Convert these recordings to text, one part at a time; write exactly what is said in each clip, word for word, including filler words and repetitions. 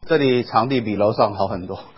这里场地比楼上好很多，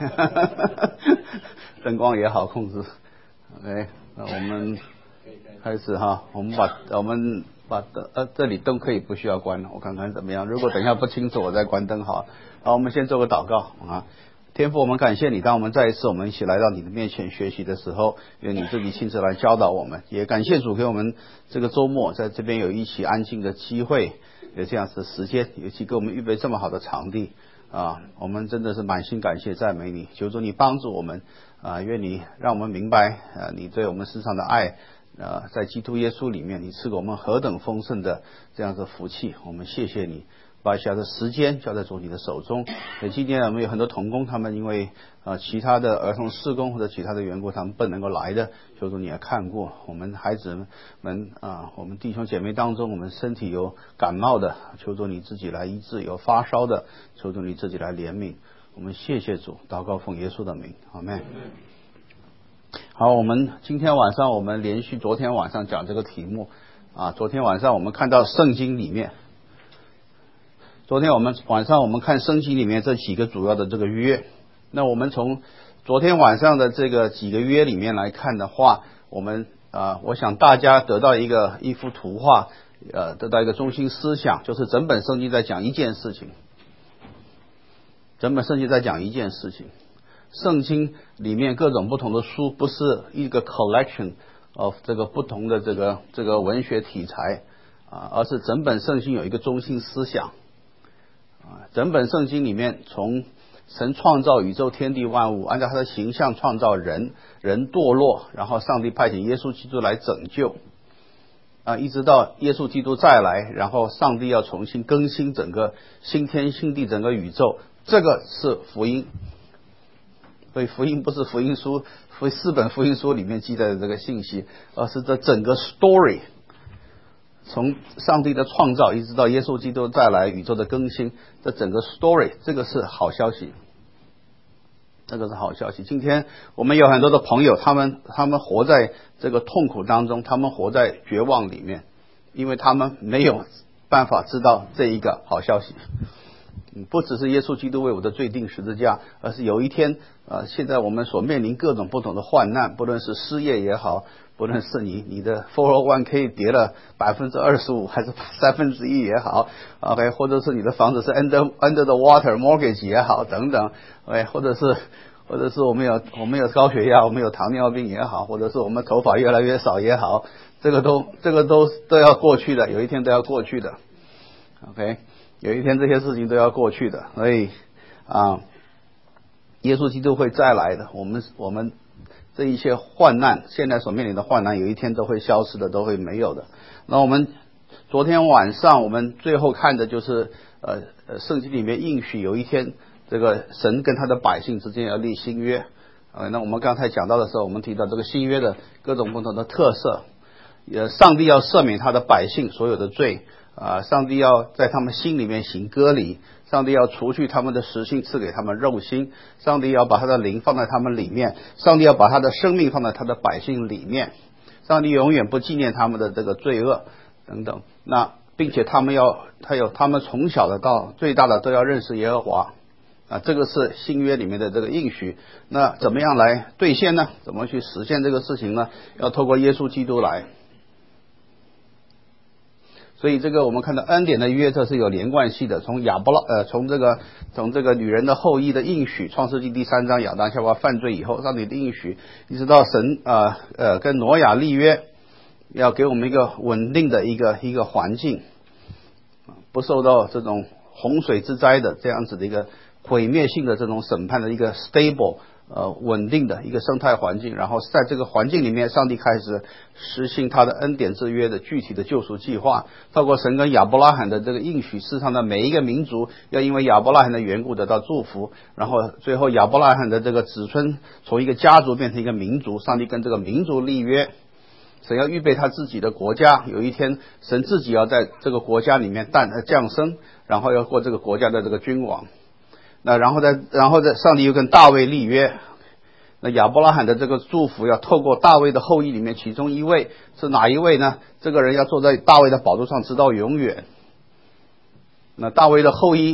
灯光也好控制。OK， 那我们开始哈，我们把我们把灯呃这里灯可以不需要关了，我看看怎么样。如果等一下不清楚，我再关灯好。好，我们先做个祷告啊。天父，我们感谢你，当我们再一次我们一起来到你的面前学习的时候，愿你自己亲自来教导我们。也感谢主给我们这个周末在这边有一起安静的机会，有这样子的时间，尤其给我们预备这么好的场地啊，我们真的是满心感谢赞美你，求主你帮助我们啊，愿你让我们明白啊，你对我们身上的爱啊，在基督耶稣里面，你赐给我们何等丰盛的这样的福气，我们谢谢你。把小的时间交在主你的手中。所以今天我们有很多同工，他们因为呃其他的儿童事工或者其他的缘故，他们不能够来的，求主你也看过。我们孩子们啊、呃，我们弟兄姐妹当中，我们身体有感冒的，求主你自己来医治；有发烧的，求主你自己来怜悯。我们谢谢主，祷告奉耶稣的名，阿们。好，我们今天晚上我们连续昨天晚上讲这个题目啊，昨天晚上我们看到圣经里面。昨天我们晚上我们看圣经里面这几个主要的这个约，那我们从昨天晚上的这个几个约里面来看的话，我们啊、呃，我想大家得到一个一幅图画，呃，得到一个中心思想，就是整本圣经在讲一件事情，整本圣经在讲一件事情。圣经里面各种不同的书，不是一个 collection of 这个不同的这个这个文学题材啊，而是整本圣经有一个中心思想。啊，整本圣经里面，从神创造宇宙天地万物，按照他的形象创造人，人堕落，然后上帝派遣耶稣基督来拯救，啊，一直到耶稣基督再来，然后上帝要重新更新整个新天新地，整个宇宙，这个是福音。所以福音不是福音书，福四本福音书里面记载的这个信息，而是这整个 story。从上帝的创造一直到耶稣基督再来宇宙的更新，这整个 story 这个是好消息，这个是好消息。今天我们有很多的朋友，他们他们活在这个痛苦当中，他们活在绝望里面，因为他们没有办法知道这一个好消息。不只是耶稣基督为我的罪定十字架，而是有一天呃，现在我们所面临各种不同的患难，不论是失业也好，不论是你你的 四零一 k 跌了百分之二十五还是三分之一也好 ，OK， 或者是你的房子是 under under the water mortgage 也好等等 ，OK， 或者是或者是我们有我们有高血压，我们有糖尿病也好，或者是我们头发越来越少也好，这个都这个都都要过去的，有一天都要过去的 ，OK。有一天这些事情都要过去的，所以啊，耶稣基督会再来的。我们我们这一些患难，现在所面临的患难，有一天都会消失的，都会没有的。那我们昨天晚上我们最后看的就是呃呃圣经里面应许有一天这个神跟他的百姓之间要立新约。呃，那我们刚才讲到的时候，我们提到这个新约的各种不同的特色，呃，上帝要赦免他的百姓所有的罪。啊，上帝要在他们心里面行割礼，上帝要除去他们的实性，赐给他们肉心，上帝要把他的灵放在他们里面，上帝要把他的生命放在他的百姓里面，上帝永远不纪念他们的这个罪恶等等。那并且他们要他有他们从小的到最大的都要认识耶和华啊，这个是新约里面的这个应许。那怎么样来兑现呢？怎么去实现这个事情呢？要透过耶稣基督来。所以这个我们看到恩典的约，这是有连贯性的。从亚伯拉呃，从这个从这个女人的后裔的应许，创世纪第三章亚当夏娃犯罪以后，上帝的应许，一直到神啊 呃, 呃跟挪亚立约，要给我们一个稳定的一个一个环境，不受到这种洪水之灾的这样子的一个毁灭性的这种审判的一个 stable。呃，稳定的一个生态环境，然后在这个环境里面，上帝开始实行他的恩典之约的具体的救赎计划，透过神跟亚伯拉罕的这个应许，世上的每一个民族要因为亚伯拉罕的缘故得到祝福，然后最后亚伯拉罕的这个子孙从一个家族变成一个民族，上帝跟这个民族立约，神要预备他自己的国家，有一天神自己要在这个国家里面诞降生，然后要过这个国家的这个君王。那然后在然后在上帝又跟大卫立约，那亚伯拉罕的这个祝福要透过大卫的后裔里面其中一位是哪一位呢？这个人要坐在大卫的宝座上直到永远。那大卫的后裔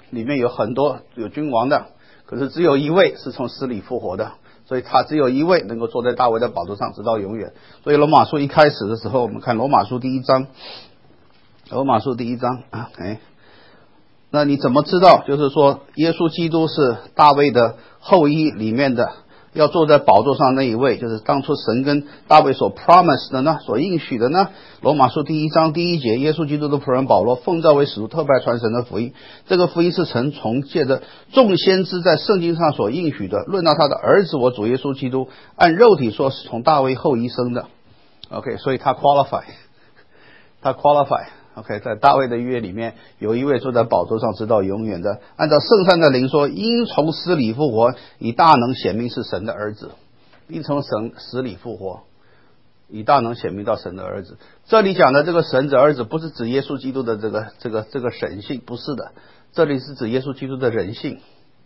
里面有很多有君王的，可是只有一位是从死里复活的，所以他只有一位能够坐在大卫的宝座上直到永远。所以罗马书一开始的时候，我们看罗马书第一章，罗马书第一章啊，哎，那你怎么知道？就是说，耶稣基督是大卫的后裔里面的要坐在宝座上那一位，就是当初神跟大卫所 promise 的呢，所应许的呢。罗马书第一章第一节，耶稣基督的仆人保罗奉召为使徒，特派传神的福音。这个福音是神从借着众先知在圣经上所应许的，论到他的儿子我主耶稣基督，按肉体说是从大卫后裔生的。OK， 所以他 qualify， 他 qualify。OK， 在大卫的约里面，有一位坐在宝座上直到永远的，按照圣善的灵说，因从死里复活，以大能显明是神的儿子。因从神死里复活，以大能显明到神的儿子。这里讲的这个神的儿子，不是指耶稣基督的这个这个这个神性，不是的，这里是指耶稣基督的人性。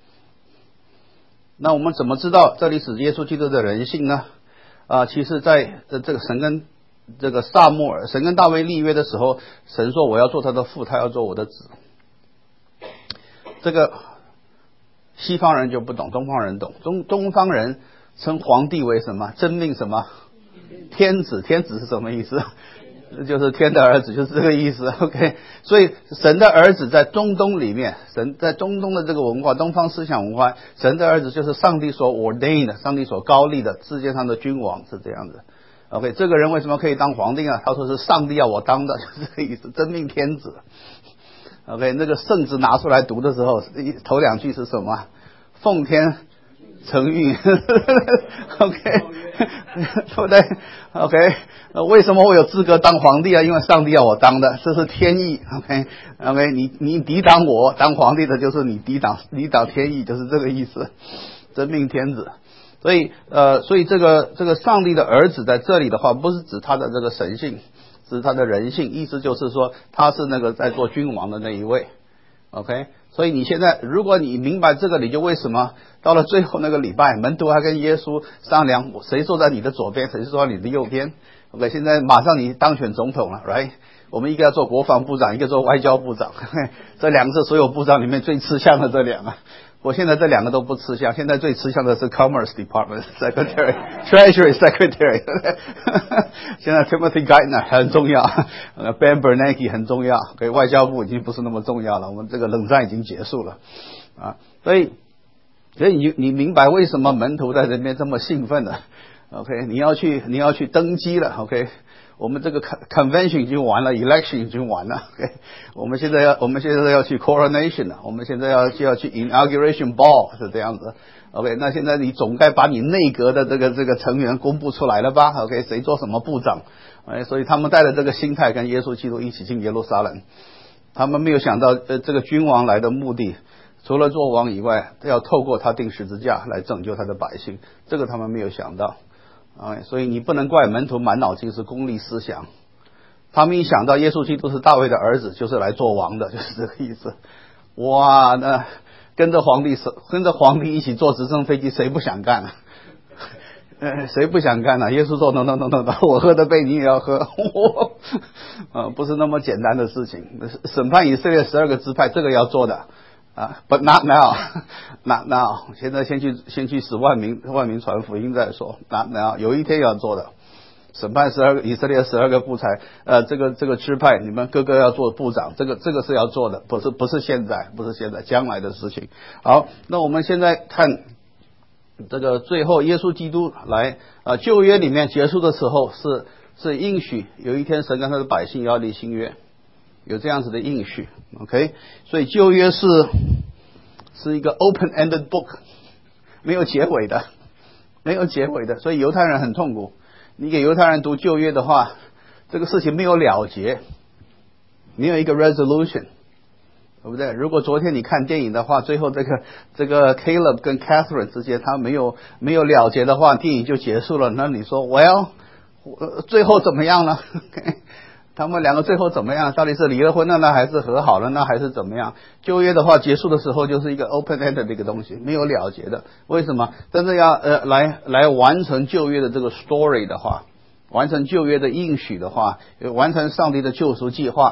那我们怎么知道这里指耶稣基督的人性呢？啊，其实在这个神跟这个撒母耳，神跟大卫立约的时候，神说我要做他的父，他要做我的子。这个西方人就不懂，东方人懂。东东方人称皇帝为什么？真命什么？天子。天子是什么意思？就是天的儿子，就是这个意思。OK， 所以神的儿子在中东里面，神在中东的这个文化，东方思想文化，神的儿子就是上帝所 ordained， 上帝所高立的世界上的君王，是这样子。OK， 这个人为什么可以当皇帝啊？他说是上帝要我当的，就是这个意思，真命天子。OK， 那个圣旨拿出来读的时候，头两句是什么？奉天承运。OK， 对不对 ？OK， 为什么我有资格当皇帝啊？因为上帝要我当的，这是天意。OK，OK， OK， 你你抵挡我当皇帝的，就是你抵挡抵挡天意，就是这个意思，真命天子。所以呃，所以这个这个上帝的儿子在这里的话，不是指他的这个神性，是他的人性，意思就是说他是那个在做君王的那一位。OK， 所以你现在如果你明白这个，你就为什么到了最后那个礼拜，门徒还跟耶稣商量谁坐在你的左边，谁坐在你的右边。OK， 现在马上你当选总统了 ，right？ 我们一个要做国防部长，一个做外交部长，这两个是所有部长里面最吃香的这两个。我现在这两个都不吃香，现在最吃香的是 Commerce Department Secretary Treasury Secretary 现在 Timothy Geithner 很重要， Ben Bernanke 很重要，给外交部已经不是那么重要了，我们这个冷战已经结束了啊，所以所以你你明白为什么门徒在这边这么兴奋了 OK， 你要去你要去登基了 OK，我们这个 convention 已经完了 ，election 已经完了。OK， 我们现在要我们现在要去 coronation 了，我们现在要就要去 inauguration ball 是这样子。OK， 那现在你总该把你内阁的这个这个成员公布出来了吧 ？OK， 谁做什么部长？哎，所以他们带着这个心态跟耶稣基督一起进耶路撒冷。他们没有想到，呃，这个君王来的目的，除了做王以外，要透过他钉十字架来拯救他的百姓，这个他们没有想到。啊，所以你不能怪门徒满脑筋是功利思想，他们一想到耶稣基督是大卫的儿子，就是来做王的，就是这个意思。哇，那跟着皇帝跟着皇帝一起坐直升飞机，谁不想干啊？呃，谁不想干啊？耶稣说 no no no no no， 我喝的杯你也要喝，呃，不是那么简单的事情。审判以色列十二个支派，这个要做的。啊 ，but not now， not now。现在先去先去使万民万民传福音再说 ，not now。有一天要做的，审判十二个以色列十二个部差，呃，这个这个支派，你们个个要做部长，这个这个是要做的，不是不是现在，不是现在，将来的事情。好，那我们现在看这个最后耶稣基督来啊，旧约里面结束的时候是是应许，有一天神跟他的百姓要立新约。有这样子的应许 ，OK， 所以旧约是是一个 open-ended book， 没有结尾的，没有结尾的，所以犹太人很痛苦。你给犹太人读旧约的话，这个事情没有了结，没有一个 resolution， 对不对？如果昨天你看电影的话，最后这个这个 Caleb 跟 Catherine 之间他没有没有了结的话，电影就结束了。那你说 ，Well， 最后怎么样呢？他们两个最后怎么样？到底是离了婚了呢，还是和好了呢，还是怎么样？旧约的话，结束的时候就是一个 open-ended 的一个东西，没有了结的。为什么？真正要呃来来完成旧约的这个 story 的话，完成旧约的应许的话，完成上帝的救赎计划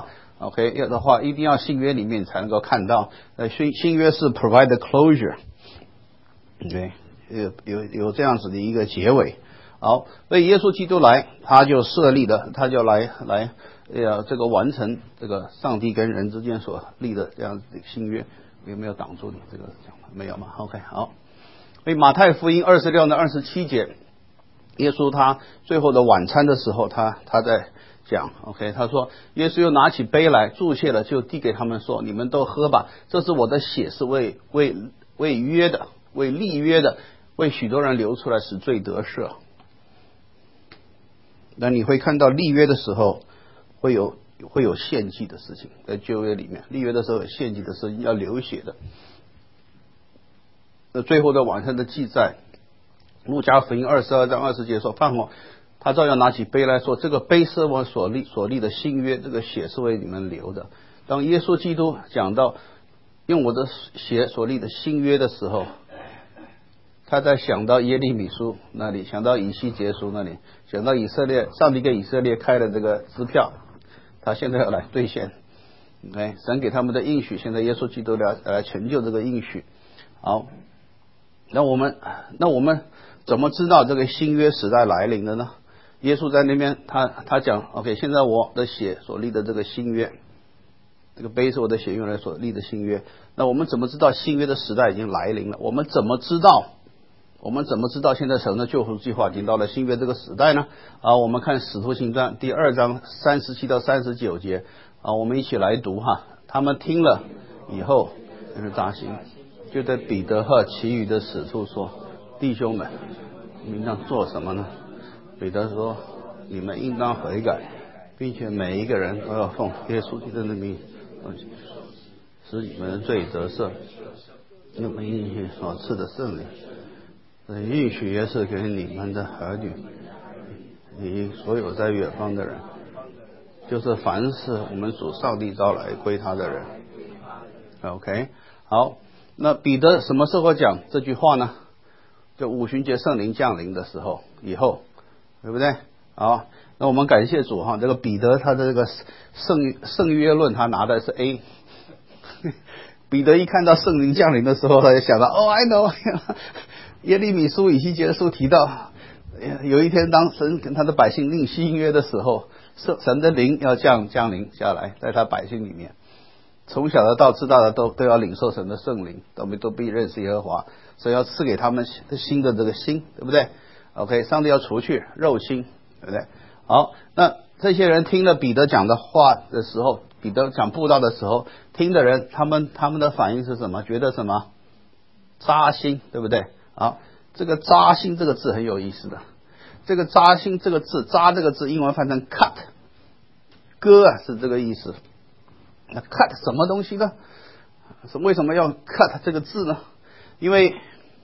OK 要的话，一定要新约里面才能够看到。呃，新新约是 provide the closure， 对，有有有这样子的一个结尾。好，所以耶稣基督来，他就设立的，他就来来呃这个完成这个上帝跟人之间所立的这样子的新约。有没有挡住你这个讲法？没有嘛 ？OK， 好。所以马太福音二十六到二十七节，耶稣他最后的晚餐的时候，他他在讲 ，OK， 他说，耶稣又拿起杯来，注谢了，就递给他们说：“你们都喝吧，这是我的血，是为为为约的，为立约的，为许多人流出来，使罪得赦。”那你会看到立约的时候，会有会有献祭的事情，在旧约里面，立约的时候有献祭的事情，要流血的。那最后的晚餐的记载，路加福音二十二章二十节说：“饭后，他照样拿起杯来说，这个杯是我所立所立的新约，这个血是为你们流的。”当耶稣基督讲到用我的血所立的新约的时候，他在想到耶利米书那里，想到以西结书那里，想到以色列，上帝给以色列开了这个支票，他现在要来兑现，哎，神给他们的应许，现在耶稣基督来来成就这个应许。好，那我们那我们怎么知道这个新约时代来临了呢？耶稣在那边他他讲 ，OK， 现在我的血所立的这个新约，这个杯是我的血用来所立的新约。那我们怎么知道新约的时代已经来临了？我们怎么知道？我们怎么知道现在神的救赎计划已经到了新约这个时代呢？啊，我们看使徒行传第二章三十七到三十九节啊，我们一起来读哈。他们听了以后就是大心，就对彼得和其余的使徒说：“弟兄们，你们当做什么呢？”彼得说：“你们应当悔改，并且每一个人都要奉耶稣基督的名，使你们的罪得赦，你们应许所赐的圣灵。应许也是给你们的儿女，你所有在远方的人，就是凡是我们主上帝招来归他的人。” OK， 好，那彼得什么时候讲这句话呢？就五旬节圣灵降临的时候以后，对不对？好，那我们感谢主哈，这个彼得他的这个圣圣约论他拿的是 A。彼得一看到圣灵降临的时候，他就想到哦 I know 耶利米书以西结书提到，有一天当神跟他的百姓立新约的时候，神的灵要降降临下来，在他百姓里面，从小的到知道的都都要领受神的圣灵，都都必认识耶和华，所以要赐给他们新的这个心，对不对 ？OK， 上帝要除去肉心，对不对？好，那这些人听了彼得讲的话的时候，彼得讲布道的时候，听的人他们他们的反应是什么？觉得什么？扎心，对不对？好，这个扎心这个字很有意思的，这个扎心这个字，扎这个字英文翻成 cut， 割啊是这个意思。那 cut 什么东西呢？是为什么要 cut 这个字呢？因为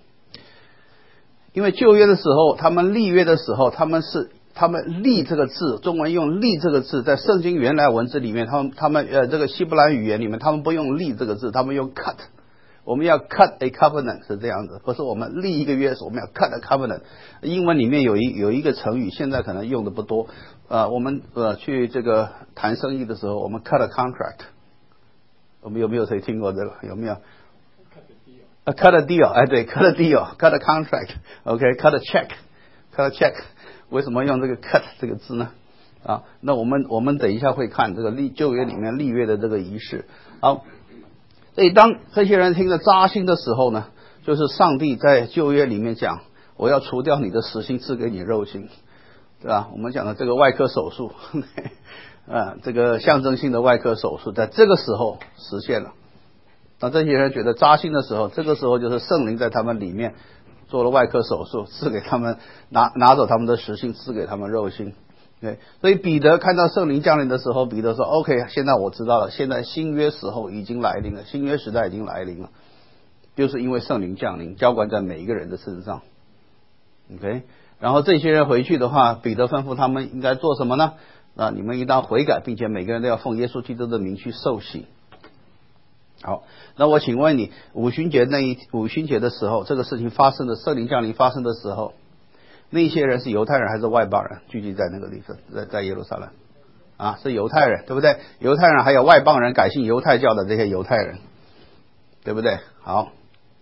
因为旧约的时候，他们立约的时候，他们是他们立这个字，中文用立这个字，在圣经原来文字里面，他们他们呃这个希伯来语言里面，他们不用立这个字，他们用 cut。我们要 cut a covenant 是这样子，不是我们立一个约，我们要 cut a covenant。英文里面有一有一个成语，现在可能用的不多。呃，我们呃去这个谈生意的时候，我们 cut a contract。我们有没有谁听过这个？有没有 ？cut a deal， cut a deal， 哎，对 ，cut a deal，cut a contract，OK，cut a check，cut a check。为什么用这个 cut 这个字呢？啊，那我们我们等一下会看这个立旧约里面立约的这个仪式。好。所以当这些人听着扎心的时候呢，就是上帝在旧约里面讲，我要除掉你的死心，赐给你肉心，对吧？我们讲的这个外科手术，啊，这个象征性的外科手术，在这个时候实现了。那这些人觉得扎心的时候，这个时候就是圣灵在他们里面做了外科手术，赐给他们拿拿走他们的实心，赐给他们肉心。对，所以彼得看到圣灵降临的时候，彼得说 OK， 现在我知道了，现在新约时候已经来临了，新约时代已经来临了，就是因为圣灵降临浇灌在每一个人的身上。 OK， 然后这些人回去的话，彼得吩咐他们应该做什么呢？啊，你们应当悔改，并且每个人都要奉耶稣基督的名去受洗。好，那我请问你，五旬节那一五旬节的时候，这个事情发生的，圣灵降临发生的时候，那些人是犹太人还是外邦人聚集在那个地方，在在耶路撒冷？ 啊，是犹太人，对不对？犹太人还有外邦人改信犹太教的这些犹太人，对不对？好，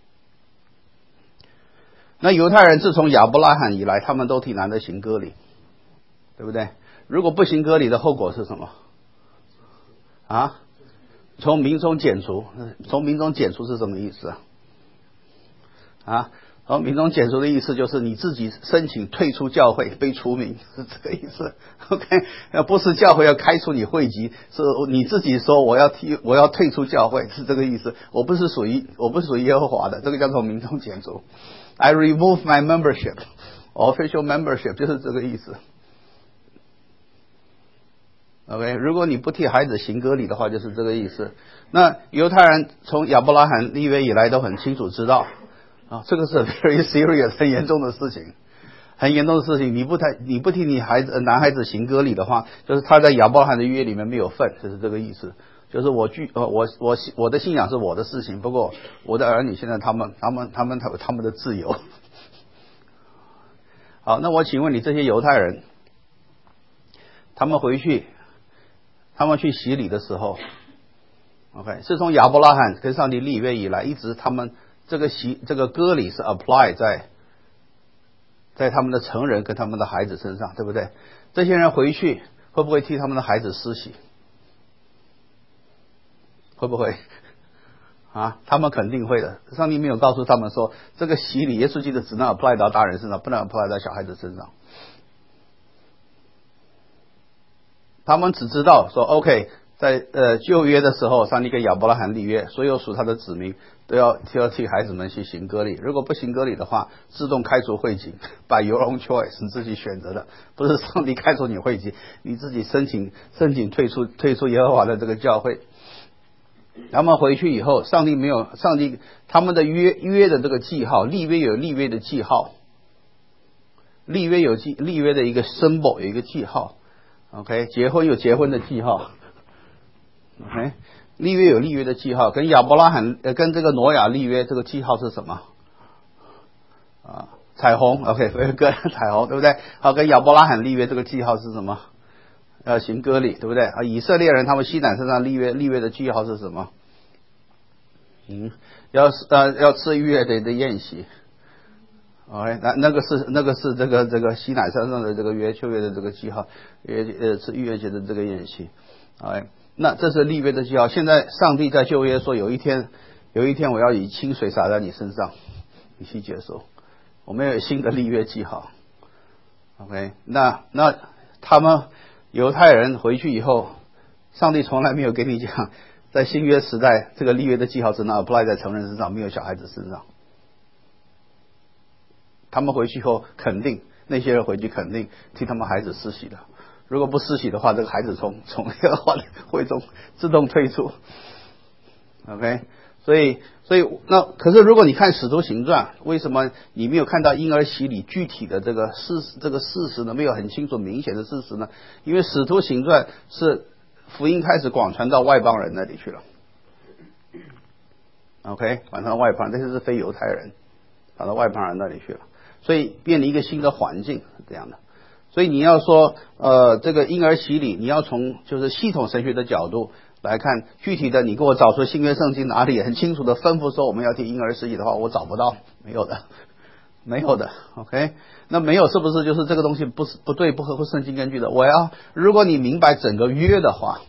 那犹太人自从亚伯拉罕以来，他们都替男的行割礼，对不对？如果不行割礼的后果是什么？啊？从民中剪除，从民中剪除是什么意思啊？啊？从民中剪除的意思就是你自己申请退出教会被除名，是这个意思。OK， 不是教会要开除你会籍，是你自己说我要替我要退出教会，是这个意思。我不是属于我不是属于耶和华的，这个叫做民中剪除。I remove my membership, official membership 就是这个意思。OK， 如果你不替孩子行割礼的话，就是这个意思。那犹太人从亚伯拉罕立约以来都很清楚知道。啊，这个是 very serious 很严重的事情，很严重的事情。你不太你不替你孩子男孩子行割礼的话，就是他在亚伯拉罕的约里面没有份，就是这个意思。就是我拒呃我我我的信仰是我的事情，不过我的儿女现在他们他们他们他他们的自由。好，那我请问你，这些犹太人，他们回去，他们去洗礼的时候 ，OK， 是从亚伯拉罕跟上帝立约以来，一直他们。这个洗这个割礼是 apply 在在他们的成人跟他们的孩子身上，对不对？这些人回去会不会替他们的孩子施洗？会不会？啊，他们肯定会的。上帝没有告诉他们说，这个洗礼耶稣基督只能 apply 到大人身上，不能 apply 到小孩子身上。他们只知道说 ，OK， 在呃旧约的时候，上帝跟亚伯拉罕立约，所有属他的子民。都要都要替孩子们去行割礼，如果不行割礼的话，自动开除会籍 ，by your own choice， 你自己选择的，不是上帝开除你会籍，你自己申请申请退出退出耶和华的这个教会。他们回去以后，上帝没有上帝他们的约约的这个记号，立约有立约的记号，立约有记立约的一个 symbol 有一个记号 ，OK， 结婚有结婚的记号 ，OK。立约有立约的记号，跟亚伯拉罕呃跟这个挪亚立约，这个记号是什么？啊，彩虹 ，OK， 跟彩虹对不对？好，跟亚伯拉罕立约这个记号是什么？要行割礼，对不对？啊，以色列人他们西乃山上立约立约的记号是什么？嗯，要呃要吃逾越节的宴席。OK， 那那个是那个是这个这个西乃山上的这个约旧约的这个记号，约呃是逾越节的这个宴席。哎。那这是立约的记号。现在上帝在旧约说，有一天，有一天我要以清水洒在你身上，你去接受。我们有新的立约记号。OK， 那那他们犹太人回去以后，上帝从来没有给你讲，在新约时代，这个立约的记号只能 apply 在成人身上，没有小孩子身上。他们回去以后，肯定那些人回去肯定替他们孩子施洗的。如果不施洗的话，这个孩子从从耶和华的会中自动退出。OK， 所以所以那可是如果你看使徒行传，为什么你没有看到婴儿洗礼具体的这个事这个事实呢？没有很清楚明显的事实呢？因为使徒行传是福音开始广传到外邦人那里去了。OK， 广传到外邦人，这些是非犹太人，传到外邦人那里去了，所以变了一个新的环境，是这样的。所以你要说，呃，这个婴儿洗礼，你要从就是系统神学的角度来看，具体的你给我找出新约圣经哪里很清楚的吩咐说我们要替婴儿洗礼的话，我找不到，没有的，没有的 ，OK， 那没有是不是就是这个东西不是不对，不合乎圣经根据的？我要如果你明白整个约的话，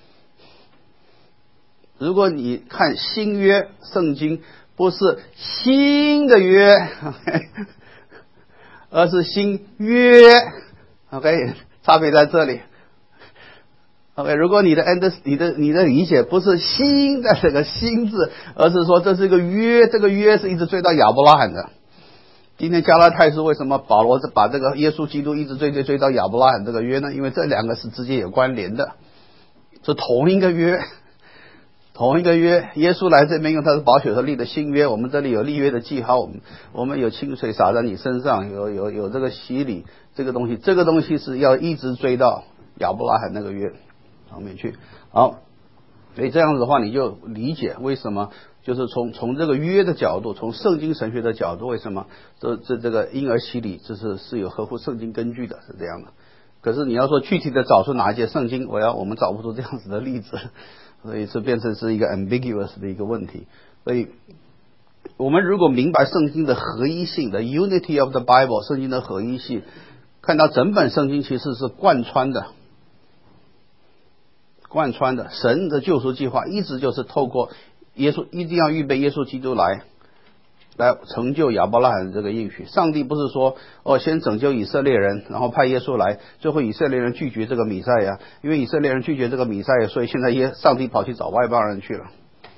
如果你看新约圣经不是新的约， okay， 而是新约。OK， 差别在这里。OK， 如果你的 under 你的你的理解不是新的这个新字，而是说这是一个约，这个约是一直追到亚伯拉罕的。今天加拉太书为什么保罗把这个耶稣基督一直追追追到亚伯拉罕这个约呢？因为这两个是直接有关联的，是同一个约，同一个约。耶稣来这边用他的宝血和立的新约，我们这里有立约的记号，我们我们有清水洒在你身上，有有有这个洗礼。这个东西，这个东西是要一直追到亚伯拉罕那个约上面去。好，所以这样子的话，你就理解为什么，就是从从这个约的角度，从圣经神学的角度，为什么这这这个婴儿洗礼，这是是有合乎圣经根据的，是这样的。 可是你要说具体的找出哪一节圣经，我要我们找不出这样子的例子，所以是变成是一个 ambiguous 的一个问题。所以我们如果明白圣经的合一性的 unity of the Bible， 圣经的合一性，看到整本圣经其实是贯穿的，贯穿的，神的救赎计划一直就是透过耶稣，一定要预备耶稣基督来来成就亚伯拉罕这个应许。上帝不是说哦，先拯救以色列人，然后派耶稣来，最后以色列人拒绝这个弥赛亚，因为以色列人拒绝这个弥赛亚，所以现在耶上帝跑去找外邦人去了。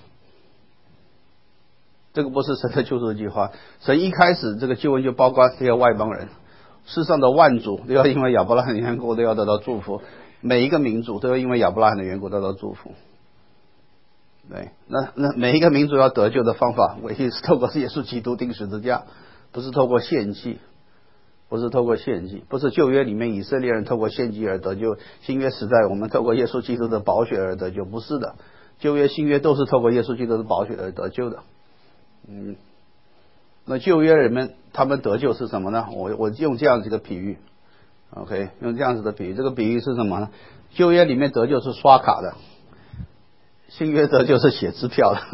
这个不是神的救赎计划，神一开始这个救恩就包括这些外邦人，世上的万族都要因为亚伯拉罕的缘故都要得到祝福，每一个民族都要因为亚伯拉罕的缘故得到祝福。对，那那每一个民族要得救的方法，唯一是透过耶稣基督钉十字架，不是透过献祭，不是透过献祭，不是旧约里面以色列人透过献祭而得救，新约时代我们透过耶稣基督的宝血而得救，不是的，旧约新约都是透过耶稣基督的宝血而得救的。嗯，那旧约人们他们得救是什么呢？我我用这样子一个比喻 ，OK， 用这样子的比喻，这个比喻是什么呢？旧约里面得救是刷卡的，新约得救是写支票的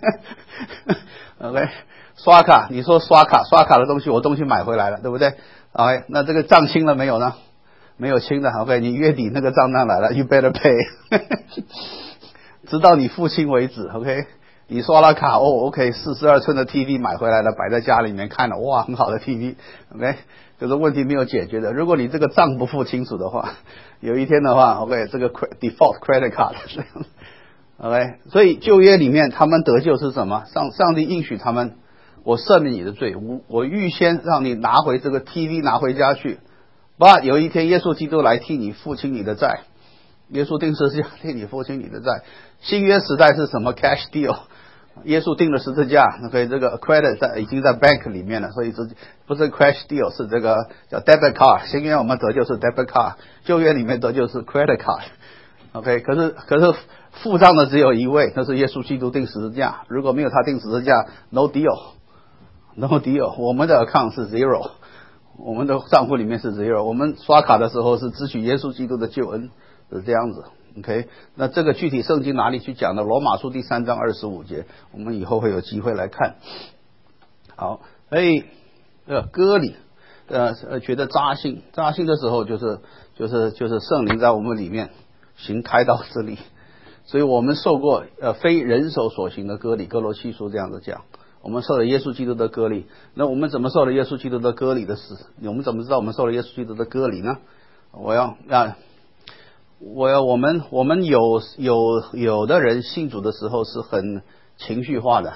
，OK， 刷卡，你说刷卡，刷卡的东西我东西买回来了，对不对 ？OK， 那这个账清了没有呢？没有清的 ，OK， 你月底那个账单来了 ，You better pay， 直到你付清为止 ，OK。你刷了卡哦 ，OK， 四十二寸的 T V 买回来了，摆在家里面看了，哇，很好的 T V，OK， 可是问题没有解决的。如果你这个账不付清楚的话，有一天的话 ，OK， 这个 default credit card 这样 ，OK， 所以旧约里面他们得救是什么？上上帝应许他们，我赦免你的罪，我我预先让你拿回这个 T V 拿回家去，不，有一天耶稣基督来替你付清你的债。耶稣钉十字架替你付清你的债。新约时代是什么 cash deal？ 耶稣钉了十字架 ，OK， 这个 credit 在已经在 bank 里面了，所以这不是 cash deal， 是这个叫 debit card。新约我们得救是 debit card， 旧约里面得救是 credit card。OK， 可是可是付账的只有一位，那是耶稣基督钉十字架。如果没有他钉十字架 ，no deal，no deal， 我们的 account 是 zero， 我们的账户里面是 zero， 我们刷卡的时候是支取耶稣基督的救恩。是这样子 ，OK， 那这个具体圣经哪里去讲的？罗马书第三章二十五节，我们以后会有机会来看。好，所以呃割礼，呃呃觉得扎心，扎心的时候就是就是就是圣灵在我们里面行开刀之力，所以我们受过呃非人手所行的割礼，哥罗西书这样子讲。我们受了耶稣基督的割礼，那我们怎么受了耶稣基督的割礼的事？我们怎么知道我们受了耶稣基督的割礼呢？我要啊。我要我们我们有有有的人信主的时候是很情绪化的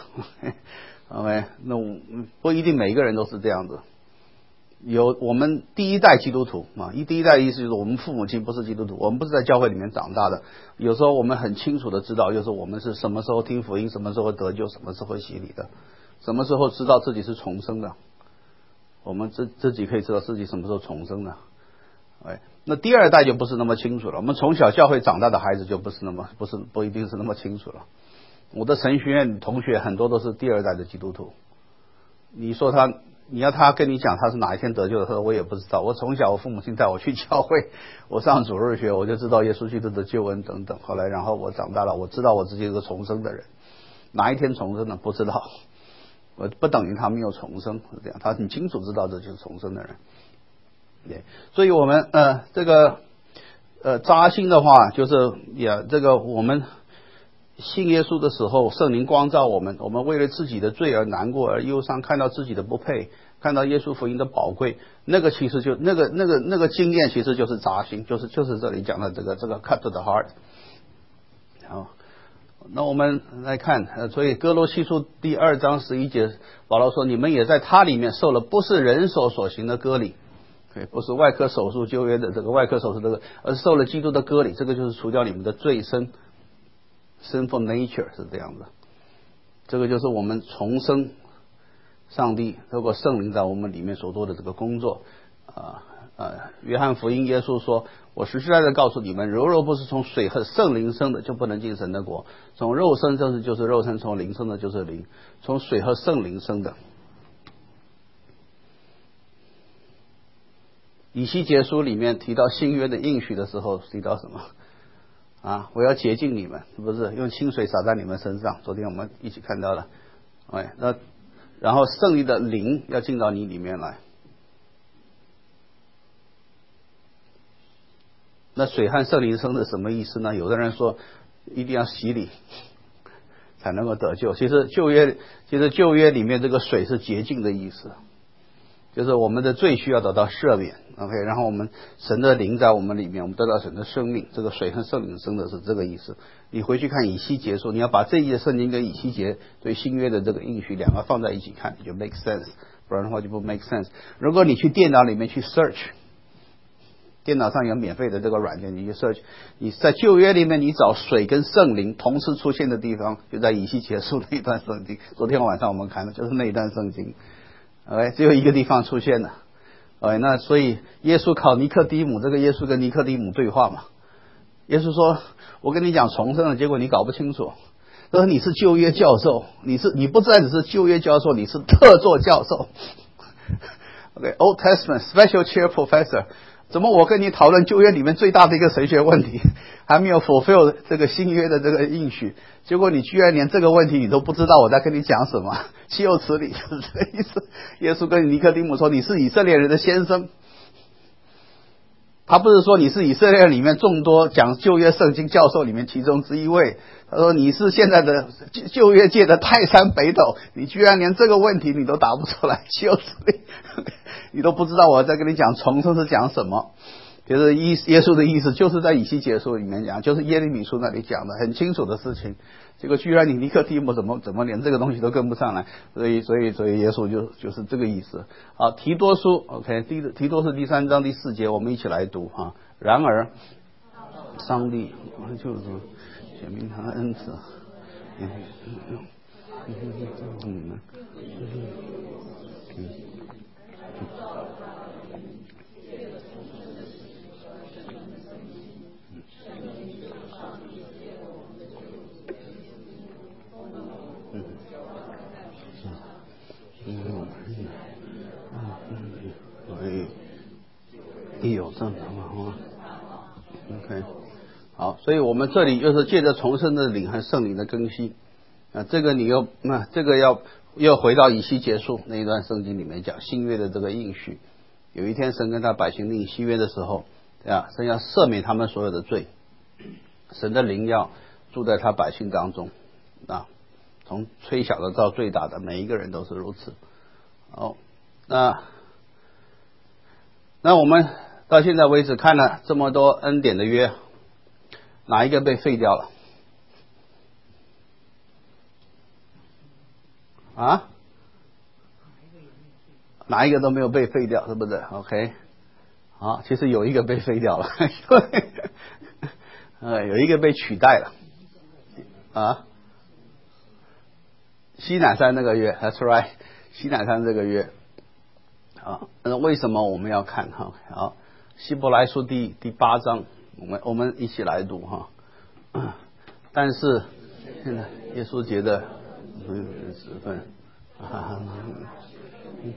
，OK， 那不一定每一个人都是这样子。有我们第一代基督徒啊，一第一代的意思就是我们父母亲不是基督徒，我们不是在教会里面长大的。有时候我们很清楚的知道，就是我们是什么时候听福音，什么时候得救，什么时候洗礼的，什么时候知道自己是重生的。我们自自己可以知道自己什么时候重生的。哎，那第二代就不是那么清楚了。我们从小教会长大的孩子就不是那么不是不一定是那么清楚了。我的神学院同学很多都是第二代的基督徒。你说他，你要他跟你讲他是哪一天得救的时候，我也不知道。我从小我父母亲带我去教会，我上主日学我就知道耶稣基督的救恩等等。后来然后我长大了，我知道我自己是个重生的人。哪一天重生呢？不知道。我不等于他没有重生，是这样。他很清楚知道这就是重生的人。对，所以我们呃这个呃扎心的话，就是也这个我们信耶稣的时候，圣灵光照我们，我们为了自己的罪而难过而忧伤，看到自己的不配，看到耶稣福音的宝贵，那个其实就那个那个那个经验，其实就是扎心，就是就是这里讲的这个这个 cut to the heart。好，那我们来看，呃，所以哥罗西书第二章十一节，保罗说：“你们也在他里面受了不是人手所行的割礼。”对，不是外科手术旧约的这个外科手术这个，而是受了基督的割礼，这个就是除掉你们的罪身 ，sinful nature 是这样的。这个就是我们重生，上帝透过圣灵在我们里面所做的这个工作啊啊！约翰福音耶稣说：“我实实在在告诉你们，如若不是从水和圣灵生的，就不能进神的国。从肉身生的就是肉身，从灵生的就是灵，从水和圣灵生的。” 以西结书里面提到新约的应许的时候，提到什么啊？我要洁净你们，是不是用清水洒在你们身上？昨天我们一起看到了，哎，那然后圣灵的灵要进到你里面来。那水和圣灵生是什么意思呢？有的人说一定要洗礼才能够得救。其实旧约，其实旧约里面这个水是洁净的意思，就是我们的罪需要得到赦免 ，OK， 然后我们神的灵在我们里面，我们得到神的生命。这个水和圣灵生的是这个意思。你回去看以西结书，你要把这一节圣经跟以西结对新约的这个应许两个放在一起看，你就 make sense， 不然的话就不 make sense。如果你去电脑里面去 search。电脑上有免费的这个软件，你去 search， 你在旧约里面你找水跟圣灵同时出现的地方，就在以西结书那一段圣经。昨天晚上我们看的就是那一段圣经 ，OK， 只有一个地方出现了 ，OK， 那所以耶稣考尼科底母，这个耶稣跟尼科底母对话嘛，耶稣说：“我跟你讲重生了，结果你搞不清楚。”他说：“你是旧约教授，你是你不再只是旧约教授，你是特座教授。”OK，Old Testament Special Chair Professor。怎么我跟你讨论旧约里面最大的一个神学问题，还没有 fulfill 这个新约的这个应许，结果你居然连这个问题你都不知道我在跟你讲什么？岂有此理，就是这个意思。耶稣跟尼科底母说：“你是以色列人的先生。”他不是说你是以色列里面众多讲旧约圣经教授里面其中之一位，他说你是现在的旧约界的泰山北斗，你居然连这个问题你都答不出来，岂有此理！你都不知道我在跟你讲重生是讲什么。就是耶稣的意思就是在以西结书里面讲，就是耶利米书那里讲的很清楚的事情，结果居然你尼科底母怎么怎么连这个东西都跟不上来，所以所以所以耶稣就就是这个意思。好，提多书 OK， 提提多是第三章第四节，我们一起来读哈。然而上帝就是显明他的恩慈，嗯嗯嗯嗯嗯一有正常嘛 ，OK， 好，所以我们这里就是借着重生的灵和圣灵的更新啊，这个你又那、啊、这个要又回到以西结束那一段圣经里面讲新约的这个应许，有一天神跟他百姓立新约的时候，对啊，神要赦免他们所有的罪，神的灵要住在他百姓当中啊，从最小的到最大的每一个人都是如此。好，那那我们到现在为止看了这么多恩典的约，哪一个被废掉了？啊？哪一个都没有被废掉，是不是 ？OK， 好，其实有一个被废掉了，呃，有一个被取代了，啊，西乃山那个约 ，That's right， 西乃山这个约。啊，那为什么我们要看哈？好，希伯来书第第八章，我们我们一起来读哈。但是现在耶稣觉得嗯十分啊，嗯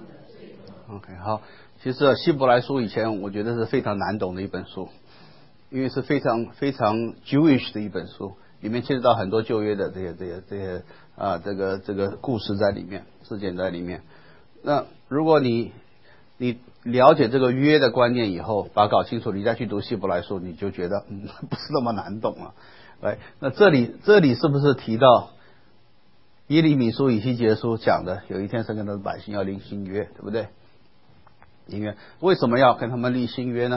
啊。OK， 好，其实希伯来书以前我觉得是非常难懂的一本书， 因为是非常非常 Jewish 的一本书，里面牵涉到很多旧约的这些这些这些啊这个这个故事在里面，事件在里面。那如果你你了解这个约的观念以后，把它搞清楚，你再去读希伯来书，你就觉得嗯不是那么难懂了。哎，那这里这里是不是提到耶利米书、以西结书讲的，有一天神跟他的百姓要立新约，对不对？新约为什么要跟他们立新约呢？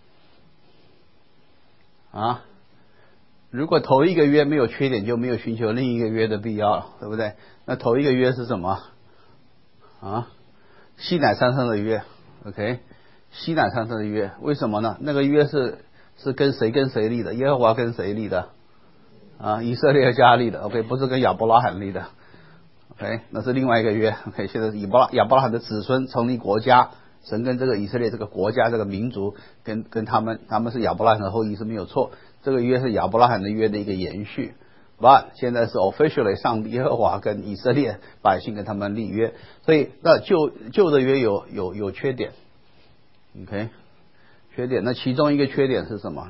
啊，如果头一个约没有缺点，就没有寻求另一个约的必要，对不对？那头一个约是什么？啊，西乃山上的约 ，OK， 西乃山上的约，为什么呢？那个约是是跟谁跟谁立的？耶和华跟谁立的？啊，以色列家立的 ，OK， 不是跟亚伯拉罕立的 ，OK， 那是另外一个约 ，OK， 现在是亚伯拉亚伯拉罕的子孙成立国家，神跟这个以色列这个国家这个民族跟跟他们他们是亚伯拉罕的后裔是没有错，这个约是亚伯拉罕的约的一个延续。But 现在是 officially 上帝耶和华跟以色列百姓跟他们立约，所以那旧旧的约有有有缺点 ，OK， 缺点，那其中一个缺点是什么？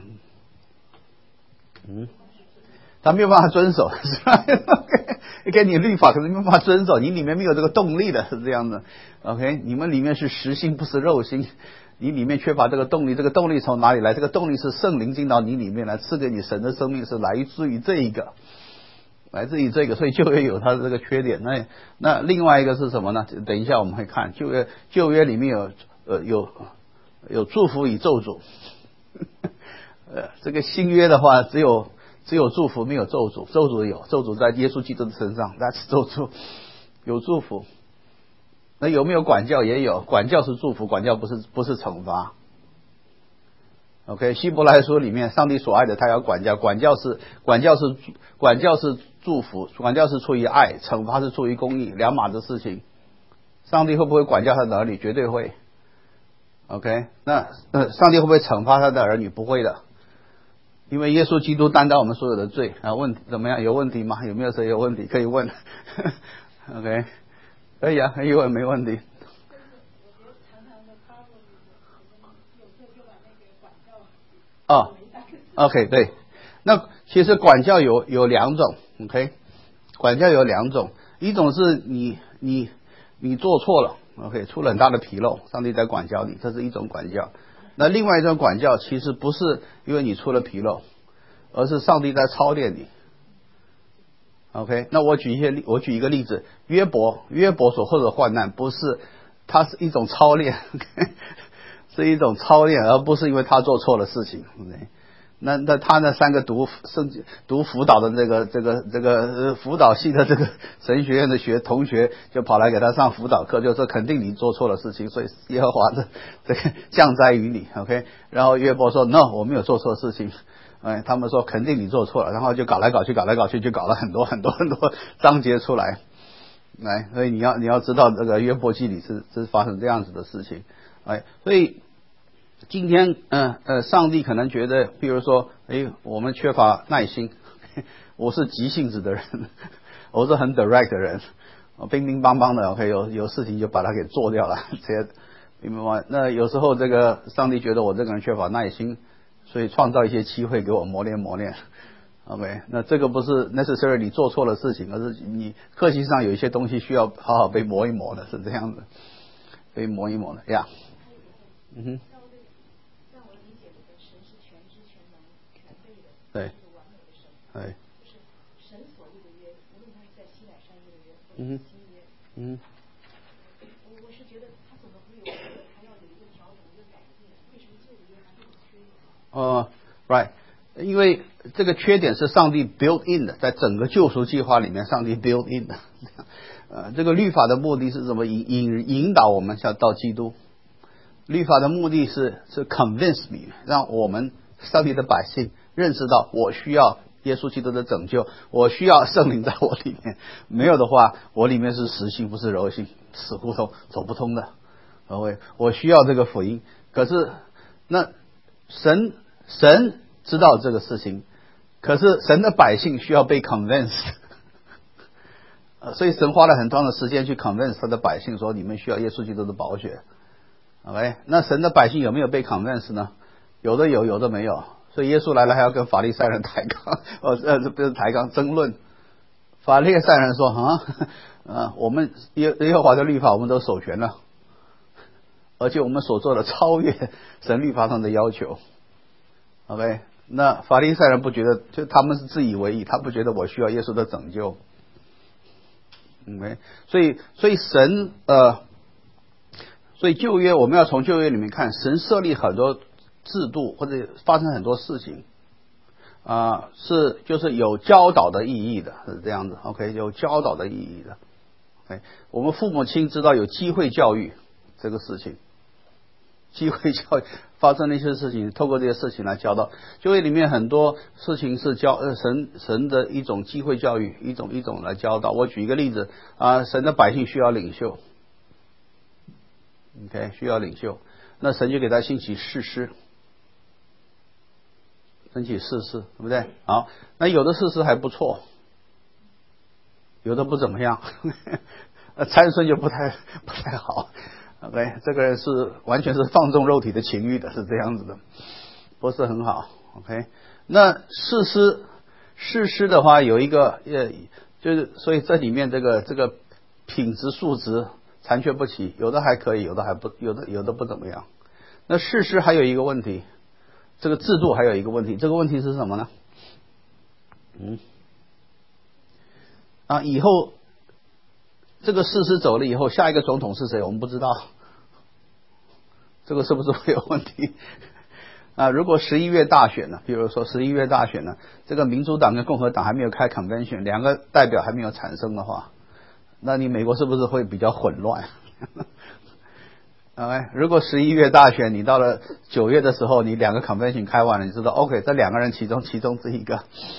嗯，他没有办法遵守，是吧？OK， 给你律法，可是没有办法遵守，你里面没有这个动力的，是这样的。OK， 你们里面是实心，不是肉心。你里面缺乏这个动力，这个动力从哪里来？这个动力是圣灵进到你里面来，赐给你神的生命，是来自于这一个，来自于这个。所以旧约有它的这个缺点。那那另外一个是什么呢？等一下我们会看旧约，旧约里面有呃有有祝福与咒诅。呃，这个新约的话，只有只有祝福，没有咒诅。咒诅有，咒诅在耶稣基督的身上，那是咒诅，有祝福。那有没有管教？也有，管教是祝福，管教不是不是惩罚。OK， 希伯来书里面，上帝所爱的他要管教，管教是管教是管教是祝福，管教是出于爱，惩罚是出于公义，两码子事情。上帝会不会管教他的儿女？绝对会。OK， 那那上帝会不会惩罚他的儿女？不会的，因为耶稣基督担当我们所有的罪啊。问题怎么样？有问题吗？有没有谁有问题可以问？OK。可以啊，可以问，没问题。哦 ，OK， 对。那其实管教有有两种 ，OK， 管教有两种，一种是你你你做错了 ，OK， 出了很大的纰漏，上帝在管教你，这是一种管教。那另外一种管教其实不是因为你出了纰漏，而是上帝在操练你。OK， 那我举一些例，我举一个例子，约伯，约伯所获得患难，不是，它是一种操练，是一种操练，而不是因为他做错了事情。Okay？ 那那他那三个读圣读辅导的这个这个这个辅导系的这个神学院的学同学就跑来给他上辅导课，就说肯定你做错了事情，所以耶和华的这个降灾于你。OK， 然后约伯说 No， 我没有做错事情。哎，他们说肯定你做错了，然后就搞来搞去，搞来搞去，就搞了很多很多很多章节出来。来，所以你要你要知道这个约伯记里是是发生这样子的事情。哎，所以今天嗯 呃, 呃，上帝可能觉得，比如说，哎，我们缺乏耐心，我是急性子的人，我是很 direct 的人，乒乒乓乓的 ，OK， 有有事情就把它给做掉了，这些明白吗？那有时候这个上帝觉得我这个人缺乏耐心。所以创造一些机会给我磨练磨练 ，OK， 那这个不是 necessarily 你做错了事情，而是你课题上有一些东西需要好好被磨一磨的，是这样的，被磨一磨的呀。嗯哼。在我理解里的神是全知全能全备的，对，是完美的神，对，就是神所立的约，无论他是在西乃山立的约，或者是新约，嗯。我我是觉得他怎么会有还要有一个调整一个改变？为什么旧的约还会有缺点？呃、uh, ，right， 因为这个缺点是上帝 built in 的，在整个救赎计划里面，上帝 built in 的。呃，这个律法的目的是什么？引引引导我们向到基督。律法的目的是是 convince me， 让我们上帝的百姓认识到我需要耶稣基督的拯救，我需要圣灵在我里面。没有的话，我里面是实心，不是柔心，死胡同走不通的。我我需要这个福音，可是那神。神知道这个事情，可是神的百姓需要被 convince， 所以神花了很长的时间去 convince 他的百姓说你们需要耶稣基督的宝血。OK， 那神的百姓有没有被 convince 呢？有的有，有的没有。 所以耶稣来了还要跟法利赛人抬杠，哦，呃，这不是抬杠，争论。法利赛人说啊，呃，我们耶耶和华的律法我们都守全了，而且我们所做的超越神律法上的要求。OK， 那法利赛人不觉得，就他们是自以为意，他不觉得我需要耶稣的拯救。OK， 所以所以神呃，所以旧约我们要从旧约里面看，神设立很多制度或者发生很多事情啊、呃，是就是有教导的意义的，是这样子。OK， 有教导的意义的。OK， 我们父母亲知道有机会教育这个事情，机会教育发生的一些事情，透过这些事情来教导。旧约里面很多事情是教呃神神的一种机会教育，一种一种来教导。我举一个例子啊、呃，神的百姓需要领袖 ，OK， 需要领袖，那神就给他兴起士师。升起士师，对不对？好，那有的士师还不错，有的不怎么样，参孙就不太不太好。OK， 这个人是完全是放纵肉体的情欲的，是这样子的，不是很好。OK， 那士师士师的话有一个呃，就是所以这里面这个这个品质素质残缺不齐，有的还可以，有的还不有的有的不怎么样。那士师还有一个问题。这个制度还有一个问题，这个问题是什么呢？嗯，啊，以后这个士师走了以后，下一个总统是谁？我们不知道，这个是不是会有问题？啊，如果十一月大选呢？比如说十一月大选呢，这个民主党跟共和党还没有开 convention， 两个代表还没有产生的话，那你美国是不是会比较混乱？OK， 如果十一月大选，你到了九月的时候，你两个 convention 开完了，你知道 OK， 这两个人其中其中之一个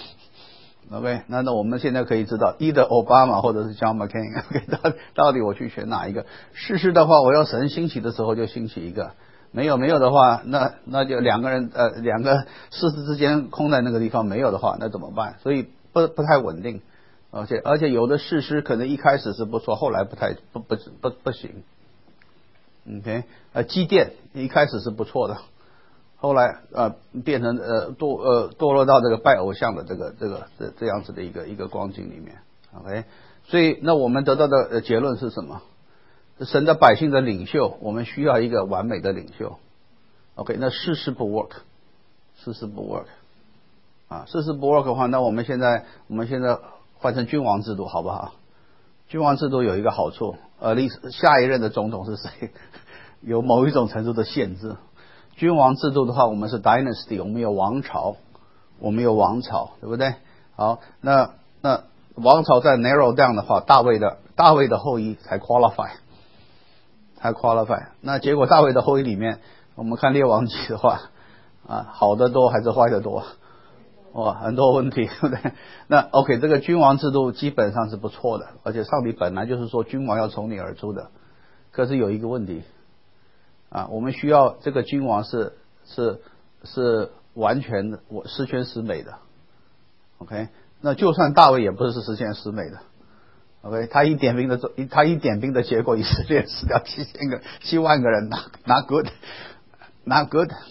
，OK， 那那我们现在可以知道，either Obama 或者是 John McCain，OK， 到到底我去选哪一个？事实的话，我要神兴起的时候就兴起一个，没有没有的话，那那就两个人呃两个事实之间空在那个地方没有的话，那怎么办？所以不不太稳定，而且而且有的事实可能一开始是不错，后来不太不不不不行。OK， 呃，基甸一开始是不错的，后来呃变成呃堕呃堕落到这个拜偶像的这个这个这这样子的一个一个光景里面。OK， 所以那我们得到的结论是什么？神的百姓的领袖，我们需要一个完美的领袖。OK， 那事事不 work， 事事不 work， 啊，事事不 work 的话，那我们现在我们现在换成君王制度好不好？君王制度有一个好处，呃，历下一任的总统是谁，有某一种程度的限制。君王制度的话，我们是 dynasty， 我们有王朝，我们有王朝，对不对？好，那那王朝在 narrow down 的话，大卫的大卫的后裔才 qualify， 才 qualify。那结果大卫的后裔里面，我们看列王记的话，啊，好的多还是坏的多？哇，很多问题，对不对？那 OK， 这个君王制度基本上是不错的，而且上帝本来就是说君王要从你而出的。可是有一个问题啊，我们需要这个君王是是是完全的，我十全十美的。OK， 那就算大卫也不是十全十美的。OK， 他一点兵的他一点兵的结果，以色列死掉七千个七万个人 ，not not good， not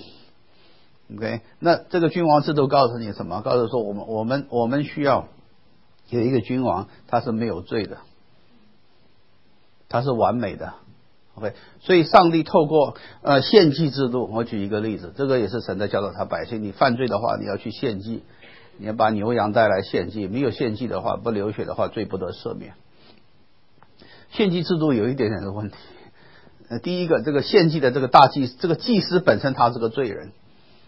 good。OK， 那这个君王制度告诉你什么？告诉说我们我们我们需要有一个君王，他是没有罪的，他是完美的。OK， 所以上帝透过呃献祭制度，我举一个例子，这个也是神在教导他百姓，你犯罪的话，你要去献祭，你要把牛羊带来献祭，没有献祭的话，不流血的话，罪不得赦免。献祭制度有一点点的问题，呃，第一个，这个献祭的这个大祭，这个祭司本身他是个罪人。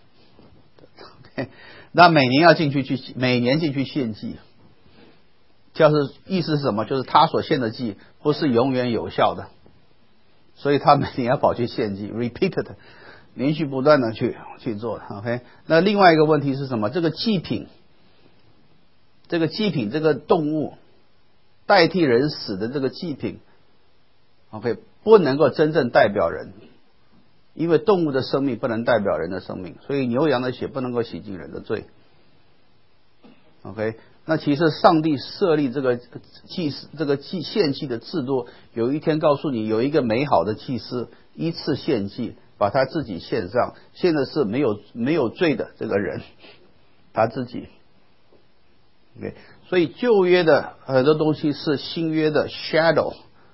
那每年要进去去每年进去献祭，就是意思是什么？就是他所献的祭不是永远有效的，所以他每年要跑去献祭 ，repeated， 连续不断的去去做。OK， 那另外一个问题是什么？这个祭品，这个祭品，这个动物代替人死的这个祭品 ，OK， 不能够真正代表人。因为动物的生命不能代表人的生命，所以牛羊的血不能够洗净人的罪。OK， 那其实上帝设立这个祭司这个祭献祭的制度，有一天告诉你有一个美好的祭司，一次献祭把他自己献上，献的是没有没有罪的这个人，他自己。Okay, 所以旧约的很多东西是新约的 shadow，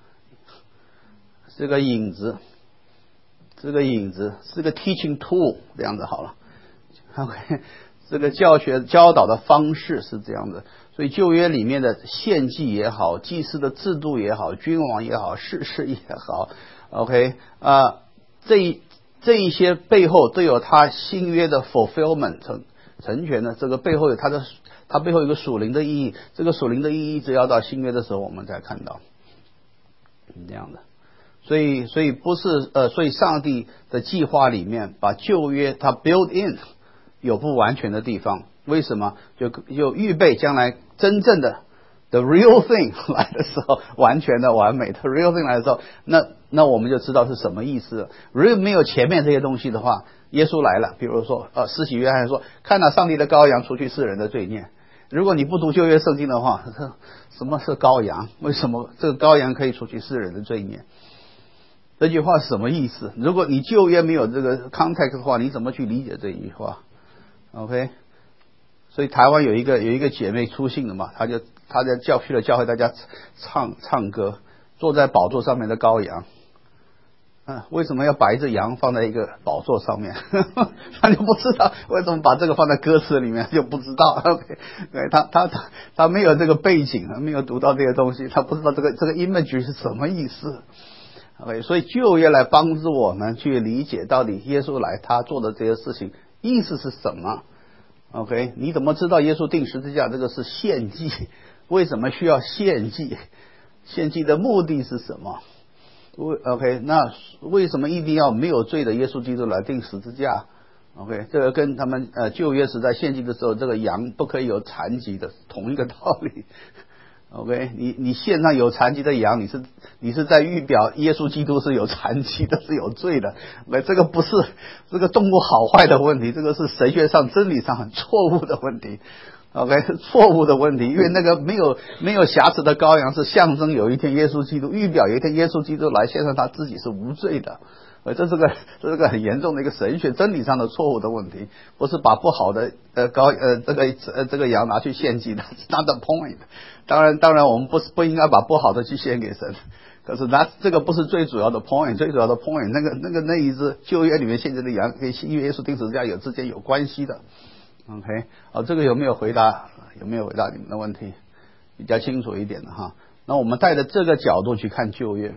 这个影子，这个影子是个 teaching tool， 这样子好了。OK， 这个教学教导的方式是这样的。所以旧约里面的献祭也好，祭司的制度也好，君王也好，士师也好 ，OK 啊、呃，这这一些背后都有他新约的 fulfillment 成成全的，这个背后有他的。它背后有一个属灵的意义，这个属灵的意义只要到新约的时候我们才看到，这样的。所以，所以不是呃，所以上帝的计划里面把旧约它 build in 有不完全的地方，为什么？就就预备将来真正的 the real thing 来的时候，完全的完美的 real thing 来的时候，那那我们就知道是什么意思了。如果没有前面这些东西的话，耶稣来了，比如说呃，施洗约翰说，看到上帝的羔羊除去世人的罪孽。如果你不读旧约圣经的话，什么是羔羊？为什么这个羔羊可以除去世人的罪孽？这句话是什么意思？如果你旧约没有这个 context 的话，你怎么去理解这句话 ？OK， 所以台湾有一个有一个姐妹出信了嘛，她就她在教去了教会，大家唱唱歌，坐在宝座上面的羔羊。嗯，为什么要把一只羊放在一个宝座上面？他就不知道为什么把这个放在歌词里面，就不知道。OK， 对他他他他没有这个背景，没有读到这些东西，他不知道这个这个 image 是什么意思。OK， 所以旧约来帮助我们去理解到底耶稣来他做的这些事情意思是什么。OK， 你怎么知道耶稣钉十字架这个是献祭？为什么需要献祭？献祭的目的是什么？OK， 那为什么一定要没有罪的耶稣基督来钉十字架 ？OK， 这个跟他们呃旧约时代献祭的时候，这个羊不可以有残疾的同一个道理。OK， 你你献上有残疾的羊，你是你是在预表耶稣基督是有残疾的，是有罪的。那这个不是这个动物好坏的问题，这个是神学上真理上很错误的问题。OK， 错误的问题，因为那个没有没有瑕疵的羔羊是象征有一天耶稣基督，预表有一天耶稣基督来献上他自己是无罪的。呃，这是个这是个很严重的一个神学真理上的错误的问题，不是把不好的呃羔呃这个呃这个羊拿去献祭的 ，That's not the point。当然当然我们不是不应该把不好的去献给神，可是那这个不是最主要的 point， 最主要的 point 那个那个那一只旧约里面献祭的羊跟新约耶稣钉十字架有之间有关系的。OK， 哦，这个有没有回答？有没有回答你们的问题？比较清楚一点的哈。那我们带着这个角度去看旧约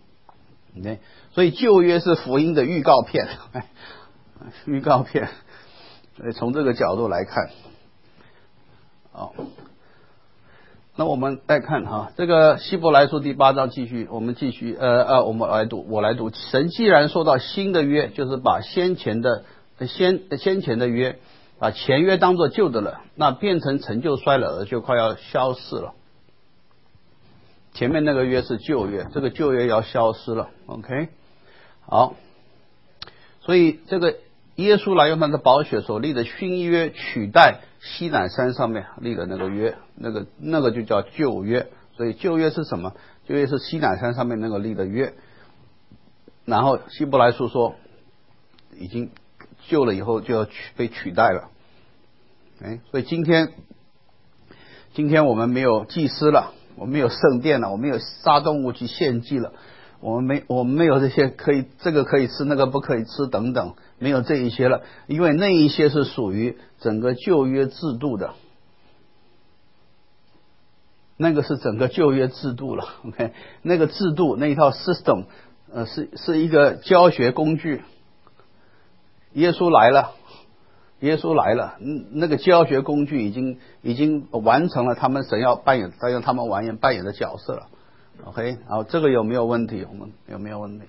，OK， 所以旧约是福音的预告片，预告片。所以从这个角度来看，好，那我们再看哈，这个希伯来书第八章继续，我们继续呃呃，我们来读，我来读。神既然说到新的约，就是把先前的先先前的约。把前约当作旧的了，那变成陈旧衰老的，就快要消逝了。前面那个约是旧约，这个旧约要消失了。OK， 好，所以这个耶稣来用他的宝血所立的新约，取代西乃山上面立的那个约，那个那个就叫旧约。所以旧约是什么？旧约是西乃山上面那个立的约。然后希伯来书说，已经旧了以后就要取被取代了。哎，所以今天今天我们没有祭司了，我们没有圣殿了，我们没有杀动物去献祭了，我们没我们没有这些可以这个可以吃那个不可以吃等等，没有这一些了，因为那一些是属于整个旧约制度的，那个是整个旧约制度了。OK， 那个制度那一套 system， 呃，是是一个教学工具。耶稣来了。耶稣来了，嗯，那个教学工具已经已经完成了他们神要扮演，他用他们完演扮演的角色了。OK， 好，这个有没有问题？我们有没有问题？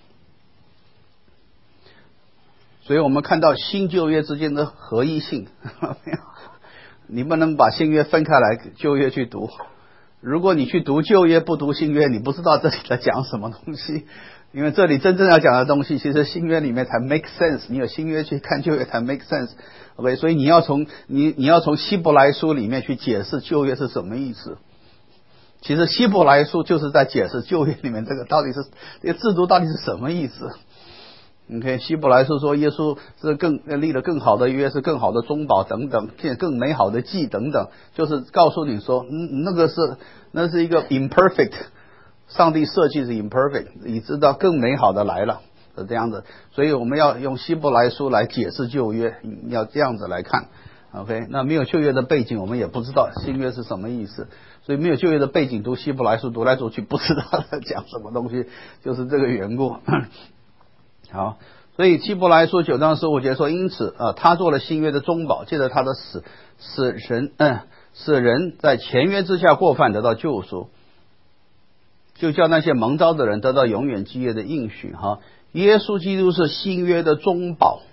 所以我们看到新旧约之间的合一性，你不能把新约分开来旧约去读。如果你去读旧约不读新约，你不知道这里在讲什么东西。因为这里真正要讲的东西，其实新约里面才 make sense。你有新约去看旧约才 make sense。OK， 所以你要从你你要从希伯来书里面去解释旧约是什么意思。其实希伯来书就是在解释旧约里面这个到底是这个制度到底是什么意思。 OK， 希伯来书说耶稣是更立了更好的约，是更好的中保等等，更美好的祭等等，就是告诉你说，嗯，那个是那是一个 imperfect， 上帝设计是 imperfect， 你知道更美好的来了，是这样子。所以我们要用希伯来书来解释旧约，要这样子来看。OK， 那没有旧约的背景，我们也不知道新约是什么意思，所以没有旧约的背景读希伯来书读来读去，不知道在讲什么东西，就是这个缘故。好，所以希伯来书九章十五节说，因此啊，他做了新约的中保，借着他的死，使神嗯，使人在前约之下过犯得到救赎，就叫那些蒙召的人得到永远基业的应许。哈，耶稣基督是新约的中保，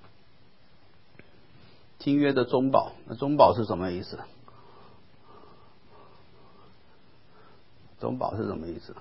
新约的中保，那中保是什么意思？中保是什么意思？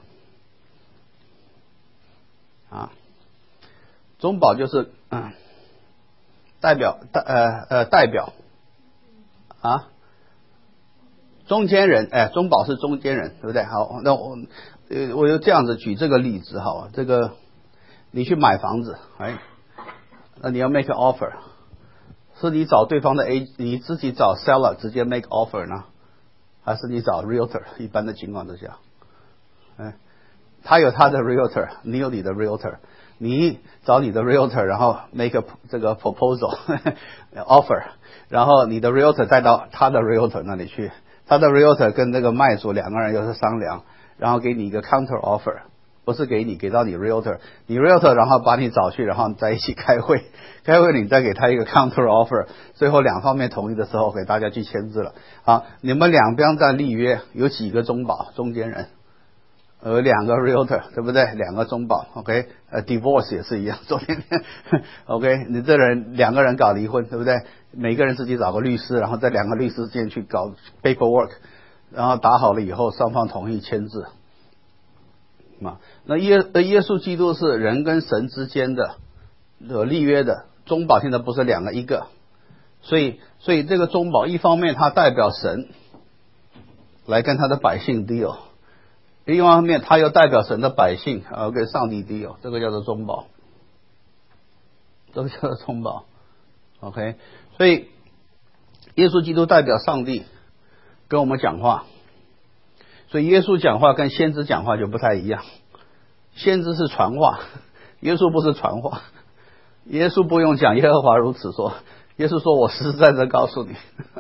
啊？中保就是嗯，代表代呃呃代表啊，中间人，哎，中保是中间人，对不对？好，那我呃我就这样子举这个例子哈，这个你去买房子，哎，那你要 make an offer， 是你找对方的 A， 你自己找 seller 直接 make offer 呢，还是你找 realtor？ 一般的情况之下，哎，他有他的 realtor， 你有你的 realtor。你找你的 realtor， 然后 make a 这个 proposal offer， 然后你的 realtor 带到他的 realtor 那里去，他的 realtor 跟这个卖主两个人又是商量，然后给你一个 counter offer， 不是给你，给到你 realtor， 你 realtor 然后把你找去，然后在一起开会，开会你再给他一个 counter offer， 最后两方面同意的时候给大家去签字了。好，你们两边在立约，有几个中保中间人？呃，两个 realtor， 对不对？两个中保 ，OK， 呃 ，divorce 也是一样，昨天 ，OK， 你这人两个人搞离婚，对不对？每个人自己找个律师，然后在两个律师之间去搞 paperwork， 然后打好了以后，双方同意签字。啊，那耶耶稣基督是人跟神之间的有立约的中保，现在不是两个一个，所以所以这个中保一方面他代表神来跟他的百姓 deal。另外一方面，他又代表神的百姓，呃，跟上帝 deal， 这个叫做中保，这个叫做中保 ，OK。所以，耶稣基督代表上帝跟我们讲话，所以耶稣讲话跟先知讲话就不太一样。先知是传话，耶稣不是传话，耶稣不用讲耶和华如此说，耶稣说我实实在在告诉你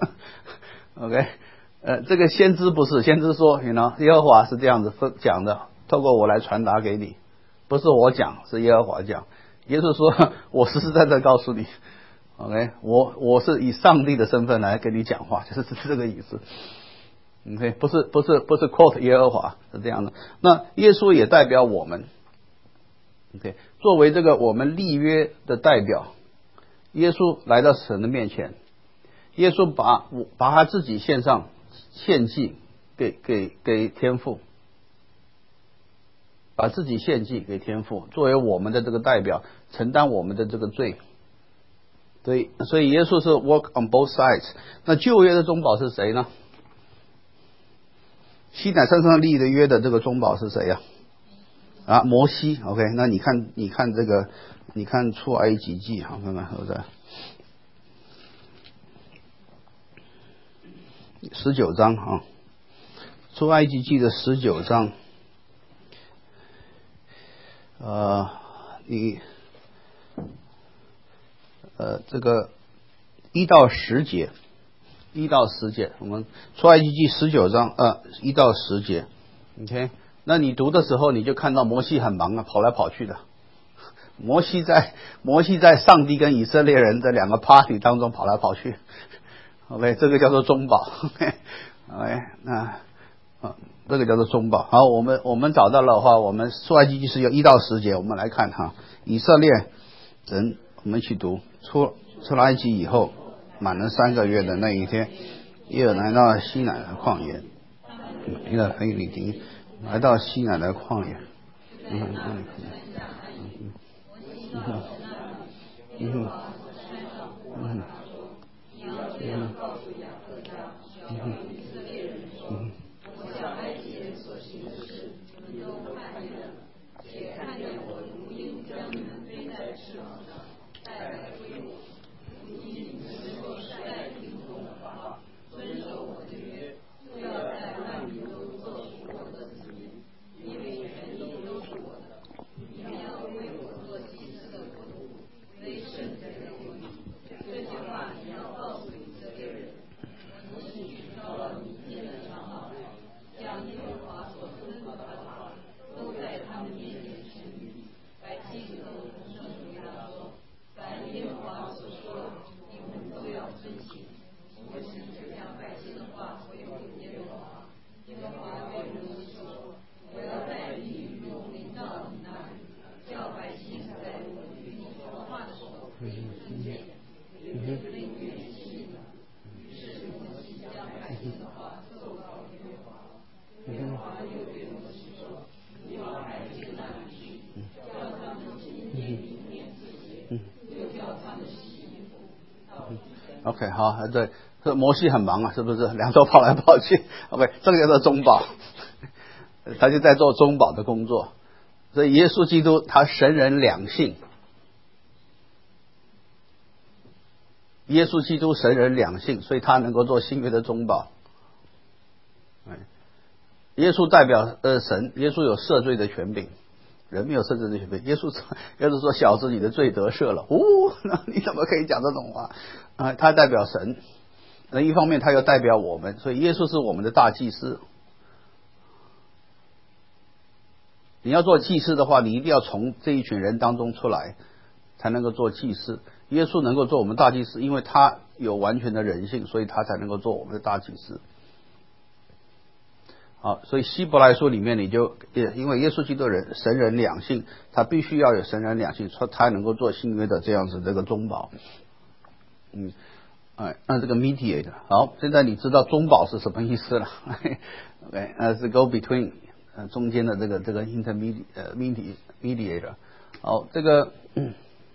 ，OK。呃，这个先知不是，先知说，你呢，耶和华是这样子分讲的，透过我来传达给你，不是我讲，是耶和华讲。耶稣说，我实实在在告诉你 ，OK， 我我是以上帝的身份来跟你讲话，就是这个意思。OK， 不是不是不是 quote 耶和华是这样的。那耶稣也代表我们 ，OK， 作为这个我们立约的代表，耶稣来到神的面前，耶稣把把他自己献上。献祭给给给天父，把自己献祭给天父，作为我们的这个代表，承担我们的这个罪。所以，所以耶稣是 work on both sides。那旧约的中保是谁呢？西乃山上立的约的这个中保是谁呀、啊？啊，摩西。OK， 那你看，你看这个，你看出埃及记，好看看，是不是？十九章啊，出埃及记的十九章，呃，你呃这个一到十节，一到十节，我们出埃及记十九章呃一到十节 ，OK， 那你读的时候你就看到摩西很忙啊，跑来跑去的。摩西在摩西在上帝跟以色列人这两个 party 当中跑来跑去。OK， 这个叫做中保。OK， 那啊，这个叫做中保。好，我们我们找到了的话，我们出埃及记是有一到十节，我们来看哈。以色列人，我们一起读。出出了埃及以后，满了三个月的那一天，耶和华来到西乃的旷野，离了非利丁，来到西乃的旷野。嗯嗯嗯嗯嗯嗯嗯。嗯告诉雅各家，小以色列人说：“我向埃及人所行的事，你们都看见了，且看见我如鹰将你们堆在赤嗯哼。OK， 好，对，这摩西很忙啊，是不是？两周跑来跑去。OK， 这个叫做中保，他就在做中保的工作。所以耶稣基督他神人两性，耶稣基督神人两性，所以他能够做新约的中保。耶稣代表呃神，耶稣有赦罪的权柄。人没有赦罪的权柄，耶稣耶稣说小子你的罪得赦了，哦，那你怎么可以讲这种话啊？他代表神，那一方面他又代表我们，所以耶稣是我们的大祭司。你要做祭司的话，你一定要从这一群人当中出来，才能够做祭司。耶稣能够做我们大祭司，因为他有完全的人性，所以他才能够做我们的大祭司。好，所以希伯来书里面你就因为耶稣基督人神人两性，他必须要有神人两性，他才能够做新约的这样子这个中保。嗯，哎，那这个 mediator， 好，现在你知道中保是什么意思了？OK， 那是 go between， 呃，中间的这个这个 intermediate 呃 mediator。好，这个，嗯，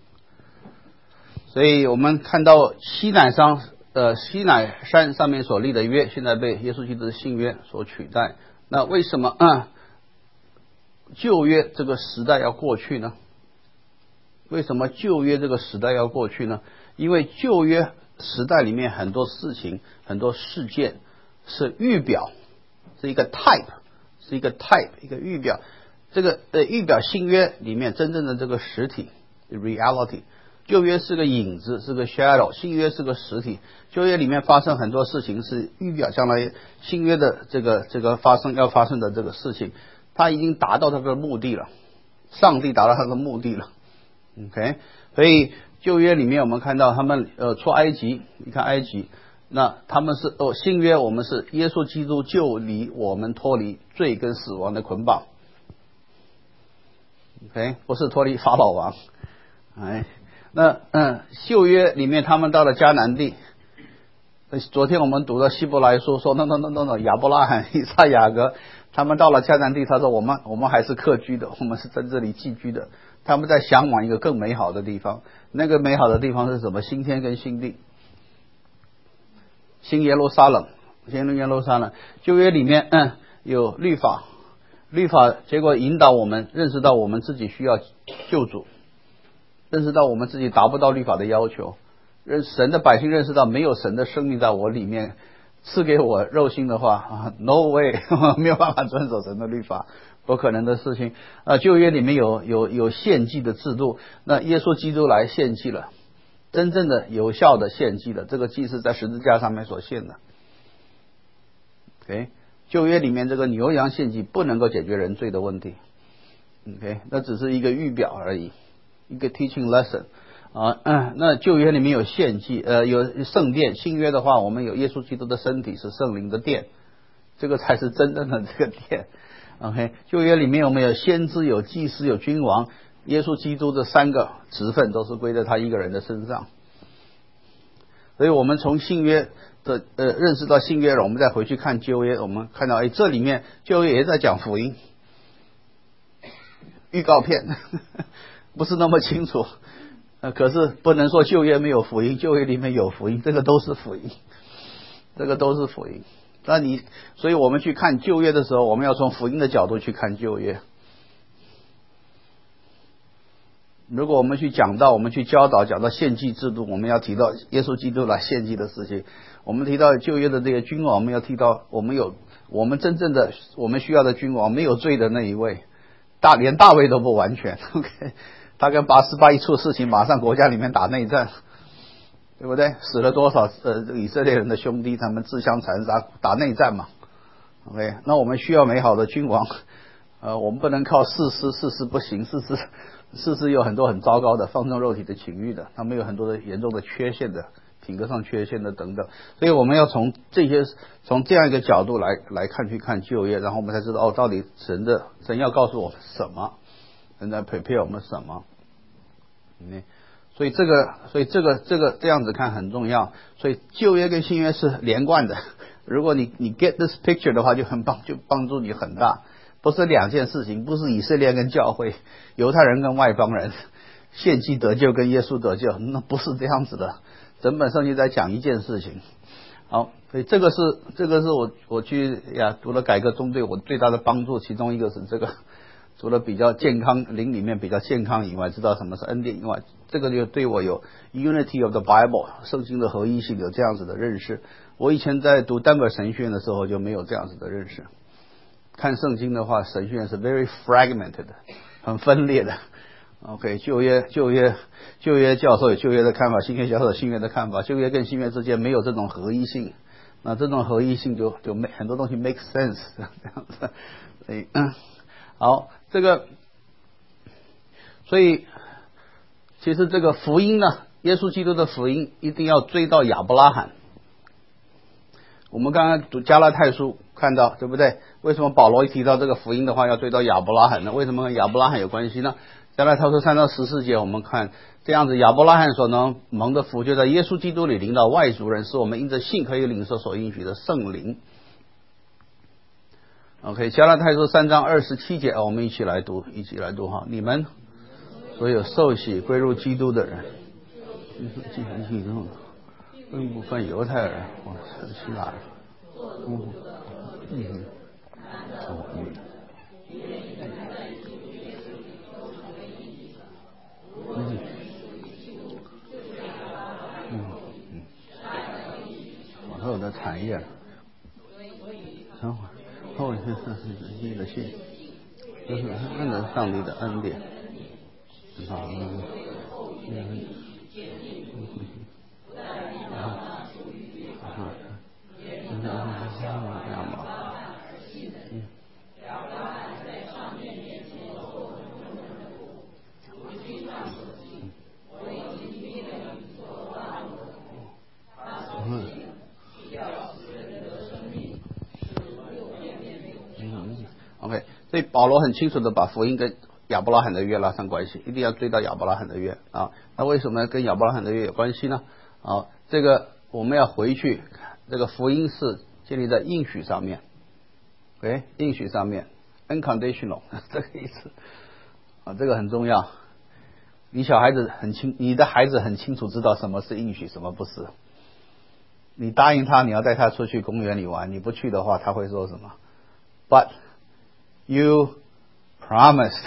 所以我们看到西乃山。呃，西乃山上面所立的约，现在被耶稣基督的新约所取代。那为什么啊、嗯、旧约这个时代要过去呢？为什么旧约这个时代要过去呢？因为旧约时代里面很多事情、很多事件是预表，是一个 type， 是一个 type， 一个预表。这个呃预表新约里面真正的这个实体 reality。旧约是个影子，是个 shadow， 新约是个实体。旧约里面发生很多事情是预表将来新约的这个这个发生要发生的这个事情，他已经达到他的目的了，上帝达到他的目的了。OK， 所以旧约里面我们看到他们呃出埃及，你看埃及，那他们是哦新约我们是耶稣基督救离我们脱离罪跟死亡的捆绑。OK， 不是脱离法老王，哎。那嗯，旧约里面他们到了迦南地，昨天我们读到希伯来书说，no no no no no， 亚伯拉罕、以撒、雅各，他们到了迦南地，他说我们我们还是客居的，我们是在这里寄居的。他们在向往一个更美好的地方，那个美好的地方是什么？新天跟新地，新耶路撒冷，新耶路撒冷。旧约里面嗯有律法，律法结果引导我们认识到我们自己需要救主。认识到我们自己达不到律法的要求，认神的百姓认识到没有神的生命在我里面，赐给我肉心的话啊 ，no way， 没有办法遵守神的律法，不可能的事情。啊，旧约里面有有有献祭的制度，那耶稣基督来献祭了，真正的有效的献祭了，这个祭是在十字架上面所献的。OK， 旧约里面这个牛羊献祭不能够解决人罪的问题。OK， 那只是一个预表而已。一个 teaching lesson 啊、嗯，那旧约里面有献祭，呃，有圣殿；新约的话，我们有耶稣基督的身体是圣灵的殿，这个才是真正的这个殿。OK， 旧约里面我们有先知、有祭司、有君王，耶稣基督的三个职分都是归在他一个人的身上。所以我们从新约的呃认识到新约了，我们再回去看旧约，我们看到哎，这里面旧约也在讲福音，预告片。不是那么清楚，呃，可是不能说旧约没有福音，旧约里面有福音，这个都是福音，这个都是福音。那你，所以我们去看旧约的时候，我们要从福音的角度去看旧约。如果我们去讲到，我们去教导，讲到献祭制度，我们要提到耶稣基督来献祭的事情。我们提到旧约的这些君王，我们要提到我们有我们真正的我们需要的君王，没有罪的那一位，大连大卫都不完全。OK。他跟八十八一出事情，马上国家里面打内战，对不对？死了多少呃以色列人的兄弟，他们自相残杀，打内战嘛。OK， 那我们需要美好的君王，呃，我们不能靠士师，士师不行，士师士师有很多很糟糕的放纵肉体的情欲的，他们有很多的严重的缺陷的，品格上缺陷的等等，所以我们要从这些从这样一个角度来来看去看旧约，然后我们才知道哦，到底神的神要告诉我们什么，神在 prepare 我们什么。嗯， 所以这个，所以这个这个这样子看很重要。所以旧约跟新约是连贯的。如果你你 get this picture 的话，就很帮就帮助你很大。不是两件事情，不是以色列跟教会，犹太人跟外邦人，献祭得救跟耶稣得救，那不是这样子的。整本圣经在讲一件事情。好，所以这个是这个是我我去呀读了改革中对我最大的帮助，其中一个是这个。除了比较健康灵里面比较健康以外，知道什么是恩典以外，这个就对我有 Unity of the Bible 圣经的合一性有这样子的认识。我以前在读丹佛神学院的时候就没有这样子的认识。看圣经的话，神学院是 very fragmented 很分裂的。OK， 旧约旧约旧约教授有旧约的看法，新约教授有新约的看法，旧约跟新约之间没有这种合一性。那这种合一性就就没很多东西 make sense 这样子。所以嗯。好，这个，所以其实这个福音呢，耶稣基督的福音一定要追到亚伯拉罕。我们刚刚读加拉太书看到，对不对？为什么保罗一提到这个福音的话要追到亚伯拉罕呢？为什么跟亚伯拉罕有关系呢？加拉太书三到十四节，我们看这样子，亚伯拉罕所能蒙的福，就在耶稣基督里临到外族人，是我们因着信可以领受所应许的圣灵。OK， 加拉太书三章二十七节，我们一起来读，一起来读哈。你们所有受洗归入基督的人，进行信中，并不分犹太人或是希腊人。嗯嗯嗯嗯。嗯嗯嗯，我所有的产业，等会儿。后是你的信，就是按照上帝的恩典，嗯嗯嗯嗯嗯 OK， 所以保罗很清楚的把福音跟亚伯拉罕的约拉上关系，一定要追到亚伯拉罕的约啊。那为什么跟亚伯拉罕的约有关系呢？啊，这个我们要回去，这个福音是建立在应许上面 ，OK， 应许上面 ，unconditional 这个意思啊，这个很重要。你小孩子很清，你的孩子很清楚知道什么是应许，什么不是。你答应他，你要带他出去公园里玩，你不去的话，他会说什么 ？But you promised，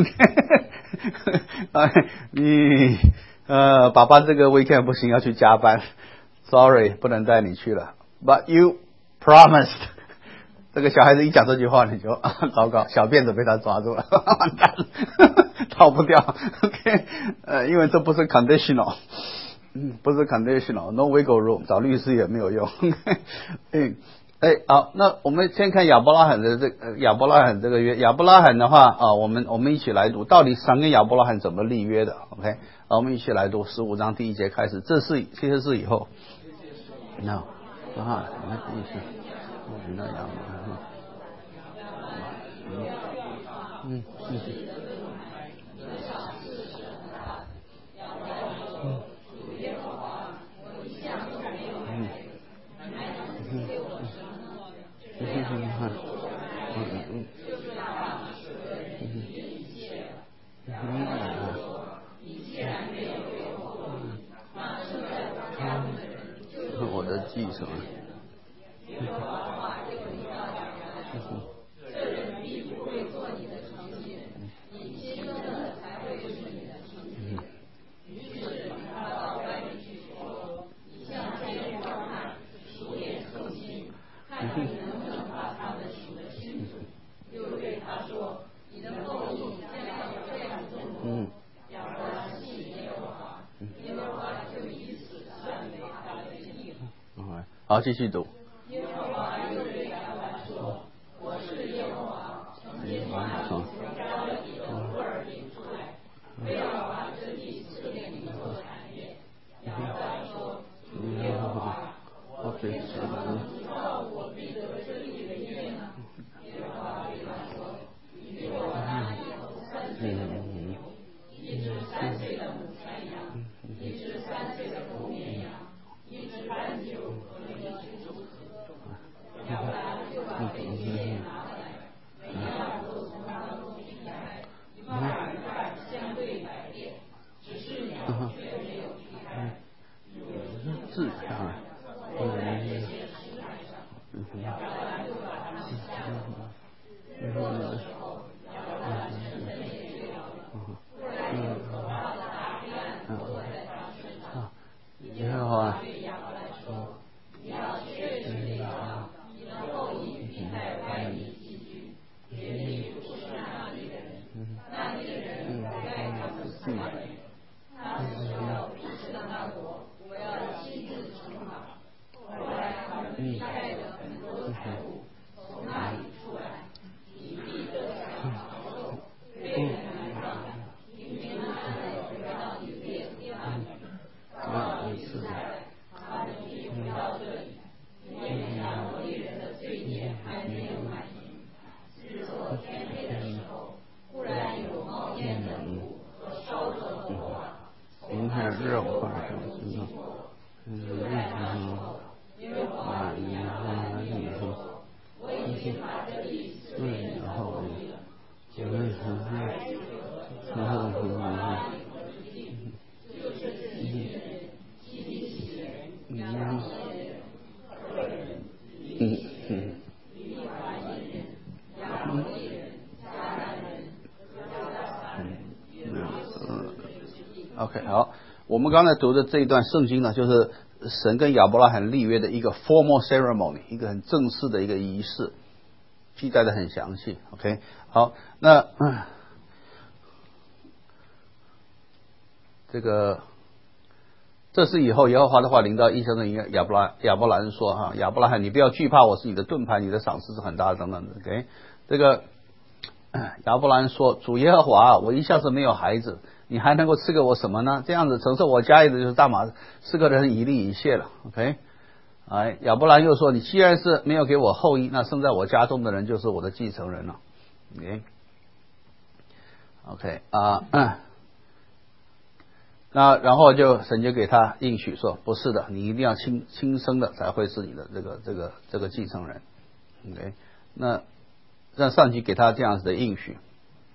你呃，爸爸这个 weekend 不行，要去加班 ，sorry， 不能带你去了。But you promised， 这个小孩子一讲这句话，你就糟糕，小辫子被他抓住了，完蛋了，逃不掉。OK， 呃，因为这不是 conditional。嗯，不是 conditional，no wiggle room， 找律师也没有用。嗯，哎，好，那我们先看亚伯拉罕的这个亚伯拉罕这个约。亚伯拉罕的话啊，我们我们一起来读，到底神跟亚伯拉罕怎么立约的 ？OK， 好，我们一起来读十五章第一节开始，这是这些是以后。No， 啊，我们第一次，我那样，嗯嗯嗯。我的继承。嗯。嗯，好，继续读。耶和华又对亚伯兰说：“我是耶和华，从天上从高的地从布尔领出来，非要把这地赐给你们做产业。”亚伯兰说：“主耶和华，我凭什么知道我必得这地为业呢？”耶和华对他说：“你给我拿一头三岁的母牛，一只三岁的母山羊。” 字啊，嗯嗯嗯耶和华，云海热化上知道，嗯嗯嗯，啊云海里头，嗯然后嗯嗯嗯嗯嗯嗯嗯 OK， 好，我们刚才读的这一段圣经呢，就是神跟亚伯拉罕立约的一个 formal ceremony， 一个很正式的一个仪式，记载的很详细。OK， 好，那、嗯、这个这是以后耶和华的话临到以色列人亚伯拉亚伯兰说哈，亚伯拉罕，你不要惧怕，我是你的盾牌，你的赏赐是很大的等等的。OK， 这个亚伯兰说，主耶和华，我一下子没有孩子，你还能够赐给我什么呢？这样子承受我家业的就是大马士革人以利以谢了。OK， 哎，亚伯兰又说，你既然是没有给我后裔，那生在我家中的人就是我的继承人了。OK， OK 啊、嗯，那然后就神就给他应许说，不是的，你一定要亲亲生的才会是你的这个这个这个继承人。OK， 那让上帝给他这样子的应许。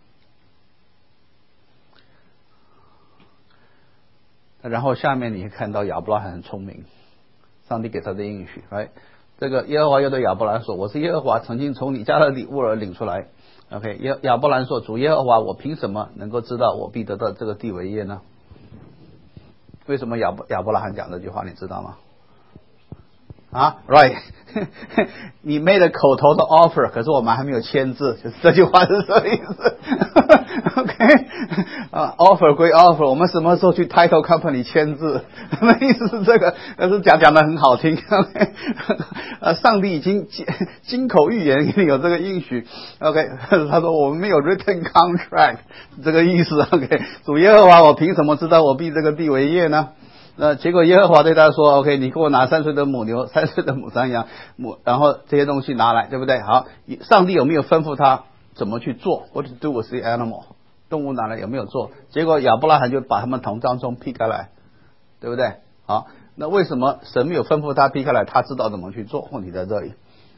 然后下面你看到亚伯拉罕很聪明，上帝给他的应许，来，这个耶和华又对亚伯兰说，我是耶和华曾经从你家的里乌尔领出来。OK， 亚亚伯兰说，主耶和华，我凭什么能够知道我必得到这个地为业呢？为什么亚伯亚伯拉罕讲这句话，你知道吗？啊 ，right， 你 made a 口头的 offer， 可是我们还没有签字，就是这句话是什么意思？OK， 啊 ，offer 归 offer， 我们什么时候去 title company 签字？那意思是这个，但是讲讲的很好听。OK， 啊，上帝已经金口预言给你有这个应许。OK， 他说我们没有 written contract， 这个意思。OK， 主耶和华，我凭什么知道我必这个地为业呢？那结果耶和华对他说 ：“OK， 你给我拿三岁的母牛、三岁的母山羊，母，然后这些东西拿来，对不对？好，上帝有没有吩咐他怎么去做 ？What to do with the animal？ 动物拿来有没有做？结果亚伯拉罕就把他们从当中劈开来，对不对？好，那为什么神没有吩咐他劈开来？他知道怎么去做？问题在这里。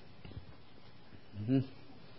嗯，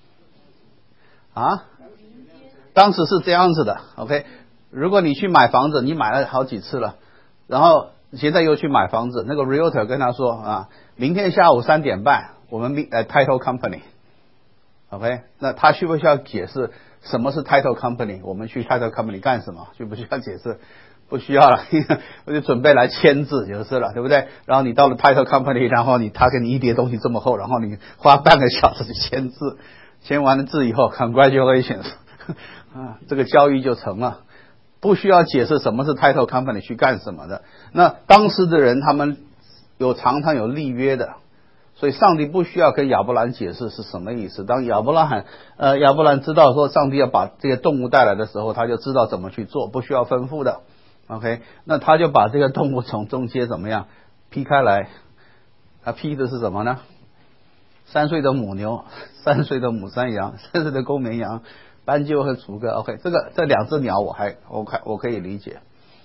啊，当时是这样子的。OK， 如果你去买房子，你买了好几次了。”然后现在又去买房子，那个 realtor 跟他说啊，明天下午三点半，我们 meet at title company。OK， 那他需不需要解释什么是 title company？ 我们去 title company 干什么？需不需要解释？不需要了，我就准备来签字就是了，对不对？然后你到了 title company， 然后你他给你一叠东西这么厚，然后你花半个小时去签字，签完了字以后 ，congratulations， 啊，这个交易就成了。不需要解释什么是 title company 去干什么的。那当时的人他们有常常有立约的，所以上帝不需要跟亚伯兰解释是什么意思。当亚伯拉罕呃亚伯兰知道说上帝要把这些动物带来的时候，他就知道怎么去做，不需要吩咐的。OK， 那他就把这个动物从中间怎么样劈开来？他劈的是什么呢？三岁的母牛，三岁的母山羊，三岁的公绵羊。斑鸠和雏鸽 ，OK， 这个这两只鸟我还我看我可以理解。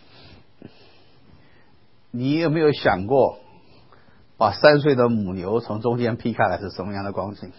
你有没有想过，把三岁的母牛从中间劈开来是什么样的光景？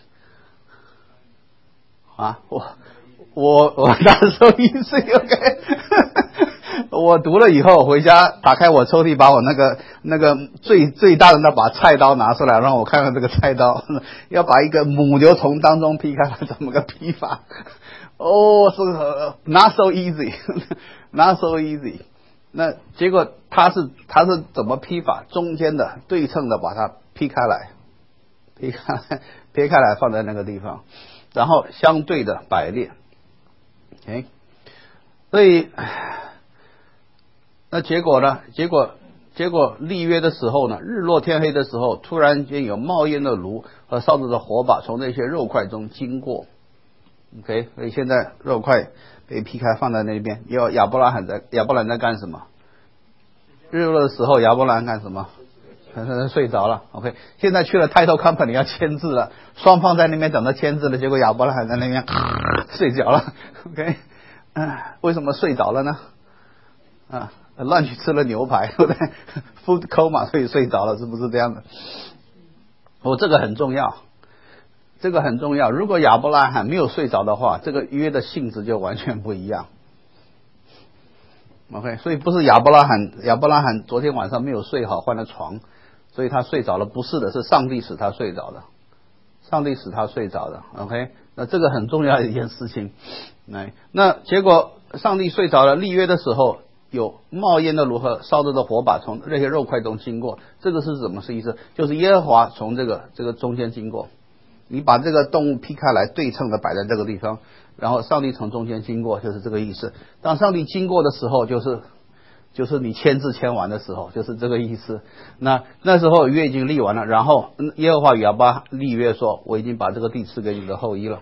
啊，我我我那时候一岁 ，OK， 我读了以后回家打开我抽屉，把我那个那个最最大的那把菜刀拿出来，让我看看这个菜刀要把一个母牛从当中劈开来怎么个劈法。哦，是 not so easy not so easy。 那结果他是他是怎么劈法？中间的对称的把它劈开来，劈开来劈开来放在那个地方，然后相对的摆列。OK， 所以那结果呢？结果结果立约的时候呢，日落天黑的时候，突然间有冒烟的炉和烧着的火把从那些肉块中经过。OK， 所以现在肉块被劈开放在那边。要亚伯拉罕在亚伯兰在干什么？日落的时候，亚伯兰干什么？睡着了。OK， 现在去了 Title Company 要签字了，双方在那边等着签字了，结果亚伯拉罕在那边睡着了。OK， 嗯、呃，为什么睡着了呢？啊，乱去吃了牛排，对不对 ？Food coma， 所以睡着了，是不是这样的？哦，这个很重要，这个很重要。如果亚伯拉罕没有睡着的话，这个约的性质就完全不一样。OK， 所以不是亚伯拉罕，亚伯拉罕昨天晚上没有睡好，换了床，所以他睡着了，不是的，是上帝使他睡着的，上帝使他睡着的。OK， 那这个很重要的一件事情。来，那结果上帝睡着了，立约的时候有冒烟的炉和烧着的火把从那些肉块中经过，这个是什么是意思？就是耶和华从这个这个中间经过，你把这个动物劈开来，对称的摆在这个地方。然后上帝从中间经过，就是这个意思。当上帝经过的时候，就是就是你签字签完的时候，就是这个意思。那那时候约已经立完了，然后耶和华与亚伯拉罕立约说：“我已经把这个地赐给你的后裔了。”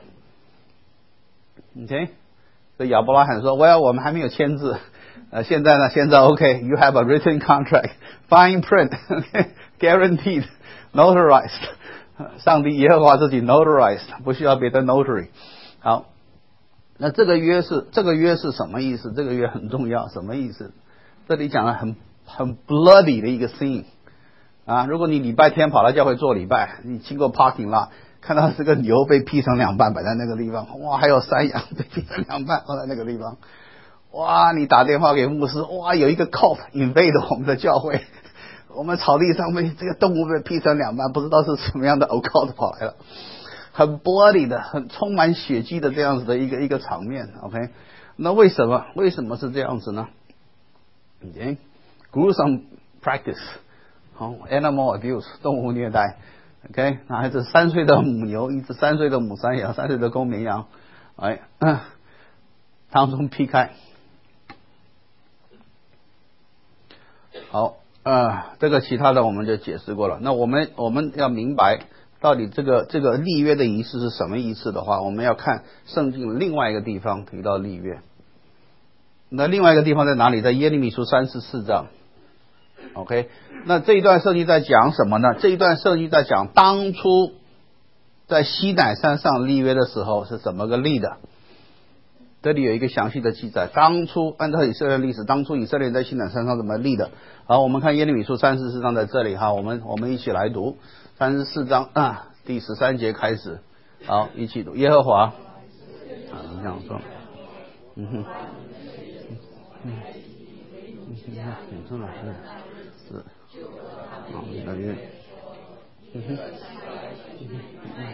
OK， 所以亚伯拉罕说：“我要我们还没有签字，呃，现在呢，现在 OK，you have a written contract, fine print, guaranteed, notarized。” 上帝耶和华自己 notarized， 不需要别的 notary。好。那这个约是这个约是什么意思？这个约很重要，什么意思？这里讲了很很 bloody 的一个 scene 啊！如果你礼拜天跑到教会做礼拜，你经过 parking lot 看到这个牛被劈成两半摆在那个地方，哇，还有山羊被劈成两半放在那个地方，哇，你打电话给牧师，哇，有一个 cop invade 我们的教会，我们草地上被这个动物被劈成两半，不知道是什么样的 occult 跑来了。很bloody的，很充满血迹的这样子的一个一个场面 ，OK？ 那为什么为什么是这样子呢？ Okay? Gruesome practice， 好、oh, ，animal abuse， 动物虐待 ，OK？ 那还是三岁的母牛，一只三岁的母山羊，三岁的公绵羊，哎，嗯，当中劈开。好，呃，这个其他的我们就解释过了。那我们我们要明白。到底这个这个立约的仪式是什么意思的话，我们要看圣经另外一个地方提到立约。那另外一个地方在哪里？在耶利米书三十四章。OK， 那这一段圣经在讲什么呢？这一段圣经在讲当初在西乃山上立约的时候是怎么个立的。这里有一个详细的记载，当初按照以色列历史，当初以色列在西乃山上怎么立的。好，我们看耶利米书三十四章在这里哈，我们我们一起来读。三十四章啊，第十三节开始，好，一起读。耶和华，啊，你这样说，嗯哼，嗯，嗯哼，挺正的，是是，啊，那约，嗯哼，嗯哼，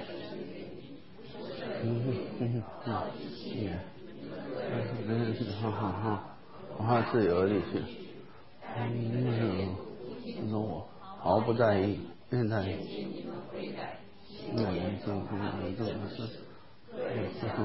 嗯哼，嗯哼，嗯，嗯，哈哈哈，我还自由力气，嗯，那我毫不在意。现在，嗯，这这这这是，嗯，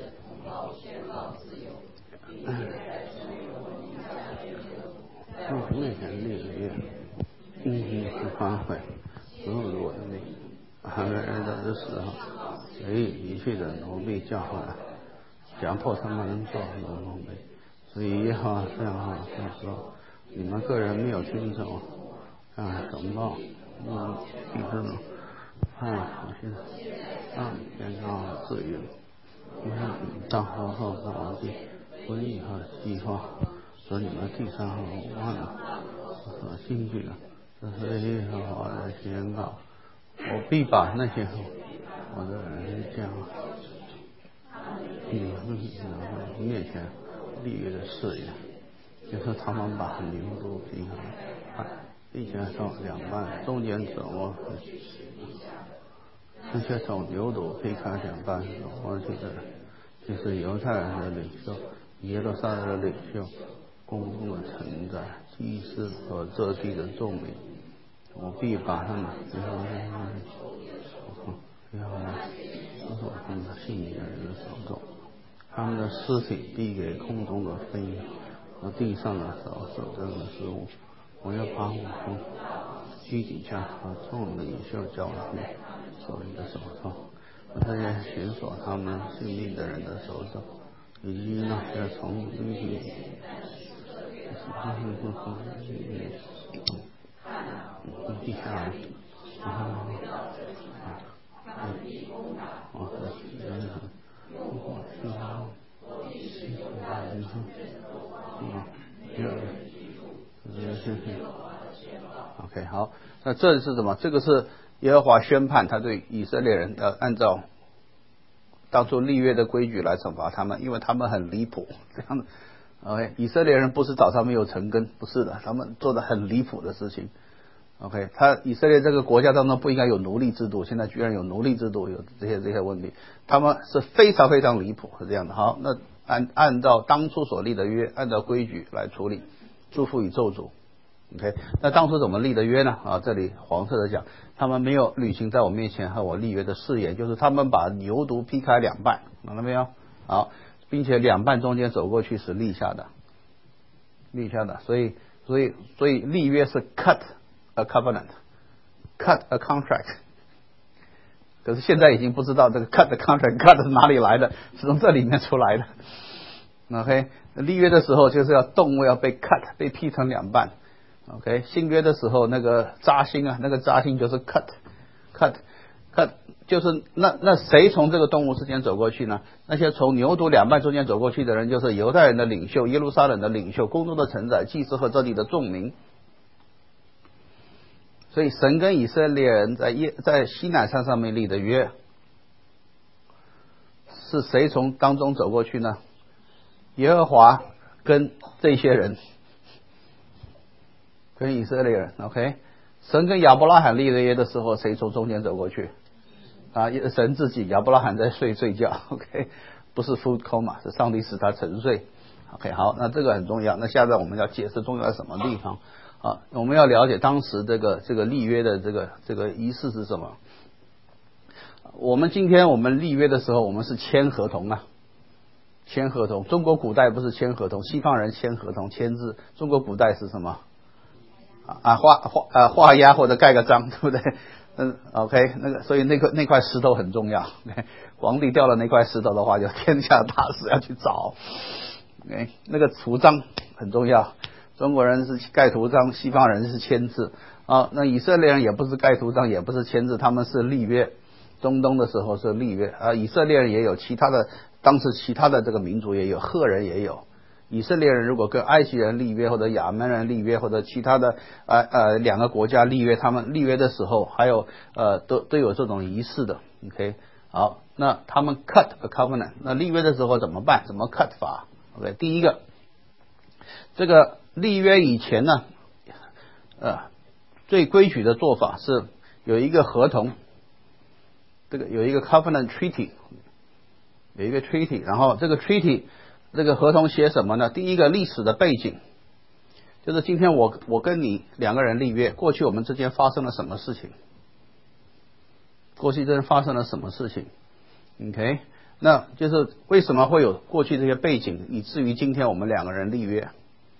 嗯，那天那个月，嗯嗯，反悔，所有的我的那，还没人到这时候，随意一切的奴婢叫回来，强迫他们做奴婢，所以耶和华这样话就说：你们个人没有听从，啊，怎么？嗯，你知道，哎，我现在啊，宣告自由，嗯，到后后不忘记瘟疫和饥荒，使你们地上和万和兴起了，这是耶和华的宣告。我必把那些我的人将你们面前立约的誓言， 就是他们把牛犊劈开，并且走两半，中间走过去，并且从牛犊劈开两半走过去的人，就是犹太人的领袖、耶路撒冷的领袖、公共的承载、祭司和这地的众民。我必把他们，然后然后交到他们的信仰人的手中，他们的尸体必给空中的飞鸟和地上的走兽这样的食物。我要把我从居底下和众领袖交去手里的手中，我这些寻索他们性命的人的手中，以及那些从地里地下来，然后啊，哦，嗯，嗯，啊，嗯 ，OK， 好，那这是什么？这个是耶和华宣判，他对以色列人要按照当初立约的规矩来惩罚他们，因为他们很离谱，这样的。OK， 以色列人不是早上没有成根，不是的，他们做的很离谱的事情。OK， 他以色列这个国家当中不应该有奴隶制度，现在居然有奴隶制度，有这些这些问题，他们是非常非常离谱，是这样的。好，那按按照当初所立的约，按照规矩来处理，祝福与咒诅。OK， 那当初怎么立的约呢？啊，这里黄色的讲，他们没有履行在我面前和我立约的誓言，就是他们把牛犊劈开两半，看到没有？好，并且两半中间走过去是立下的，立下的，所以所以所以立约是 cut a covenant， cut a contract。可是现在已经不知道这个 cut a contract cut 是哪里来的，是从这里面出来的。OK， 立约的时候就是要动物要被 cut， 被劈成两半。OK， 新约的时候那个扎心啊，那个扎心就是 cut cut cut， 就是那那谁从这个动物之间走过去呢？那些从牛犊两半中间走过去的人，就是犹太人的领袖、耶路撒冷的领袖、宫中的承载、祭司和这里的众民。所以神跟以色列人在耶在西乃山上面立的约，是谁从当中走过去呢？耶和华跟这些人。跟以色列人 ，OK， 神跟亚伯拉罕立了约的时候，谁从中间走过去？啊，神自己，亚伯拉罕在睡睡觉 ，OK， 不是 food coma， 是上帝使他沉睡 ，OK， 好，那这个很重要。那现在我们要解释重要在什么地方啊？我们要了解当时这个这个立约的这个这个仪式是什么？我们今天我们立约的时候，我们是签合同啊，签合同。中国古代不是签合同，西方人签合同签字，中国古代是什么？啊，画画呃画押或者盖个章，对不对？嗯 ，OK， 那个，所以那个那块石头很重要。皇帝掉了那块石头的话，就天下大事要去找。OK， 那个图章很重要。中国人是盖图章，西方人是签字啊。那以色列人也不是盖图章，也不是签字，他们是立约。中东的时候是立约啊，以色列人也有，其他的当时其他的这个民族也有，赫人也有。以色列人如果跟埃及人立约，或者亚门人立约，或者其他的呃呃两个国家立约，他们立约的时候，还有呃都都有这种仪式的。OK， 好，那他们 cut a covenant， 那立约的时候怎么办？怎么 cut 法 ？OK， 第一个，这个立约以前呢，呃，最规矩的做法是有一个合同，这个有一个 covenant treaty， 有一个 treaty， 然后这个 treaty。这个合同写什么呢？第一个历史的背景，就是今天我我跟你两个人立约，过去我们之间发生了什么事情？过去之间发生了什么事情 ？OK， 那就是为什么会有过去这些背景，以至于今天我们两个人立约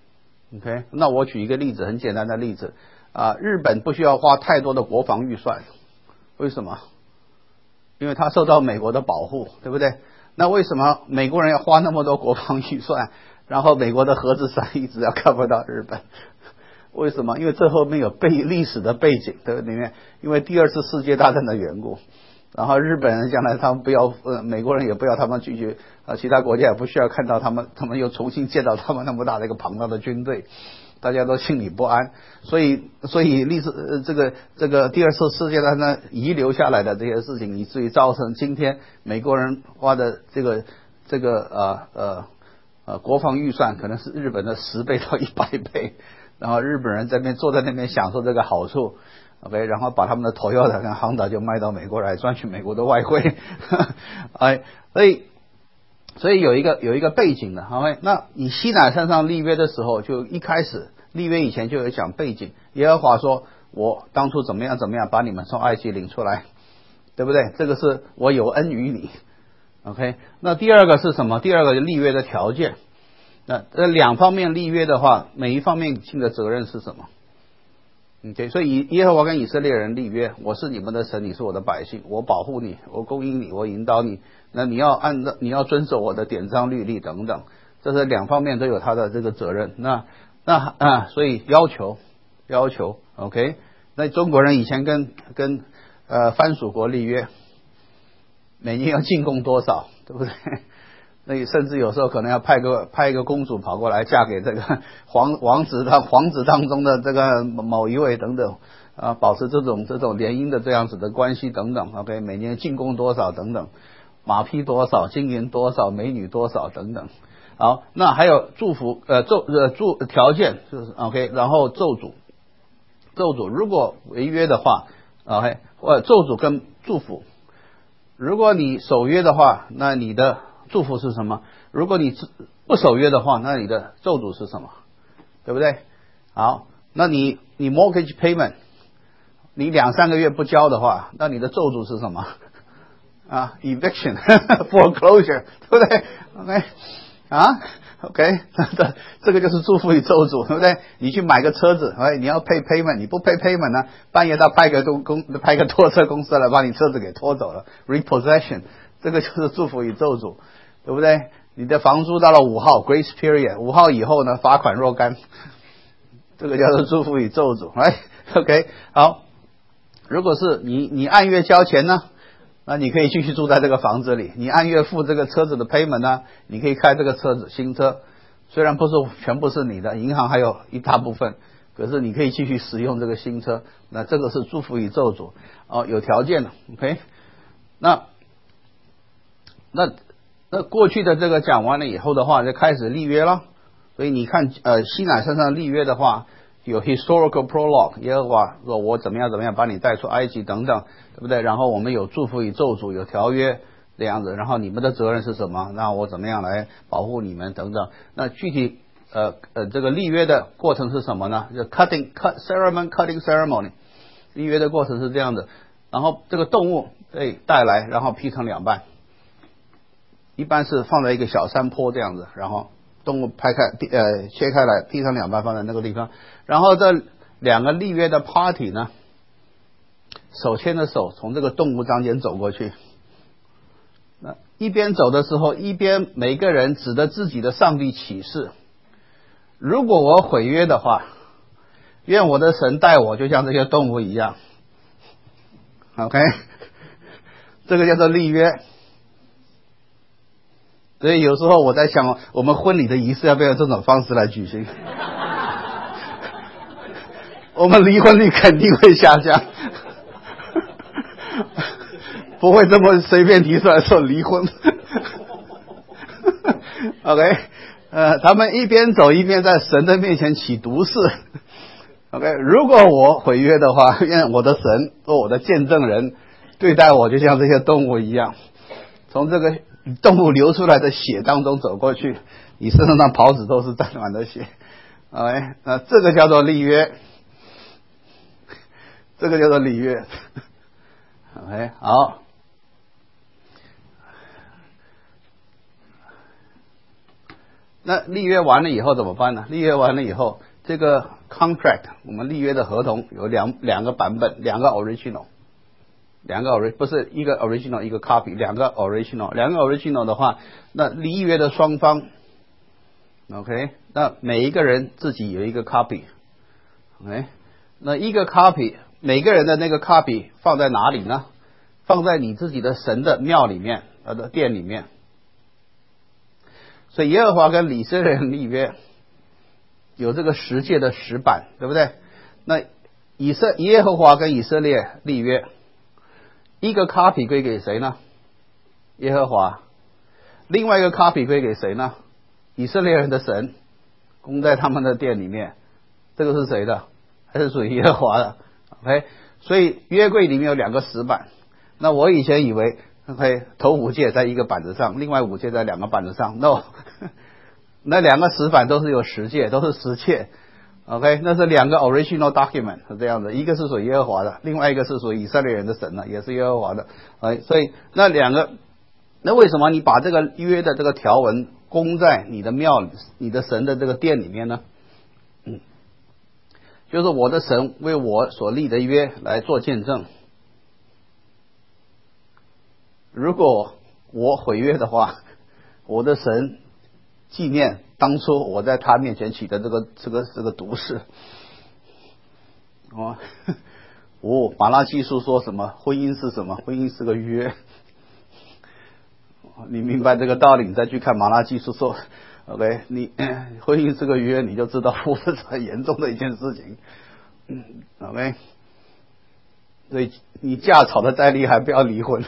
？OK， 那我举一个例子，很简单的例子啊，日本不需要花太多的国防预算，为什么？因为它受到美国的保护，对不对？那为什么美国人要花那么多国防预算，然后美国的核子伞一直要看不到日本？为什么？因为这后面有背历史的背景的里面，因为第二次世界大战的缘故，然后日本人将来他们不要呃美国人也不要他们继续啊、呃，其他国家也不需要看到他们，他们又重新见到他们那么大的一个庞大的军队。大家都心里不安，所以所以历史呃这个这个第二次世界大战遗留下来的这些事情，以至于造成今天美国人花的这个这个呃呃呃国防预算可能是日本的十倍到一百倍，然后日本人在那边坐在那边享受这个好处 ，OK， 然后把他们的 Toyota 跟 Honda 就卖到美国来，赚取美国的外汇，哎，所以所以有一个有一个背景的 ，OK， 那以西乃山上立约的时候，就一开始立约以前就有讲背景，耶和华说，我当初怎么样怎么样把你们从埃及领出来，对不对？这个是我有恩于你。OK， 那第二个是什么？第二个立约的条件。那这两方面立约的话，每一方面尽的责任是什么 ？OK， 所以耶和华跟以色列人立约，我是你们的神，你是我的百姓，我保护你，我供应你，我引导你。那你要按照你要遵守我的典章律例等等，这是两方面都有他的这个责任。那那啊，所以要求要求 OK， 那中国人以前跟跟呃藩属国立约。每年要进贡多少，对不对？那甚至有时候可能要派个派一个公主跑过来嫁给这个皇王子当皇子当中的这个某一位等等啊，保持这种这种联姻的这样子的关系等等 ，OK， 每年进贡多少等等，马匹多少，金银多少，美女多少等等。好，那还有祝福呃咒呃祝条件就是 OK， 然后咒诅咒诅如果违约的话 ，OK， 或咒诅跟祝福。如果你守约的话，那你的祝福是什么？如果你不守约的话，那你的咒诅是什么？对不对？好，那你你 mortgage payment， 你两三个月不交的话，那你的咒诅是什么？啊 ，eviction foreclosure， 对不对 ？OK， 啊 ，OK， 这这个就是祝福与咒诅，对不对？你去买个车子，哎，你要 pay payment， 你不 pay payment 呢，半夜到派个公公派个拖车公司来把你车子给拖走了 ，repossession， 这个就是祝福与咒诅，对不对？你的房租到了五号 grace period， 五号以后呢，罚款若干，这个叫做祝福与咒诅，哎 ，OK， 好，如果是你你按月交钱呢？那你可以继续住在这个房子里，你按月付这个车子的 payment 呢，你可以开这个车子新车，虽然不是全部是你的，银行还有一大部分，可是你可以继续使用这个新车，那这个是祝福与咒诅哦，有条件的 ，OK， 那那那过去的这个讲完了以后的话，就开始立约了，所以你看呃西乃山上立约的话。有 historical prologue， 耶和华说我怎么样怎么样把你带出埃及等等，对不对？然后我们有祝福与咒诅，有条约这样子，然后你们的责任是什么？那我怎么样来保护你们等等？那具体呃呃这个立约的过程是什么呢？就 cutting cut ceremony cutting ceremony， 立约的过程是这样的，然后这个动物被带来，然后劈成两半，一般是放在一个小山坡这样子，然后。动物拍开呃切开来劈成两半放在那个地方，然后这两个立约的 party 呢，手牵着手从这个动物中间走过去，那一边走的时候，一边每个人指着自己的上帝起誓，如果我毁约的话，愿我的神待我就像这些动物一样 ，OK， 这个叫做立约。所以有时候我在想，我们婚礼的仪式要不要用这种方式来举行？我们离婚率肯定会下降，不会这么随便提出来说离婚。OK， 呃，他们一边走一边在神的面前起毒誓。OK， 如果我毁约的话，愿我的神做我的见证人，对待我就像这些动物一样，从这个。动物流出来的血当中走过去，你身上的袍子都是沾满了血。OK， 那这个叫做立约，这个叫做立约。OK， 好。那立约完了以后怎么办呢？立约完了以后，这个 contract 我们立约的合同有两两个版本，两个 original。两个 original 不是一个 original 一个 copy， 两个 original， 两个 original 的话，那立约的双方 ，OK， 那每一个人自己有一个 copy，OK， 那一个 copy， 每个人的那个 copy 放在哪里呢？放在你自己的神的庙里面，呃的殿里面。所以耶和华跟以色列人立约，有这个十诫的石板，对不对？那以色耶和华跟以色列立约。一个 copy 归给谁呢？耶和华。另外一个 copy 归给谁呢？ 以色列人的神攻在他们的殿里面，这个是谁的？还是属于耶和华的 ？OK， 所以约柜里面有两个石板。那我以前以为 OK 头五戒在一个板子上，另外五戒在两个板子上 ，no， 那两个石板都是有十戒，都是十诫。OK， 那是两个 original document 是这样的，一个是属于耶和华的，另外一个是属于以色列人的神的，也是耶和华的。哎，所以那两个，那为什么你把这个约的这个条文供在你的庙里、你的神的这个殿里面呢？嗯，就是我的神为我所立的约来做见证。如果我毁约的话，我的神纪念当初我在他面前起的这个这个这个毒誓。哦，哦，马拉基书说什么？婚姻是什么？婚姻是个约。你明白这个道理，你再去看马拉基书说 ，OK， 你婚姻是个约，你就知道夫是很严重的一件事情。嗯 ，OK， 所以你架吵得再厉害，不要离婚。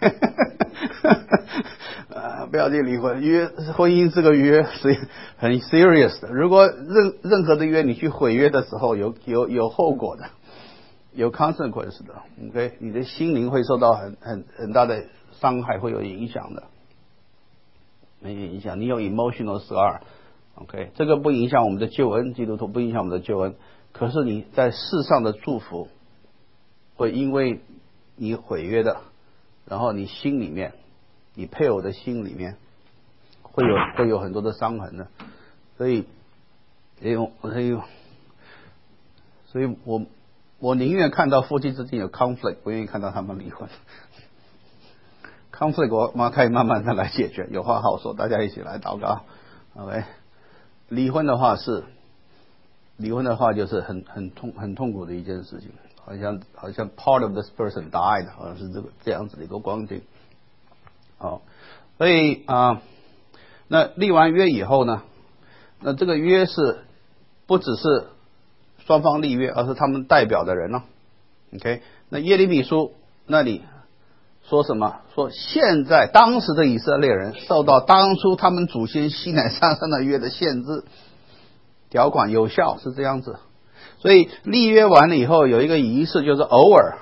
啊，不要去离婚，约婚姻是个约，所以很 serious 的。如果任任何的约你去毁约的时候，有有有后果的，有 consequence 的 ，OK， 你的心灵会受到很很很大的伤害，会有影响的，没影响。你有 emotional scar，OK， 这个不影响我们的救恩，基督徒不影响我们的救恩。可是你在世上的祝福，会因为你毁约的，然后你心里面。你配偶的心里面会有会有很多的伤痕的，所以，所以，所以，所以我我宁愿看到夫妻之间有 conflict， 不愿意看到他们离婚。conflict 我们可以慢慢的来解决，有话好说，大家一起来祷告。OK， 离婚的话是，离婚的话就是很很痛很痛苦的一件事情，好像好像 part of this person died， 好像是这个这样子的一个光景。好，所以啊、呃，那立完约以后呢，那这个约是不只是双方立约，而是他们代表的人呢、哦。OK， 那耶利米书那里说什么？说现在当时的以色列人受到当初他们祖先西乃山上的约的限制，条款有效是这样子。所以立约完了以后，有一个仪式，就是偶尔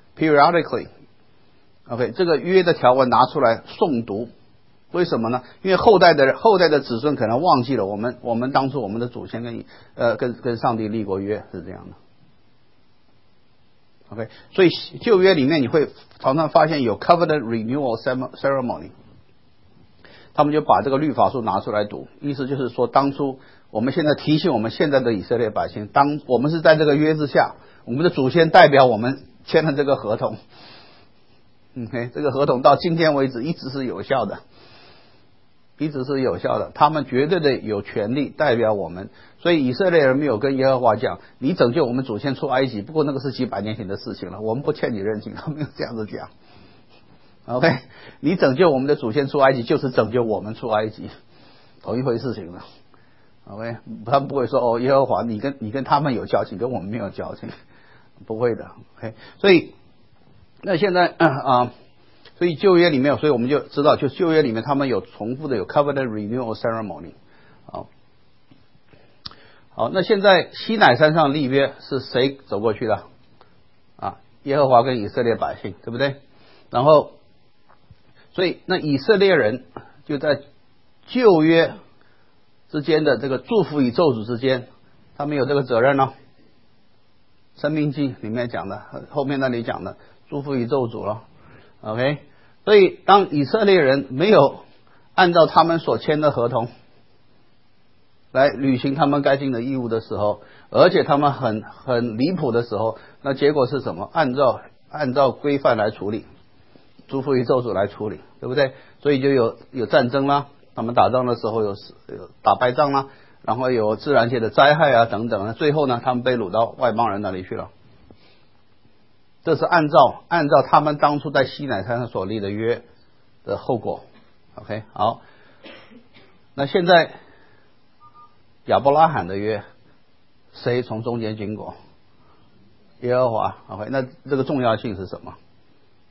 periodically。OK， 这个约的条文拿出来诵读，为什么呢？因为后代的后代的子孙可能忘记了我们我们当初我们的祖先跟呃跟跟上帝立过约是这样的。OK， 所以旧约里面你会常常发现有 covenant renewal ceremony， 他们就把这个律法书拿出来读，意思就是说，当初我们现在提醒我们现在的以色列百姓，当我们是在这个约之下，我们的祖先代表我们签了这个合同。OK， 这个合同到今天为止一直是有效的，一直是有效的。他们绝对的有权利代表我们，所以以色列人没有跟耶和华讲，你拯救我们祖先出埃及，不过那个是几百年前的事情了，我们不欠你人情，他没有这样子讲。OK， 你拯救我们的祖先出埃及，就是拯救我们出埃及，同一回事情了。OK， 他们不会说哦，耶和华你跟你跟他们有交情，跟我们没有交情，不会的。OK， 所以。那现在啊、呃，所以旧约里面，所以我们就知道，就旧约里面他们有重复的有 covenant renewal ceremony。好，好，那现在西乃山上立约是谁走过去的？啊，耶和华跟以色列百姓，对不对？然后，所以那以色列人就在旧约之间的这个祝福与咒诅之间，他们有这个责任呢、哦。申命记里面讲的，后面那里讲的。祝福与咒诅了 ，OK， 所以当以色列人没有按照他们所签的合同来履行他们该尽的义务的时候，而且他们很很离谱的时候，那结果是什么？按照按照规范来处理，祝福与咒诅来处理，对不对？所以就有有战争啦，他们打仗的时候有有打败仗啦，然后有自然界的灾害啊等等，最后呢，他们被掳到外邦人那里去了。这是按照按照他们当初在西乃山上所立的约的后果。OK， 好，那现在亚伯拉罕的约，谁从中间经过？耶和华。OK， 那这个重要性是什么？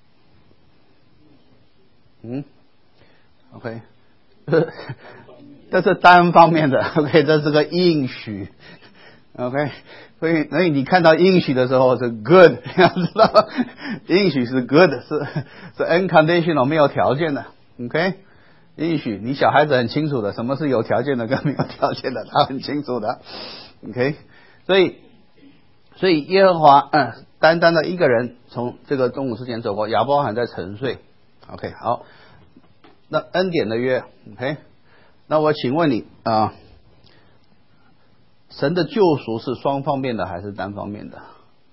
嗯 ，OK， 这是单方面的 ，OK， 这是个应许 ，OK， 所以所以你看到应许的时候是 good， 要知道应许是 good， 是是 unconditional 没有条件的 ，OK， 应许你小孩子很清楚的，什么是有条件的跟没有条件的，他很清楚的 ，OK， 所以所以耶和华嗯，单单的一个人从这个中午之前走过，亚伯拉罕在沉睡 ，OK， 好，那恩典的约 ，OK。那我请问你啊，神的救赎是双方面的还是单方面的？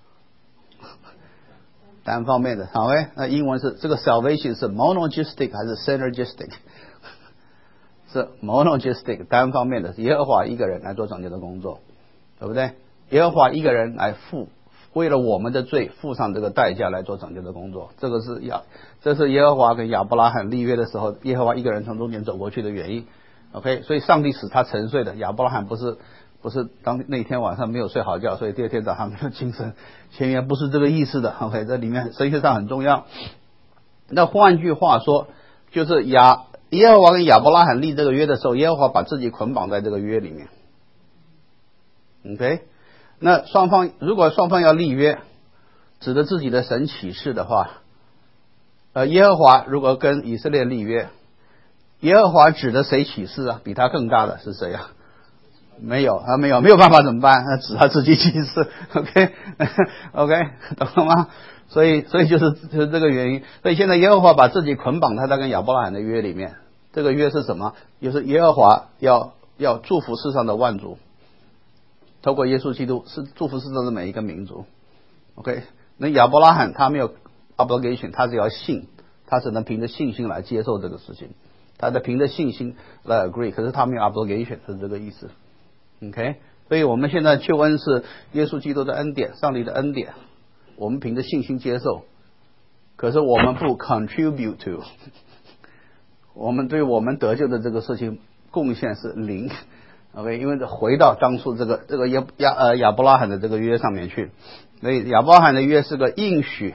单方面的，好诶，那英文是这个 salvation 是 monergistic 还是 synergistic？ 是 monergistic 单方面的，耶和华一个人来做拯救的工作，对不对？耶和华一个人来付，为了我们的罪付上这个代价来做拯救的工作，这个是亚，这是耶和华跟亚伯拉罕立约的时候，耶和华一个人从中间走过去的原因。OK， 所以上帝使他沉睡的，亚伯拉罕不是不是当那天晚上没有睡好觉，所以第二天早上没有精神，前面不是这个意思的。OK， 这里面神学上很重要。那换句话说，就是亚耶和华跟亚伯拉罕立这个约的时候，耶和华把自己捆绑在这个约里面。OK， 那双方如果双方要立约，指着自己的神启示的话，呃，耶和华如果跟以色列立约。耶和华指的谁启示啊？比他更大的是谁啊？没有，他没有，没有办法怎么办？他指他自己启示 ，OK，OK， okay? okay? 懂了吗？所以，所以就是就是这个原因。所以现在耶和华把自己捆绑在他跟亚伯拉罕的约里面。这个约是什么？就是耶和华要要祝福世上的万族，透过耶稣基督是祝福世上的每一个民族。OK， 那亚伯拉罕他没有 obligation， 他只要信，他只能凭着信心来接受这个事情。他在凭着信心来 agree， 可是他没有 obligation， 是这个意思 ，OK？ 所以我们现在救恩是耶稣基督的恩典，上帝的恩典，我们凭着信心接受，可是我们不 contribute to， 我们对我们得救的这个事情贡献是零 ，OK？ 因为回到当初这个这个亚亚呃亚伯拉罕的这个约上面去，所以亚伯拉罕的约是个应许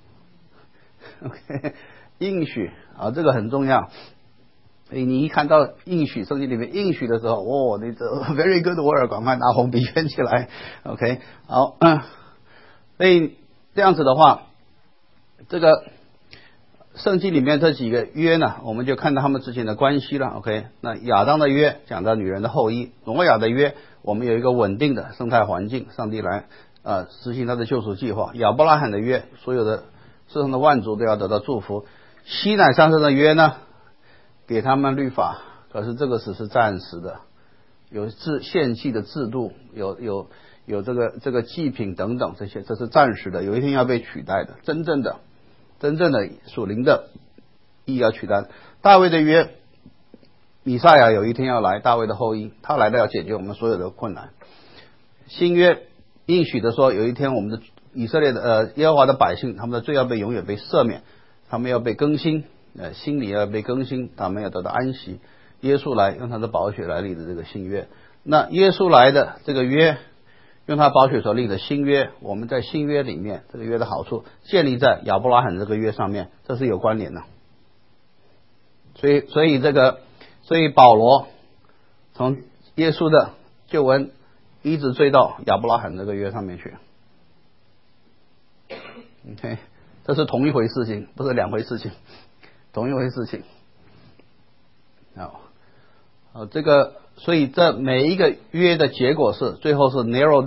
，OK？ 应许啊，这个很重要。所以你一看到应许圣经里面应许的时候，哦，你这 very good word， 赶快拿红笔圈起来 ，OK， 好，嗯，所以这样子的话，这个圣经里面这几个约呢，我们就看到他们之间的关系了 ，OK， 那亚当的约讲到女人的后裔，挪亚的约我们有一个稳定的生态环境，上帝来呃实行他的救赎计划，亚伯拉罕的约，所有的世上的万族都要得到祝福，西乃山上的约呢？给他们律法，可是这个只是暂时的，有制献祭的制度，有有有这个这个祭品等等这些，这是暂时的，有一天要被取代的。真正的真正的属灵的义要取代。大卫的约，以赛亚有一天要来，大卫的后裔，他来了要解决我们所有的困难。新约应许的说，有一天我们的以色列的呃耶和华的百姓，他们的罪要被永远被赦免，他们要被更新。呃，心里要被更新，他们要得到安息。耶稣来用他的宝血来立的这个新约，那耶稣来的这个约，用他宝血所立的新约，我们在新约里面，这个约的好处建立在亚伯拉罕这个约上面，这是有关联的。所以，所以这个，所以保罗从耶稣的救恩一直追到亚伯拉罕这个约上面去。OK， 这是同一回事情，不是两回事情。同一回事情，好，好，这个，所以这每一个约的结果是最后是 narrow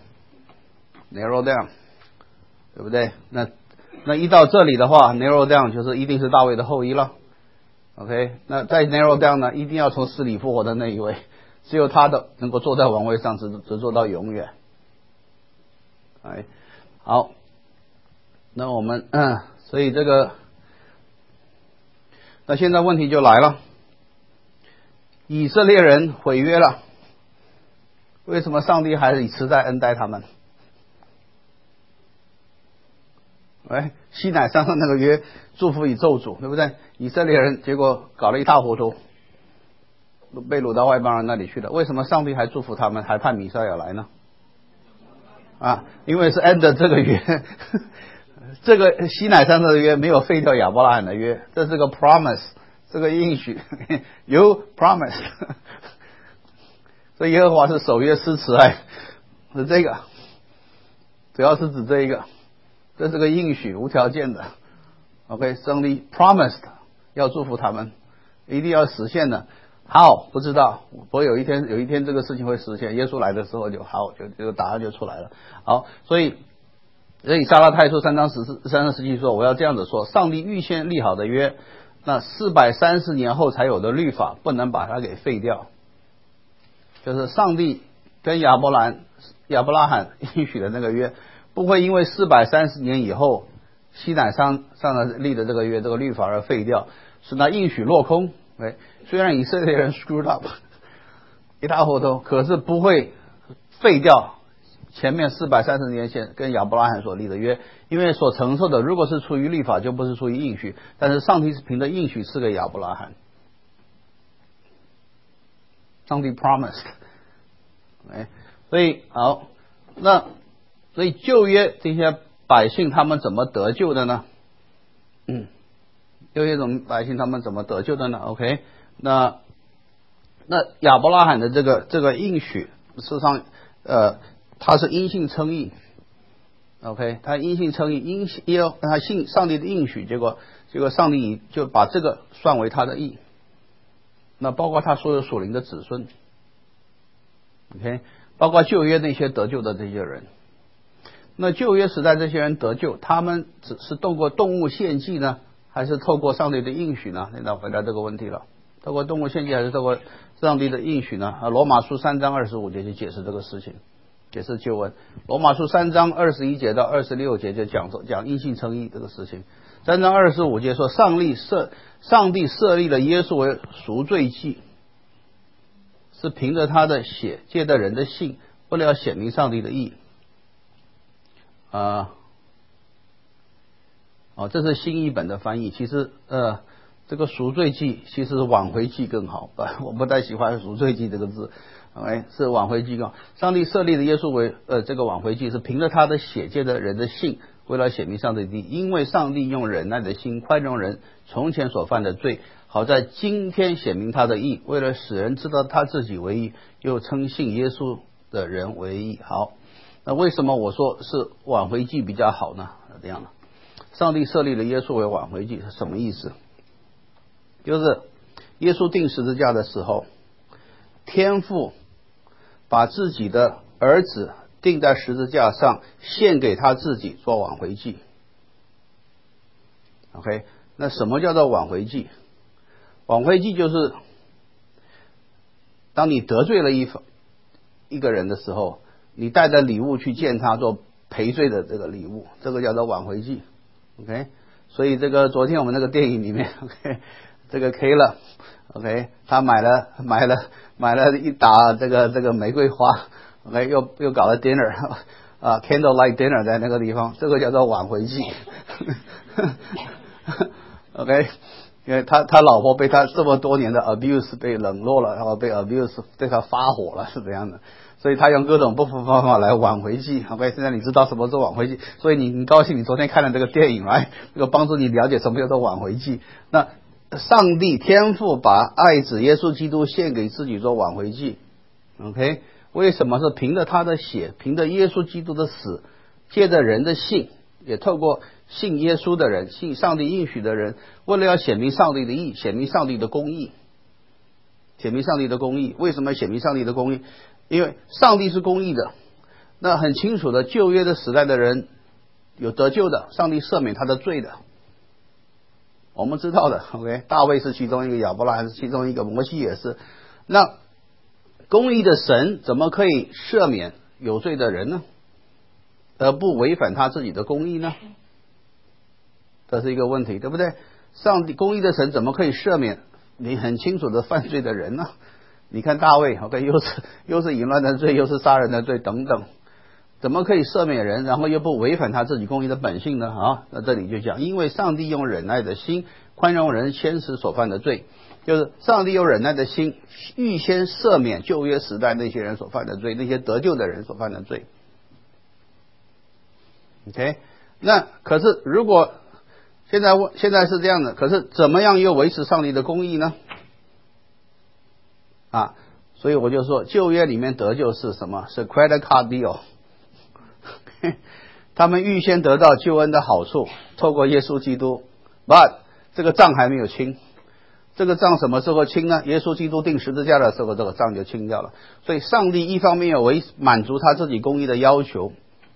down，narrow down， 对不对？那那一到这里的话 ，narrow down 就是一定是大卫的后裔了 ，OK？ 那在 narrow down 呢，一定要从死里复活的那一位，只有他的能够坐在王位上，直直坐到永远。哎，好，那我们嗯，所以这个。那现在问题就来了，以色列人毁约了，为什么上帝还是慈待恩待他们？哎，西乃山上那个约，祝福与咒诅，对不对？以色列人结果搞了一塌糊涂，被掳到外邦人那里去了。为什么上帝还祝福他们，还派弥赛亚来呢？啊，因为是 end 这个约。这个西乃山的约没有废掉亚伯拉罕的约，这是个 promise， 这个应许，有 promise 所以耶和华是守约施慈爱，是这个，主要是指这一个，这是个应许，无条件的。OK， 上帝 promised 要祝福他们，一定要实现的。好，不知道，不过有一天，有一天这个事情会实现。耶稣来的时候就好，就这个答案就出来了。好，所以所以撒拉太书三章十四三章十七说，我要这样子说：上帝预先立好的约，那四百三十年后才有的律法，不能把它给废掉。就是上帝跟亚伯兰、亚伯拉罕应许的那个约，不会因为四百三十年以后西乃山上的立的这个约、这个律法而废掉，使那应许落空。哎，虽然以色列人 screwed up 一塌糊涂，可是不会废掉前面四百三十年前跟亚伯拉罕所立的约，因为所承受的如果是出于律法，就不是出于应许，但是上帝是凭着应许赐给亚伯拉罕，上帝 promised， 哎，所以好，那所以旧约这些百姓他们怎么得救的呢？嗯。有一种百姓他们怎么得救的呢 ？OK， 那那亚伯拉罕的这个这个应许，事实上，呃，他是因信称义 ，OK， 他因信称义，因耶他信上帝的应许，结果结果上帝就把这个算为他的义，那包括他所有属灵的子孙 ，OK， 包括旧约那些得救的这些人，那旧约时代这些人得救，他们只是透过动物献祭呢？还是透过上帝的应许呢？现在回答这个问题了。透过动物献祭还是透过上帝的应许呢？啊，罗马书三章二十五节就解释这个事情，解释救恩。罗马书三章二十一节到二十六节就讲讲因信称义这个事情。三章二十五节说，上帝设上帝设立了耶稣为赎罪祭，是凭着他的血借着人的信，为了要显明上帝的义。啊、呃。哦，这是新译本的翻译。其实，呃，这个赎罪祭其实是挽回祭更好。我不太喜欢赎罪祭这个字，哎，是挽回祭更好。上帝设立的耶稣为呃这个挽回祭，是凭着他的血借的人的信，为了显明上帝的义。因为上帝用忍耐的心宽容人从前所犯的罪，好在今天显明他的义，为了使人知道他自己为义，又称信耶稣的人为义。好，那为什么我说是挽回祭比较好呢？这样的。上帝设立了耶稣为挽回祭是什么意思？就是耶稣钉十字架的时候，天父把自己的儿子钉在十字架上，献给他自己做挽回祭。OK， 那什么叫做挽回祭？挽回祭就是当你得罪了一一个人的时候，你带着礼物去见他做赔罪的这个礼物，这个叫做挽回祭。OK， 所以这个昨天我们那个电影里面 ，OK， 这个 K 了 ，OK， 他买了买了买了一打这个这个玫瑰花 ，OK， 又又搞了 dinner 啊 ，candlelight dinner 在那个地方，这个叫做挽回祭。OK， 因为他他老婆被他这么多年的 abuse 被冷落了，然后被 abuse 对他发火了，是这样的。所以他用各种不同方法来挽回祭。OK， 现在你知道什么是挽回祭，所以你你高兴，你昨天看了这个电影来，这个帮助你了解什么叫做挽回祭。那上帝天父把爱子耶稣基督献给自己做挽回祭。OK， 为什么是凭着他的血，凭着耶稣基督的死，借着人的信，也透过信耶稣的人，信上帝应许的人，为了要显明上帝的义，显明上帝的公义，显明上帝的公义。为什么显明上帝的公义？因为上帝是公义的，那很清楚的，旧约的时代的人有得救的，上帝赦免他的罪的，我们知道的。OK， 大卫是其中一个，亚伯拉罕是其中一个，摩西也是。那公义的神怎么可以赦免有罪的人呢？而不违反他自己的公义呢？这是一个问题，对不对？上帝公义的神怎么可以赦免你很清楚的犯罪的人呢？你看大卫 ，OK， 又是又是淫乱的罪，又是杀人的罪等等，怎么可以赦免人，然后又不违反他自己公义的本性呢？啊，那这里就讲，因为上帝用忍耐的心宽容人先时所犯的罪，就是上帝用忍耐的心预先赦免旧约时代那些人所犯的罪，那些得救的人所犯的罪。OK， 那可是如果现在现在是这样的，可是怎么样又维持上帝的公义呢？啊， 所以我就说旧约里面得救是什么？是 credit card deal 他们预先得到救恩的好处，透过耶稣基督 but 这个账还没有清。这个账什么时候清呢？耶稣基督钉十字架的时候，这个账就清掉了。所以上帝一方面有为满足他自己公义的要求，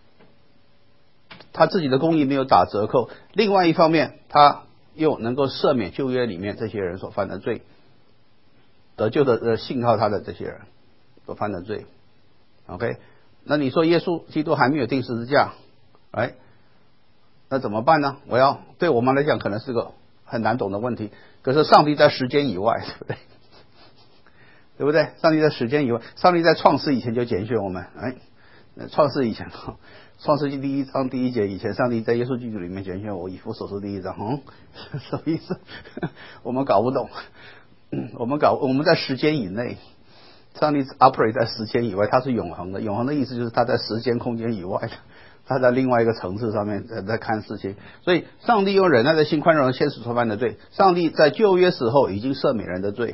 他自己的公义没有打折扣，另外一方面他又能够赦免旧约里面这些人所犯的罪，得救的呃信靠他的这些人所犯的罪。 OK， 那你说耶稣基督还没有钉十字架，哎，那怎么办呢？我要对我们来讲可能是个很难懂的问题，可是上帝在时间以外，对不对？对不对？上帝在时间以外，上帝在创世以前就拣选我们。哎，创世以前，创世纪第一章第一节以前，上帝在耶稣基督里面拣选我，以弗所书第一章，嗯，什么意思？我们搞不懂。我们搞我们在时间以内，上帝 operate 在时间以外，他是永恒的。永恒的意思就是他在时间空间以外的。他在另外一个层次上面在在看事情，所以上帝用忍耐的心宽容先使所犯的罪。上帝在旧约时候已经赦免人的罪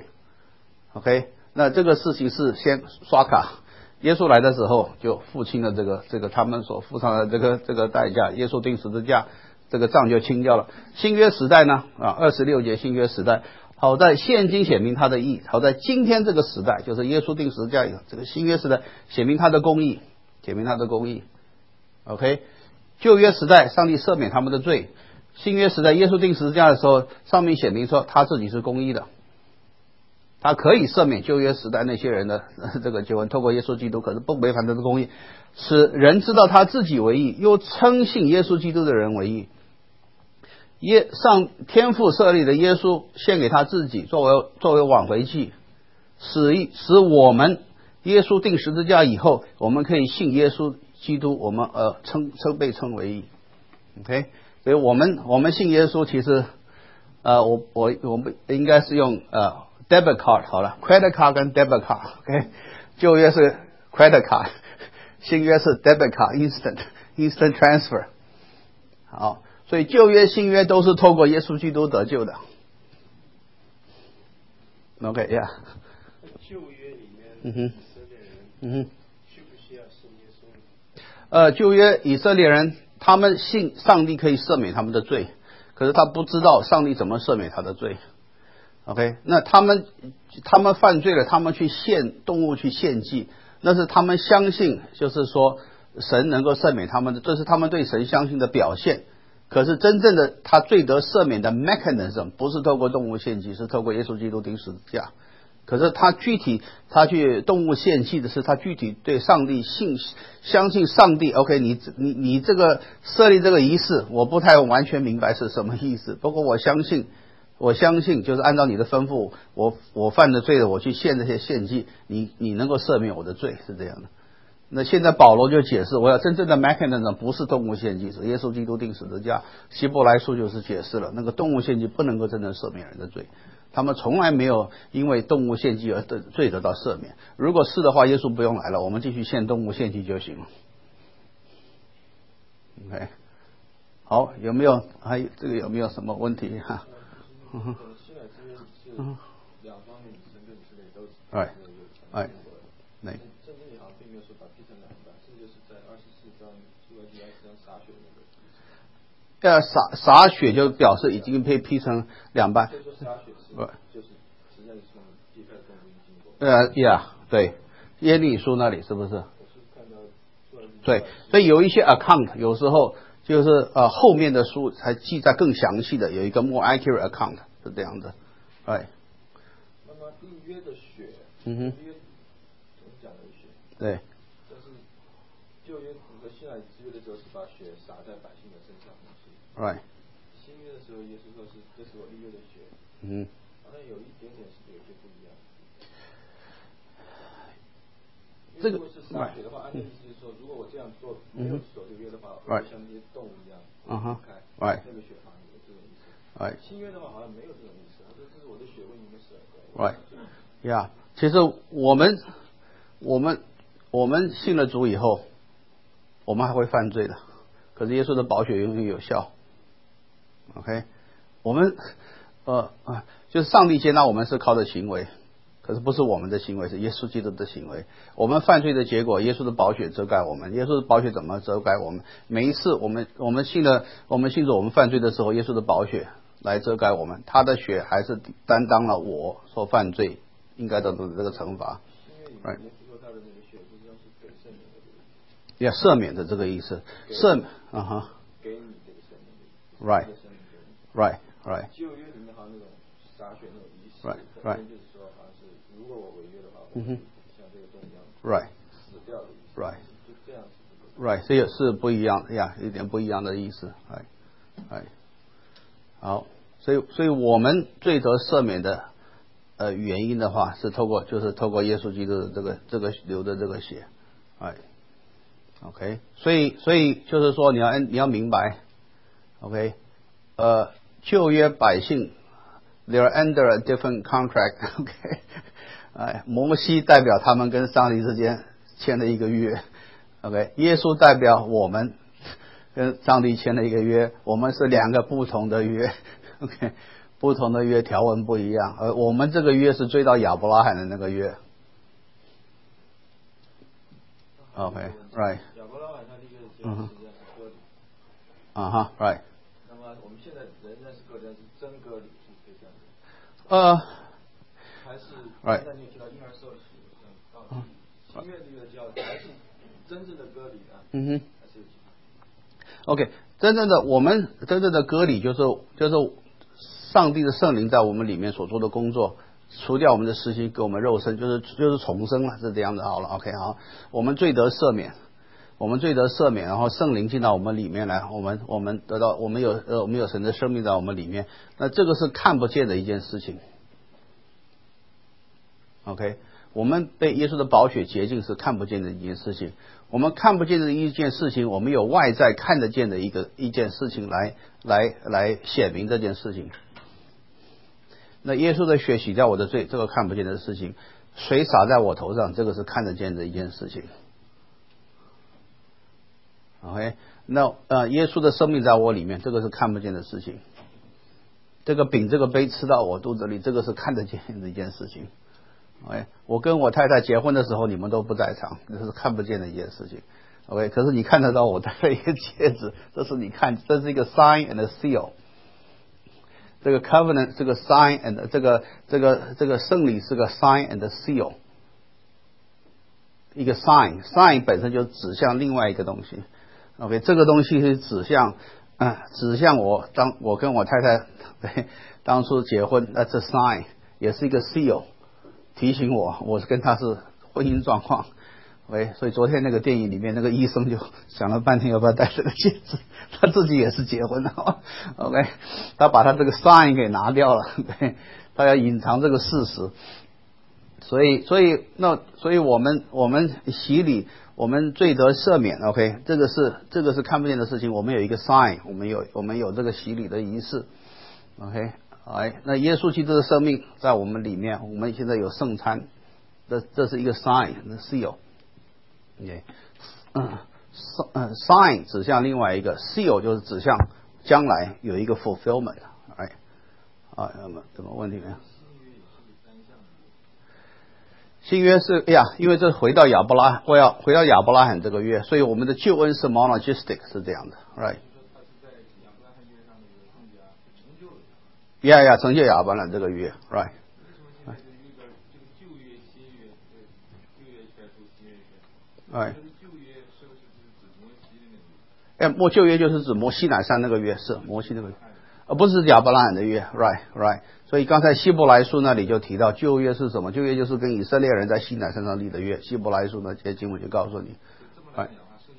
，OK， 那这个事情是先刷卡，耶稣来的时候就付清了这个这个他们所付上的这个这个代价，耶稣钉十字架，这个账就清掉了。新约时代呢啊，二十六节新约时代，好在现今显明他的义，好在今天这个时代，就是耶稣钉十字架以后，这个新约时代显明他的公义，显明他的公义。OK， 旧约时代上帝赦免他们的罪，新约时代耶稣钉十字架的时候，上面显明说他自己是公义的，他可以赦免旧约时代那些人的这个救恩，透过耶稣基督，可是不违反他的公义，使人知道他自己为义，又称信耶稣基督的人为义。耶上天父设立的耶稣献给他自己作为作为挽回祭，使使我们耶稣钉十字架以后，我们可以信耶稣基督，我们呃称称被称为义 ，OK， 所以我们我们信耶稣，其实呃我我我们应该是用呃 debit card 好了 ，credit card 跟 debit card，OK， 旧约是 credit card， 新约是 debit card，instant instant transfer， 好，所以旧约新约都是透过耶稣基督得救的 ，OK， 呀、yeah ， 旧约里面， 嗯哼， 以色列人， 嗯哼。 需不需要信耶稣？ 呃，旧约以色列人他们信上帝可以赦免他们的罪，可是他不知道上帝怎么赦免他的罪。OK， 那他们他们犯罪了，他们去献动物去献祭，那是他们相信，就是说神能够赦免他们的，这是他们对神相信的表现。可是真正的他罪得赦免的 mechanism 不是透过动物献祭，是透过耶稣基督钉十字架。可是他具体他去动物献祭的是他具体对上帝信相信上帝 OK 你你你这个设立这个仪式我不太完全明白是什么意思，不过我相信我相信就是按照你的吩咐，我我犯的罪了，我去献这些献祭，你你能够赦免我的罪，是这样的。那现在保罗就解释，我要真正的 mechanism 不是动物献祭，是耶稣基督钉十字架。希伯来书就是解释了，那个动物献祭不能够真正赦免人的罪，他们从来没有因为动物献祭而得罪得到赦免。如果是的话，耶稣不用来了，我们继续献动物献祭就行了。OK， 好，有没有还有这个有没有什么问题哈？ 嗯哼，新约之约是两方面，神跟以色列都是哎哎，那圣经里好像并没有说把劈成两半，这就是在二十四章出埃及二十四章洒血那个。 要洒洒血就表示已经被劈成两半。 所以说洒血是就是实在是从第一块动物经过。 呃呀，对，耶利书那里是不是？ 我是看到出埃及。 对，所以有一些 account 有时候就是呃后面的书才记载更详细的，有一个 more accurate account 是这样子。哎。 那么立约的血， 嗯哼。 约怎么讲的血？ 对。 但是旧约那个新约之约的时候是把血洒在百姓的身上。 Right。 新约的时候，耶稣说是这是我立约的血。 嗯。 好像有一点点是有些不一样。 这个如果是洒血的话，按照意思就是说，如果我这样做没有守这个约的话，我会像那些动物一样嗯哼开， Right。 那个血好像有这种意思。 Right。 新约的话好像没有这种意思，他说这是我的血为你们舍。 Right。呀，其实我们我们我们信了主以后，我们还会犯罪的，可是耶稣的宝血永远有效。OK， 我们呃啊，就是上帝接纳我们是靠着行为， 可是不是我们的行为，是耶稣基督的行为。我们犯罪的结果，耶稣的宝血遮盖我们。耶稣的宝血怎么遮盖我们？每一次我们我们信了，我们信主我们犯罪的时候，耶稣的宝血来遮盖我们，他的血还是担当了我所犯罪应该得到的这个惩罚。Right. 要赦免的这个意思，赦免，啊哈， 给你这个生命 ，right, right, right. 旧约里面好像那种洒血那种仪式 right, right. 就是说好像是如果我违约的话， 嗯哼， 像这个东西一样 right, 死掉的意思 right, 就这样子 right. 这也是不一样呀，有点不一样的意思，哎，哎，好，所以所以我们罪得赦免的呃原因的话，是透过就是透过耶稣基督的这个这个流的这个血，哎。OK， 所以所以就是说你要你要明白 ，OK， 呃，旧约百姓 they're under a different contract，OK， 哎，摩西代表他们跟上帝之间签了一个约 ，OK， 耶稣代表我们跟上帝签了一个约，我们是两个不同的约 ，OK， 不同的约条文不一样，而我们这个约是追到亚伯拉罕的那个约。Okay, right. 亚伯拉罕他第一个是嗯哼， 割礼。 啊哈 ，right. 那么我们现在仍然是割礼，但是真割礼是可以这样子。 呃， 还是 right. 刚才你有提到婴儿受洗，到底新约里的教还是真正的割礼啊？ 嗯哼。 还是有其他 OK， 真正的我们真正的割礼就是就是上帝的圣灵在我们里面所做的工作。除掉我们的实心，给我们肉身，就是就是重生了，是这样的。好了 ，OK， 好，我们罪得赦免，我们罪得赦免，然后圣灵进到我们里面来，我们我们得到，我们有呃我们有神的生命在我们里面，那这个是看不见的一件事情。OK， 我们被耶稣的宝血洁净是看不见的一件事情，我们看不见的一件事情，我们有外在看得见的一个一件事情来来来显明这件事情。那耶稣的血洗掉我的罪，这个看不见的事情；水洒在我头上，这个是看得见的一件事情。OK， 那呃，耶稣的生命在我里面，这个是看不见的事情。这个饼、这个杯吃到我肚子里，这个是看得见的一件事情。OK， 我跟我太太结婚的时候，你们都不在场，这是看不见的一件事情。OK， 可是你看得到我戴了一个戒指，这是你看，这是一个 sign and a seal。这个 covenant 这个 sign and 这个这个这个圣礼是个 sign and seal， 一个 sign sign 本身就指向另外一个东西。OK， 这个东西是指向嗯、呃、指向我当我跟我太太对当初结婚，那这 sign 也是一个 seal， 提醒我我是跟他是婚姻状况。OK， 所以昨天那个电影里面那个医生就想了半天要不要戴这个戒指，他自己也是结婚了 ，OK， 他把他这个 sign 给拿掉了，对，他要隐藏这个事实，所以所以那所以我们我们洗礼，我们罪得赦免 ，OK， 这个是这个是看不见的事情，我们有一个 sign， 我们有我们有这个洗礼的仪式 ，OK， 哎，那耶稣基督的生命在我们里面，我们现在有圣餐，这这是一个 sign， 那 seal。OK， 嗯，嗯 ，sign 指向另外一个 ，seal 就是指向将来有一个 fulfillment， 哎，啊，那么怎么问题呢？新约是哎呀，因为这回到亚伯拉，回要回到亚伯拉罕这个约，所以我们的救恩是 monergistic 是这样的 ，right？ 呀呀，成就亚伯拉罕这个约 ，right？哎，哎，摩旧约就是指摩西乃山那个约，是摩西那个约，而不是亚伯拉罕的约 ，right right。所以刚才希伯来书那里就提到旧约是什么？旧约就是跟以色列人在西乃山上立的约。希伯来书那些经文就告诉你，哎，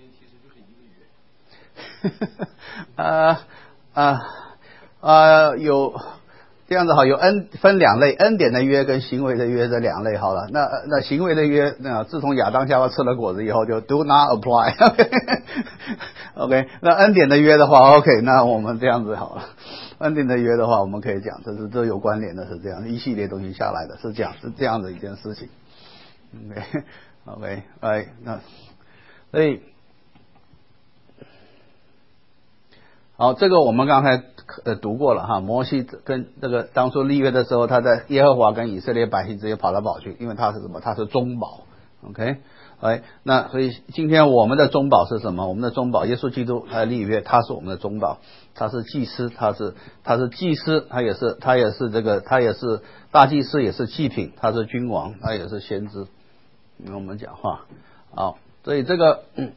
啊啊啊有。这样子好，有恩分两类，恩典的约跟行为的约这两类好了。那那行为的约，那自从亚当夏娃吃了果子以后，就 do not apply 。OK， 那恩典的约的话 ，OK， 那我们这样子好了。恩典的约的话，我们可以讲，这是这有关联的，是这样一系列东西下来的，是这样是这样的一件事情。OK，OK， 哎，那所以。好，这个我们刚才呃读过了哈，摩西跟这个当初立约的时候，他在耶和华跟以色列百姓之间跑来跑去，因为他是什么？他是中保 ，OK， 哎，那所以今天我们的中保是什么？我们的中保，耶稣基督他立约，他是我们的中保，他是祭司，他是他是祭司，他也是他也是这个他也是大祭司，也是祭品，他是君王，他也是先知。跟我们讲话，好，所以这个，嗯，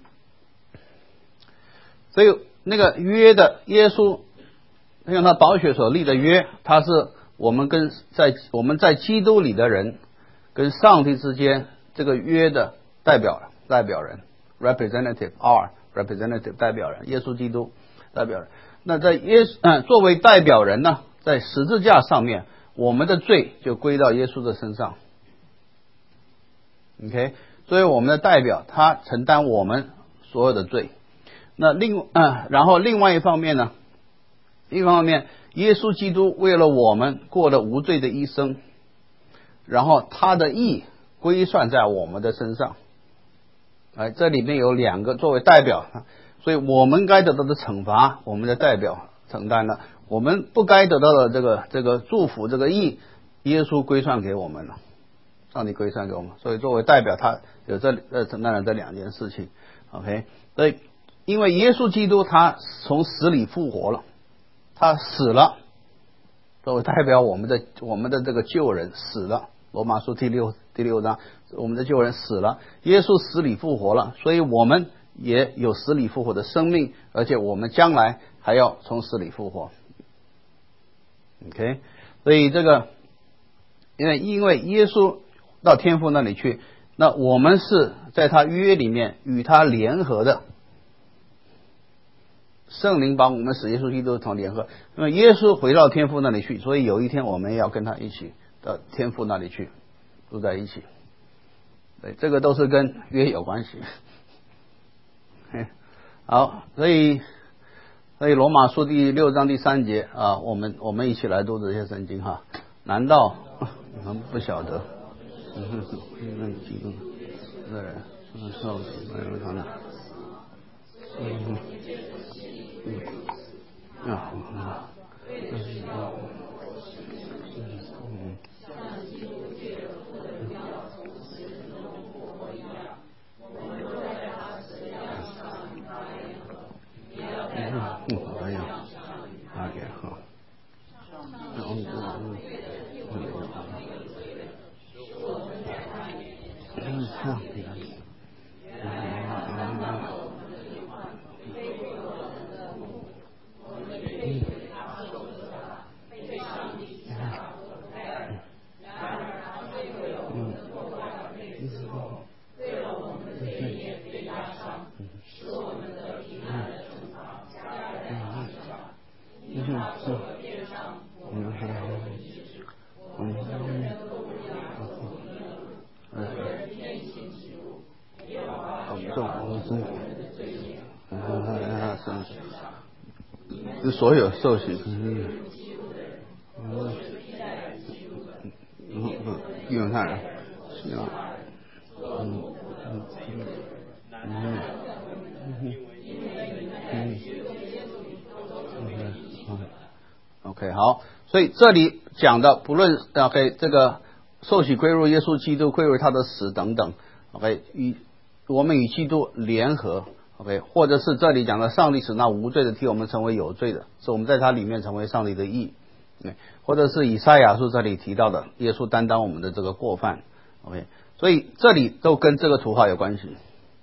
所以那个约的耶稣用他宝血所立的约，他是我们跟在我们在基督里的人跟上帝之间这个约的代表代表人 representative R representative 代表人，耶稣基督代表人。那在耶嗯作为代表人呢，在十字架上面，我们的罪就归到耶稣的身上。OK， 所以我们的代表他承担我们所有的罪。那另嗯，然后另外一方面呢，一方面耶稣基督为了我们过了无罪的一生，然后他的义归算在我们的身上。哎，这里面有两个作为代表，所以我们该得到的惩罚，我们的代表承担了；我们不该得到的这个这个祝福，这个义，耶稣归算给我们了。上帝归算给我们，所以作为代表，他有这呃承担了这两件事情。OK， 所以因为耶稣基督他从死里复活了，他死了，作为代表我们的我们的这个旧人死了。罗马书第六第六章，我们的旧人死了，耶稣死里复活了，所以我们也有死里复活的生命，而且我们将来还要从死里复活。OK， 所以这个因为因为耶稣到天父那里去，那我们是在他约里面与他联合的，圣灵把我们使耶稣基督同联合。因为耶稣回到天父那里去，所以有一天我们要跟他一起到天父那里去住在一起。对，这个都是跟约有关系。好，所以所以罗马书第六章第三节啊，我们我们一起来读这些圣经哈。难道你们不晓得？嗯哼，嗯，几个个人，嗯，受洗，没有他呢，嗯哼，嗯，啊，嗯，嗯，嗯，嗯，可以，大概好，嗯嗯嗯。嗯，好，所有受洗，嗯，嗯，嗯，犹太人，是啊，嗯，嗯，嗯，嗯，嗯 ，OK， 好，所以这里讲的不论 OK 这个受洗归入耶稣基督，归入他的死等等 ，OK， 与我们与基督联合。OK， 或者是这里讲的上帝使那无罪的替我们成为有罪的，是我们在他里面成为上帝的义，或者是以赛亚书这里提到的耶稣担当我们的这个过犯。OK， 所以这里都跟这个图画有关系，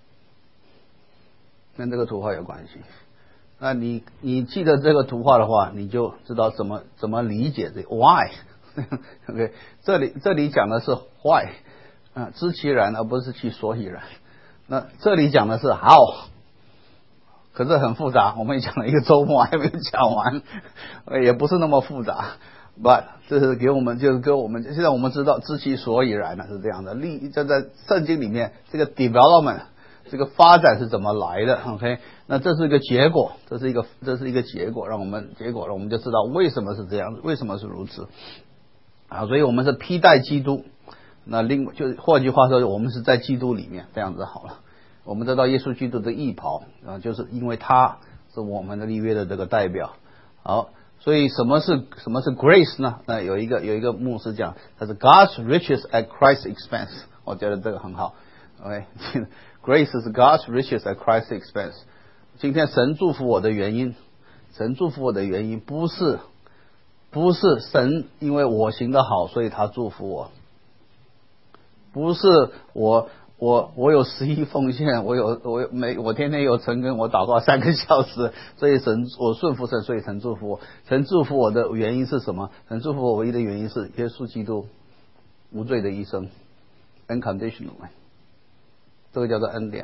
跟这个图画有关系。那你你记得这个图画的话，你就知道怎么怎么理解这 why。OK， 这里这里讲的是 why， 啊，知其然而不是其所以然。那这里讲的是 how。可是很复杂，我们也讲了一个周末还没有讲完，也不是那么复杂。But 这是给我们就是给我们现在我们知道知其所以然呢是这样的。历就在圣经里面，这个 development 这个发展是怎么来的 ？OK， 那这是一个结果，这是一个这是一个结果，让我们结果了，我们就知道为什么是这样子，为什么是如此啊？所以我们是披戴基督。那另就换句话说，我们是在基督里面，这样子好了。我们得到耶稣基督的义袍啊，就是因为他是我们的立约的这个代表。好， 所以什么是什么是 grace 呢？那有一个有一个牧师讲，他是 God's riches at Christ's expense， 我觉得这个很好。OK，grace is God's riches at Christ's expense。今天神祝福我的原因，神祝福我的原因不是不是神因为我行得好，所以他祝福我，不是我。我我有十一奉献，我有我有每我天天有晨更，我祷告三个小时，所以神我顺服神，所以神祝福我。神祝福我的原因是什么？神祝福我唯一的原因是耶稣基督无罪的一生 ，unconditionally， 这个叫做恩典，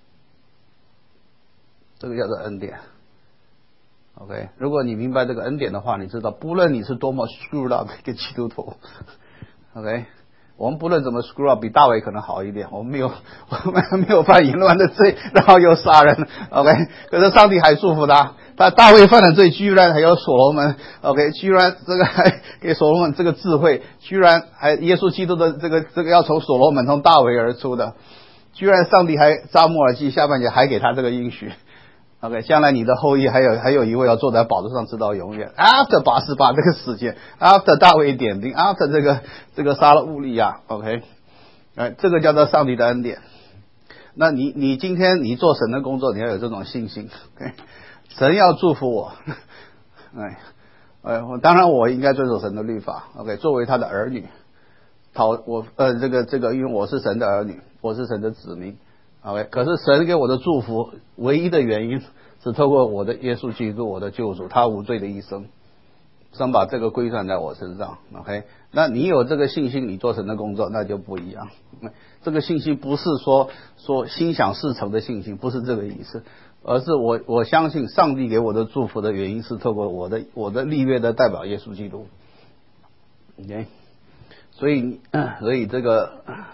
这个叫做恩典。OK， 如果你明白这个恩典的话，你知道不论你是多么 screwed up 的一个基督徒 ，OK。我们不论怎么 screw up， 比大卫可能好一点。我们没有，我们没有犯淫乱的罪，然后又杀人。OK， 可是上帝还祝福他。他大卫犯了罪，居然还有所罗门。OK， 居然这个还给所罗门这个智慧，居然还耶稣基督的这个这个要从所罗门从大卫而出的，居然上帝还扎摩尔记下半节还给他这个应许。OK， 将来你的后裔还有还有一位要坐在宝座上直到永远。After 八十八这个时间 ，After 大卫点兵 ，After 这个这个杀了乌利亚 ，OK， 哎，这个叫做上帝的恩典。那你你今天你做神的工作，你要有这种信心。OK， 神要祝福我，哎，哎，当然我应该遵守神的律法。OK， 作为他的儿女，讨我呃这个这个，因为我是神的儿女，我是神的子民。OK， 可是神给我的祝福，唯一的原因是透过我的耶稣基督，我的救主，他无罪的一生，神把这个归算在我身上。OK， 那你有这个信心，你做神的工作那就不一样。这个信心不是说说心想事成的信心，不是这个意思，而是我我相信上帝给我的祝福的原因是透过我的我的立约的代表耶稣基督。OK， 所以所以这个。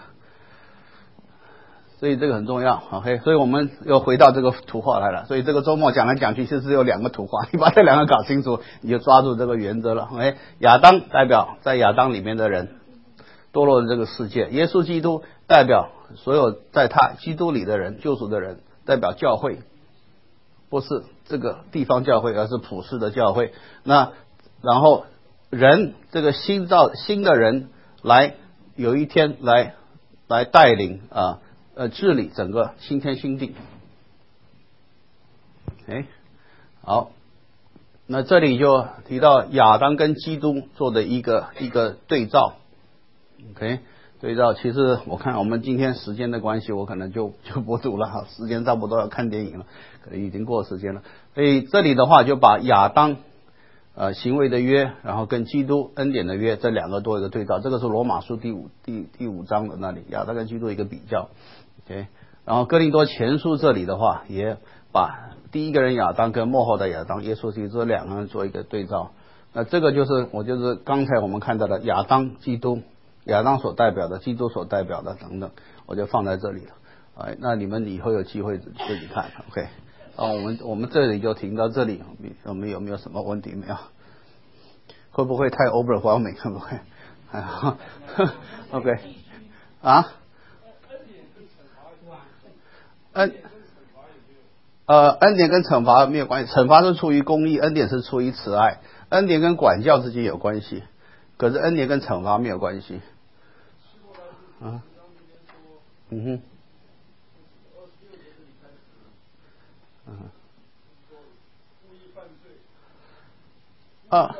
所以这个很重要 ，OK， 所以我们又回到这个图画来了。所以这个周末讲来讲去，其实只有两个图画，你把这两个搞清楚，你就抓住这个原则了。OK， 亚当代表在亚当里面的人堕落的这个世界，耶稣基督代表所有在他基督里的人，救赎的人，代表教会，不是这个地方教会，而是普世的教会。那然后人这个新造新的人来有一天来来带领啊。呃，治理整个新天新地。哎，好，那这里就提到亚当跟基督做的一个一个对照。OK， 对照。其实我看我们今天时间的关系，我可能就就不读了哈，时间差不多要看电影了，可能已经过时间了。所以这里的话就把亚当呃行为的约，然后跟基督恩典的约这两个做一个对照。这个是罗马书第五第第五章的那里，亚当跟基督一个比较。OK， 然后哥林多前书这里的话，也把第一个人亚当跟末后的亚当耶稣基督这两个人做一个对照。那这个就是我就是刚才我们看到的亚当、基督，亚当所代表的，基督所代表的等等，我就放在这里了。哎，那你们以后有机会自己看。OK， 啊，我们我们这里就停到这里。我们有没有什么问题没有？会不会太 overwhelming？ 会不会？哎 ，OK， 啊？恩呃，恩典跟惩罚没有关系，惩罚是出于公义，恩典是出于慈爱。恩典跟管教之间有关系，可是恩典跟惩罚没有关系。啊，嗯哼，嗯哼，啊，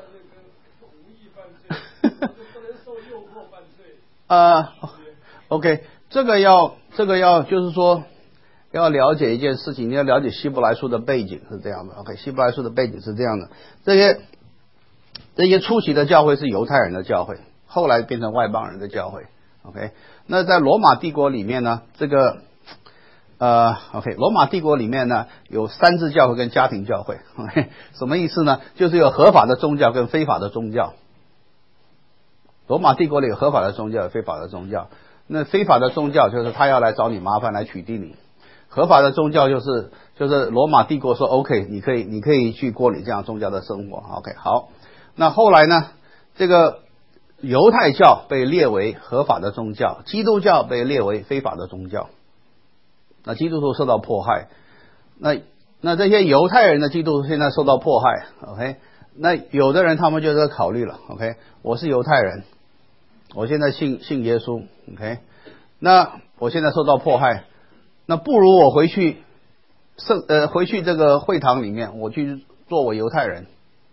啊 ，OK， 这个要这个要就是说。要了解一件事情，你要了解希伯来书的背景是这样的。OK， 希伯来书的背景是这样的，这些这些初期的教会是犹太人的教会，后来变成外邦人的教会。OK， 那在罗马帝国里面呢，这个呃 OK， 罗马帝国里面呢有三支教会跟家庭教会。OK， 什么意思呢？就是有合法的宗教跟非法的宗教。罗马帝国里有合法的宗教，有非法的宗教。那非法的宗教就是他要来找你麻烦，来取缔你。合法的宗教就是就是罗马帝国说 OK， 你可以你可以去过你这样宗教的生活。OK， 好，那后来呢，这个犹太教被列为合法的宗教，基督教被列为非法的宗教。那基督徒受到迫害，那那这些犹太人的基督徒现在受到迫害。OK， 那有的人他们就在考虑了 ，OK， 我是犹太人，我现在信信耶稣 ，OK， 那我现在受到迫害，那不如我回去圣呃回去这个会堂里面，我去做我犹太人。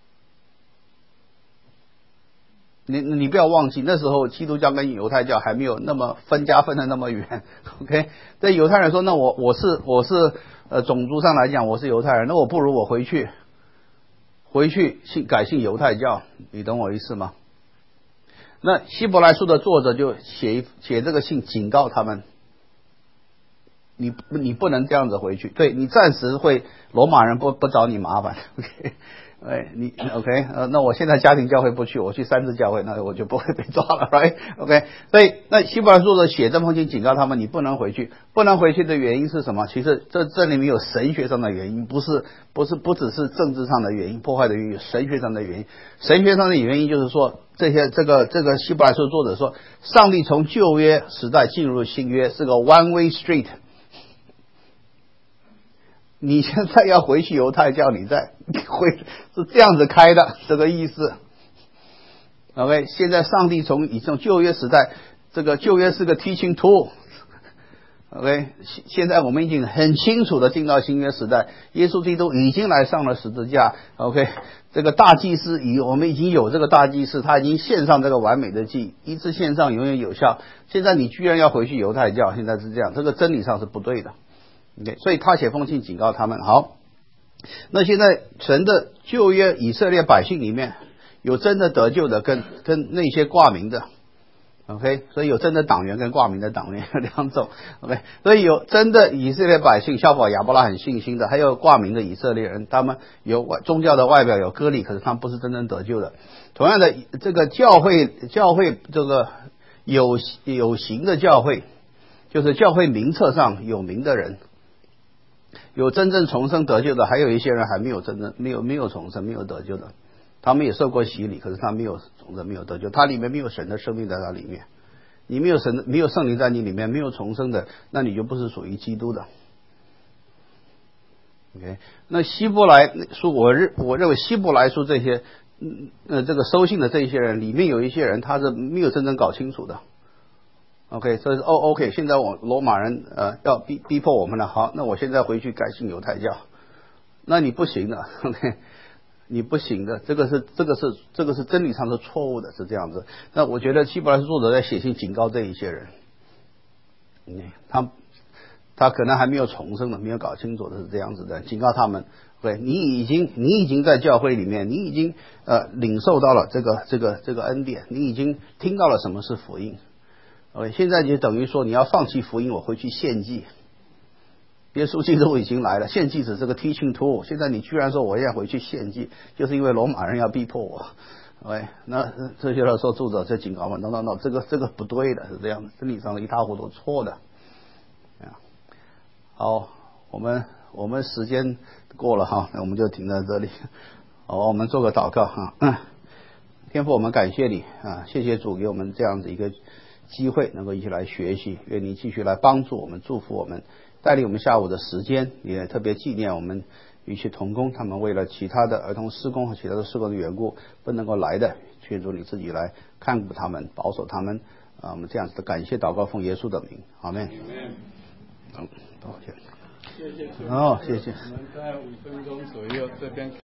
你你不要忘记，那时候基督教跟犹太教还没有那么分家分的那么远 ，OK？ 对犹太人说，那我我是我是呃种族上来讲我是犹太人，那我不如我回去回去信改信犹太教，你懂我意思吗？那希伯来书的作者就写写这个信警告他们，你你不能这样子回去，对你暂时会罗马人不不找你麻烦 ，OK？哎，你 OK？ 呃，那我现在家庭教会不去，我去三自教会，那我就不会被抓了 ，right？OK？ 所以那希伯来书的写这封信警告他们，你不能回去，不能回去的原因是什么？其实这这里面有神学上的原因，不是不是不只是政治上的原因，破坏的原因，有神学上的原因。神学上的原因就是说，这些这个这个希伯来书作者说，上帝从旧约时代进入新约是个 one way street。你现在要回去犹太教，你再会是这样子开的，这个意思。OK， 现在上帝从以从旧约时代，这个旧约是个 teaching tool。OK， 现在我们已经很清楚的进到新约时代，耶稣基督已经来上了十字架。OK， 这个大祭司已我们已经有这个大祭司，他已经献上这个完美的祭，一次献上永远有效。现在你居然要回去犹太教，现在是这样，这个真理上是不对的。Okay， 所以他写封信警告他们。好，那现在神的旧约以色列百姓里面有真的得救的跟跟那些挂名的 ，OK， 所以有真的党员跟挂名的党员有两种 ，OK， 所以有真的以色列百姓效法亚伯拉罕信心的，还有挂名的以色列人，他们有宗教的外表有割礼，可是他们不是真正得救的。同样的，这个教会教会这个有有形的教会，就是教会名册上有名的人。有真正重生得救的，还有一些人还没有真正没有没有重生没有得救的，他们也受过洗礼，可是他没有重生没有得救，他里面没有神的生命在他里面，你没有神没有圣灵在你里面，没有重生的，那你就不是属于基督的。OK， 那希伯来书我认我认为希伯来书这些呃这个收信的这一些人里面有一些人他是没有真正搞清楚的。OK， 所以哦 ，OK， 现在我罗马人呃要逼逼迫我们了，好，那我现在回去改信犹太教，那你不行的 ，OK， 你不行的，这个是这个是这个是真理上是错误的，是这样子。那我觉得希伯来书作者在写信警告这一些人，嗯，他他可能还没有重生的，没有搞清楚的是这样子的，警告他们，对，你已经你已经在教会里面，你已经呃领受到了这个这个这个恩典，你已经听到了什么是福音。OK， 现在就等于说你要放弃福音，我回去献祭。耶稣基督已经来了，献祭只是个 teaching tool。现在你居然说我要回去献祭，就是因为罗马人要逼迫我。OK， 那这些人说作者在警告我 ，no no no， 这个这个不对的，是这样的，真理上一塌糊涂，错的。好，我们我们时间过了哈，那我们就停在这里。好，我们做个祷告哈。嗯，天父，我们感谢你啊，谢谢主给我们这样子一个机会能够一起来学习，愿你继续来帮助我们，祝福我们，带领我们下午的时间，也特别纪念我们与其同工，他们为了其他的儿童施工和其他的施工的缘故不能够来的，劝主你自己来看顾他们，保守他们啊，我们这样子的感谢祷告奉耶稣的名，阿们。好，抱歉。 谢谢。 哦，谢谢。 我们在五分钟左右这边。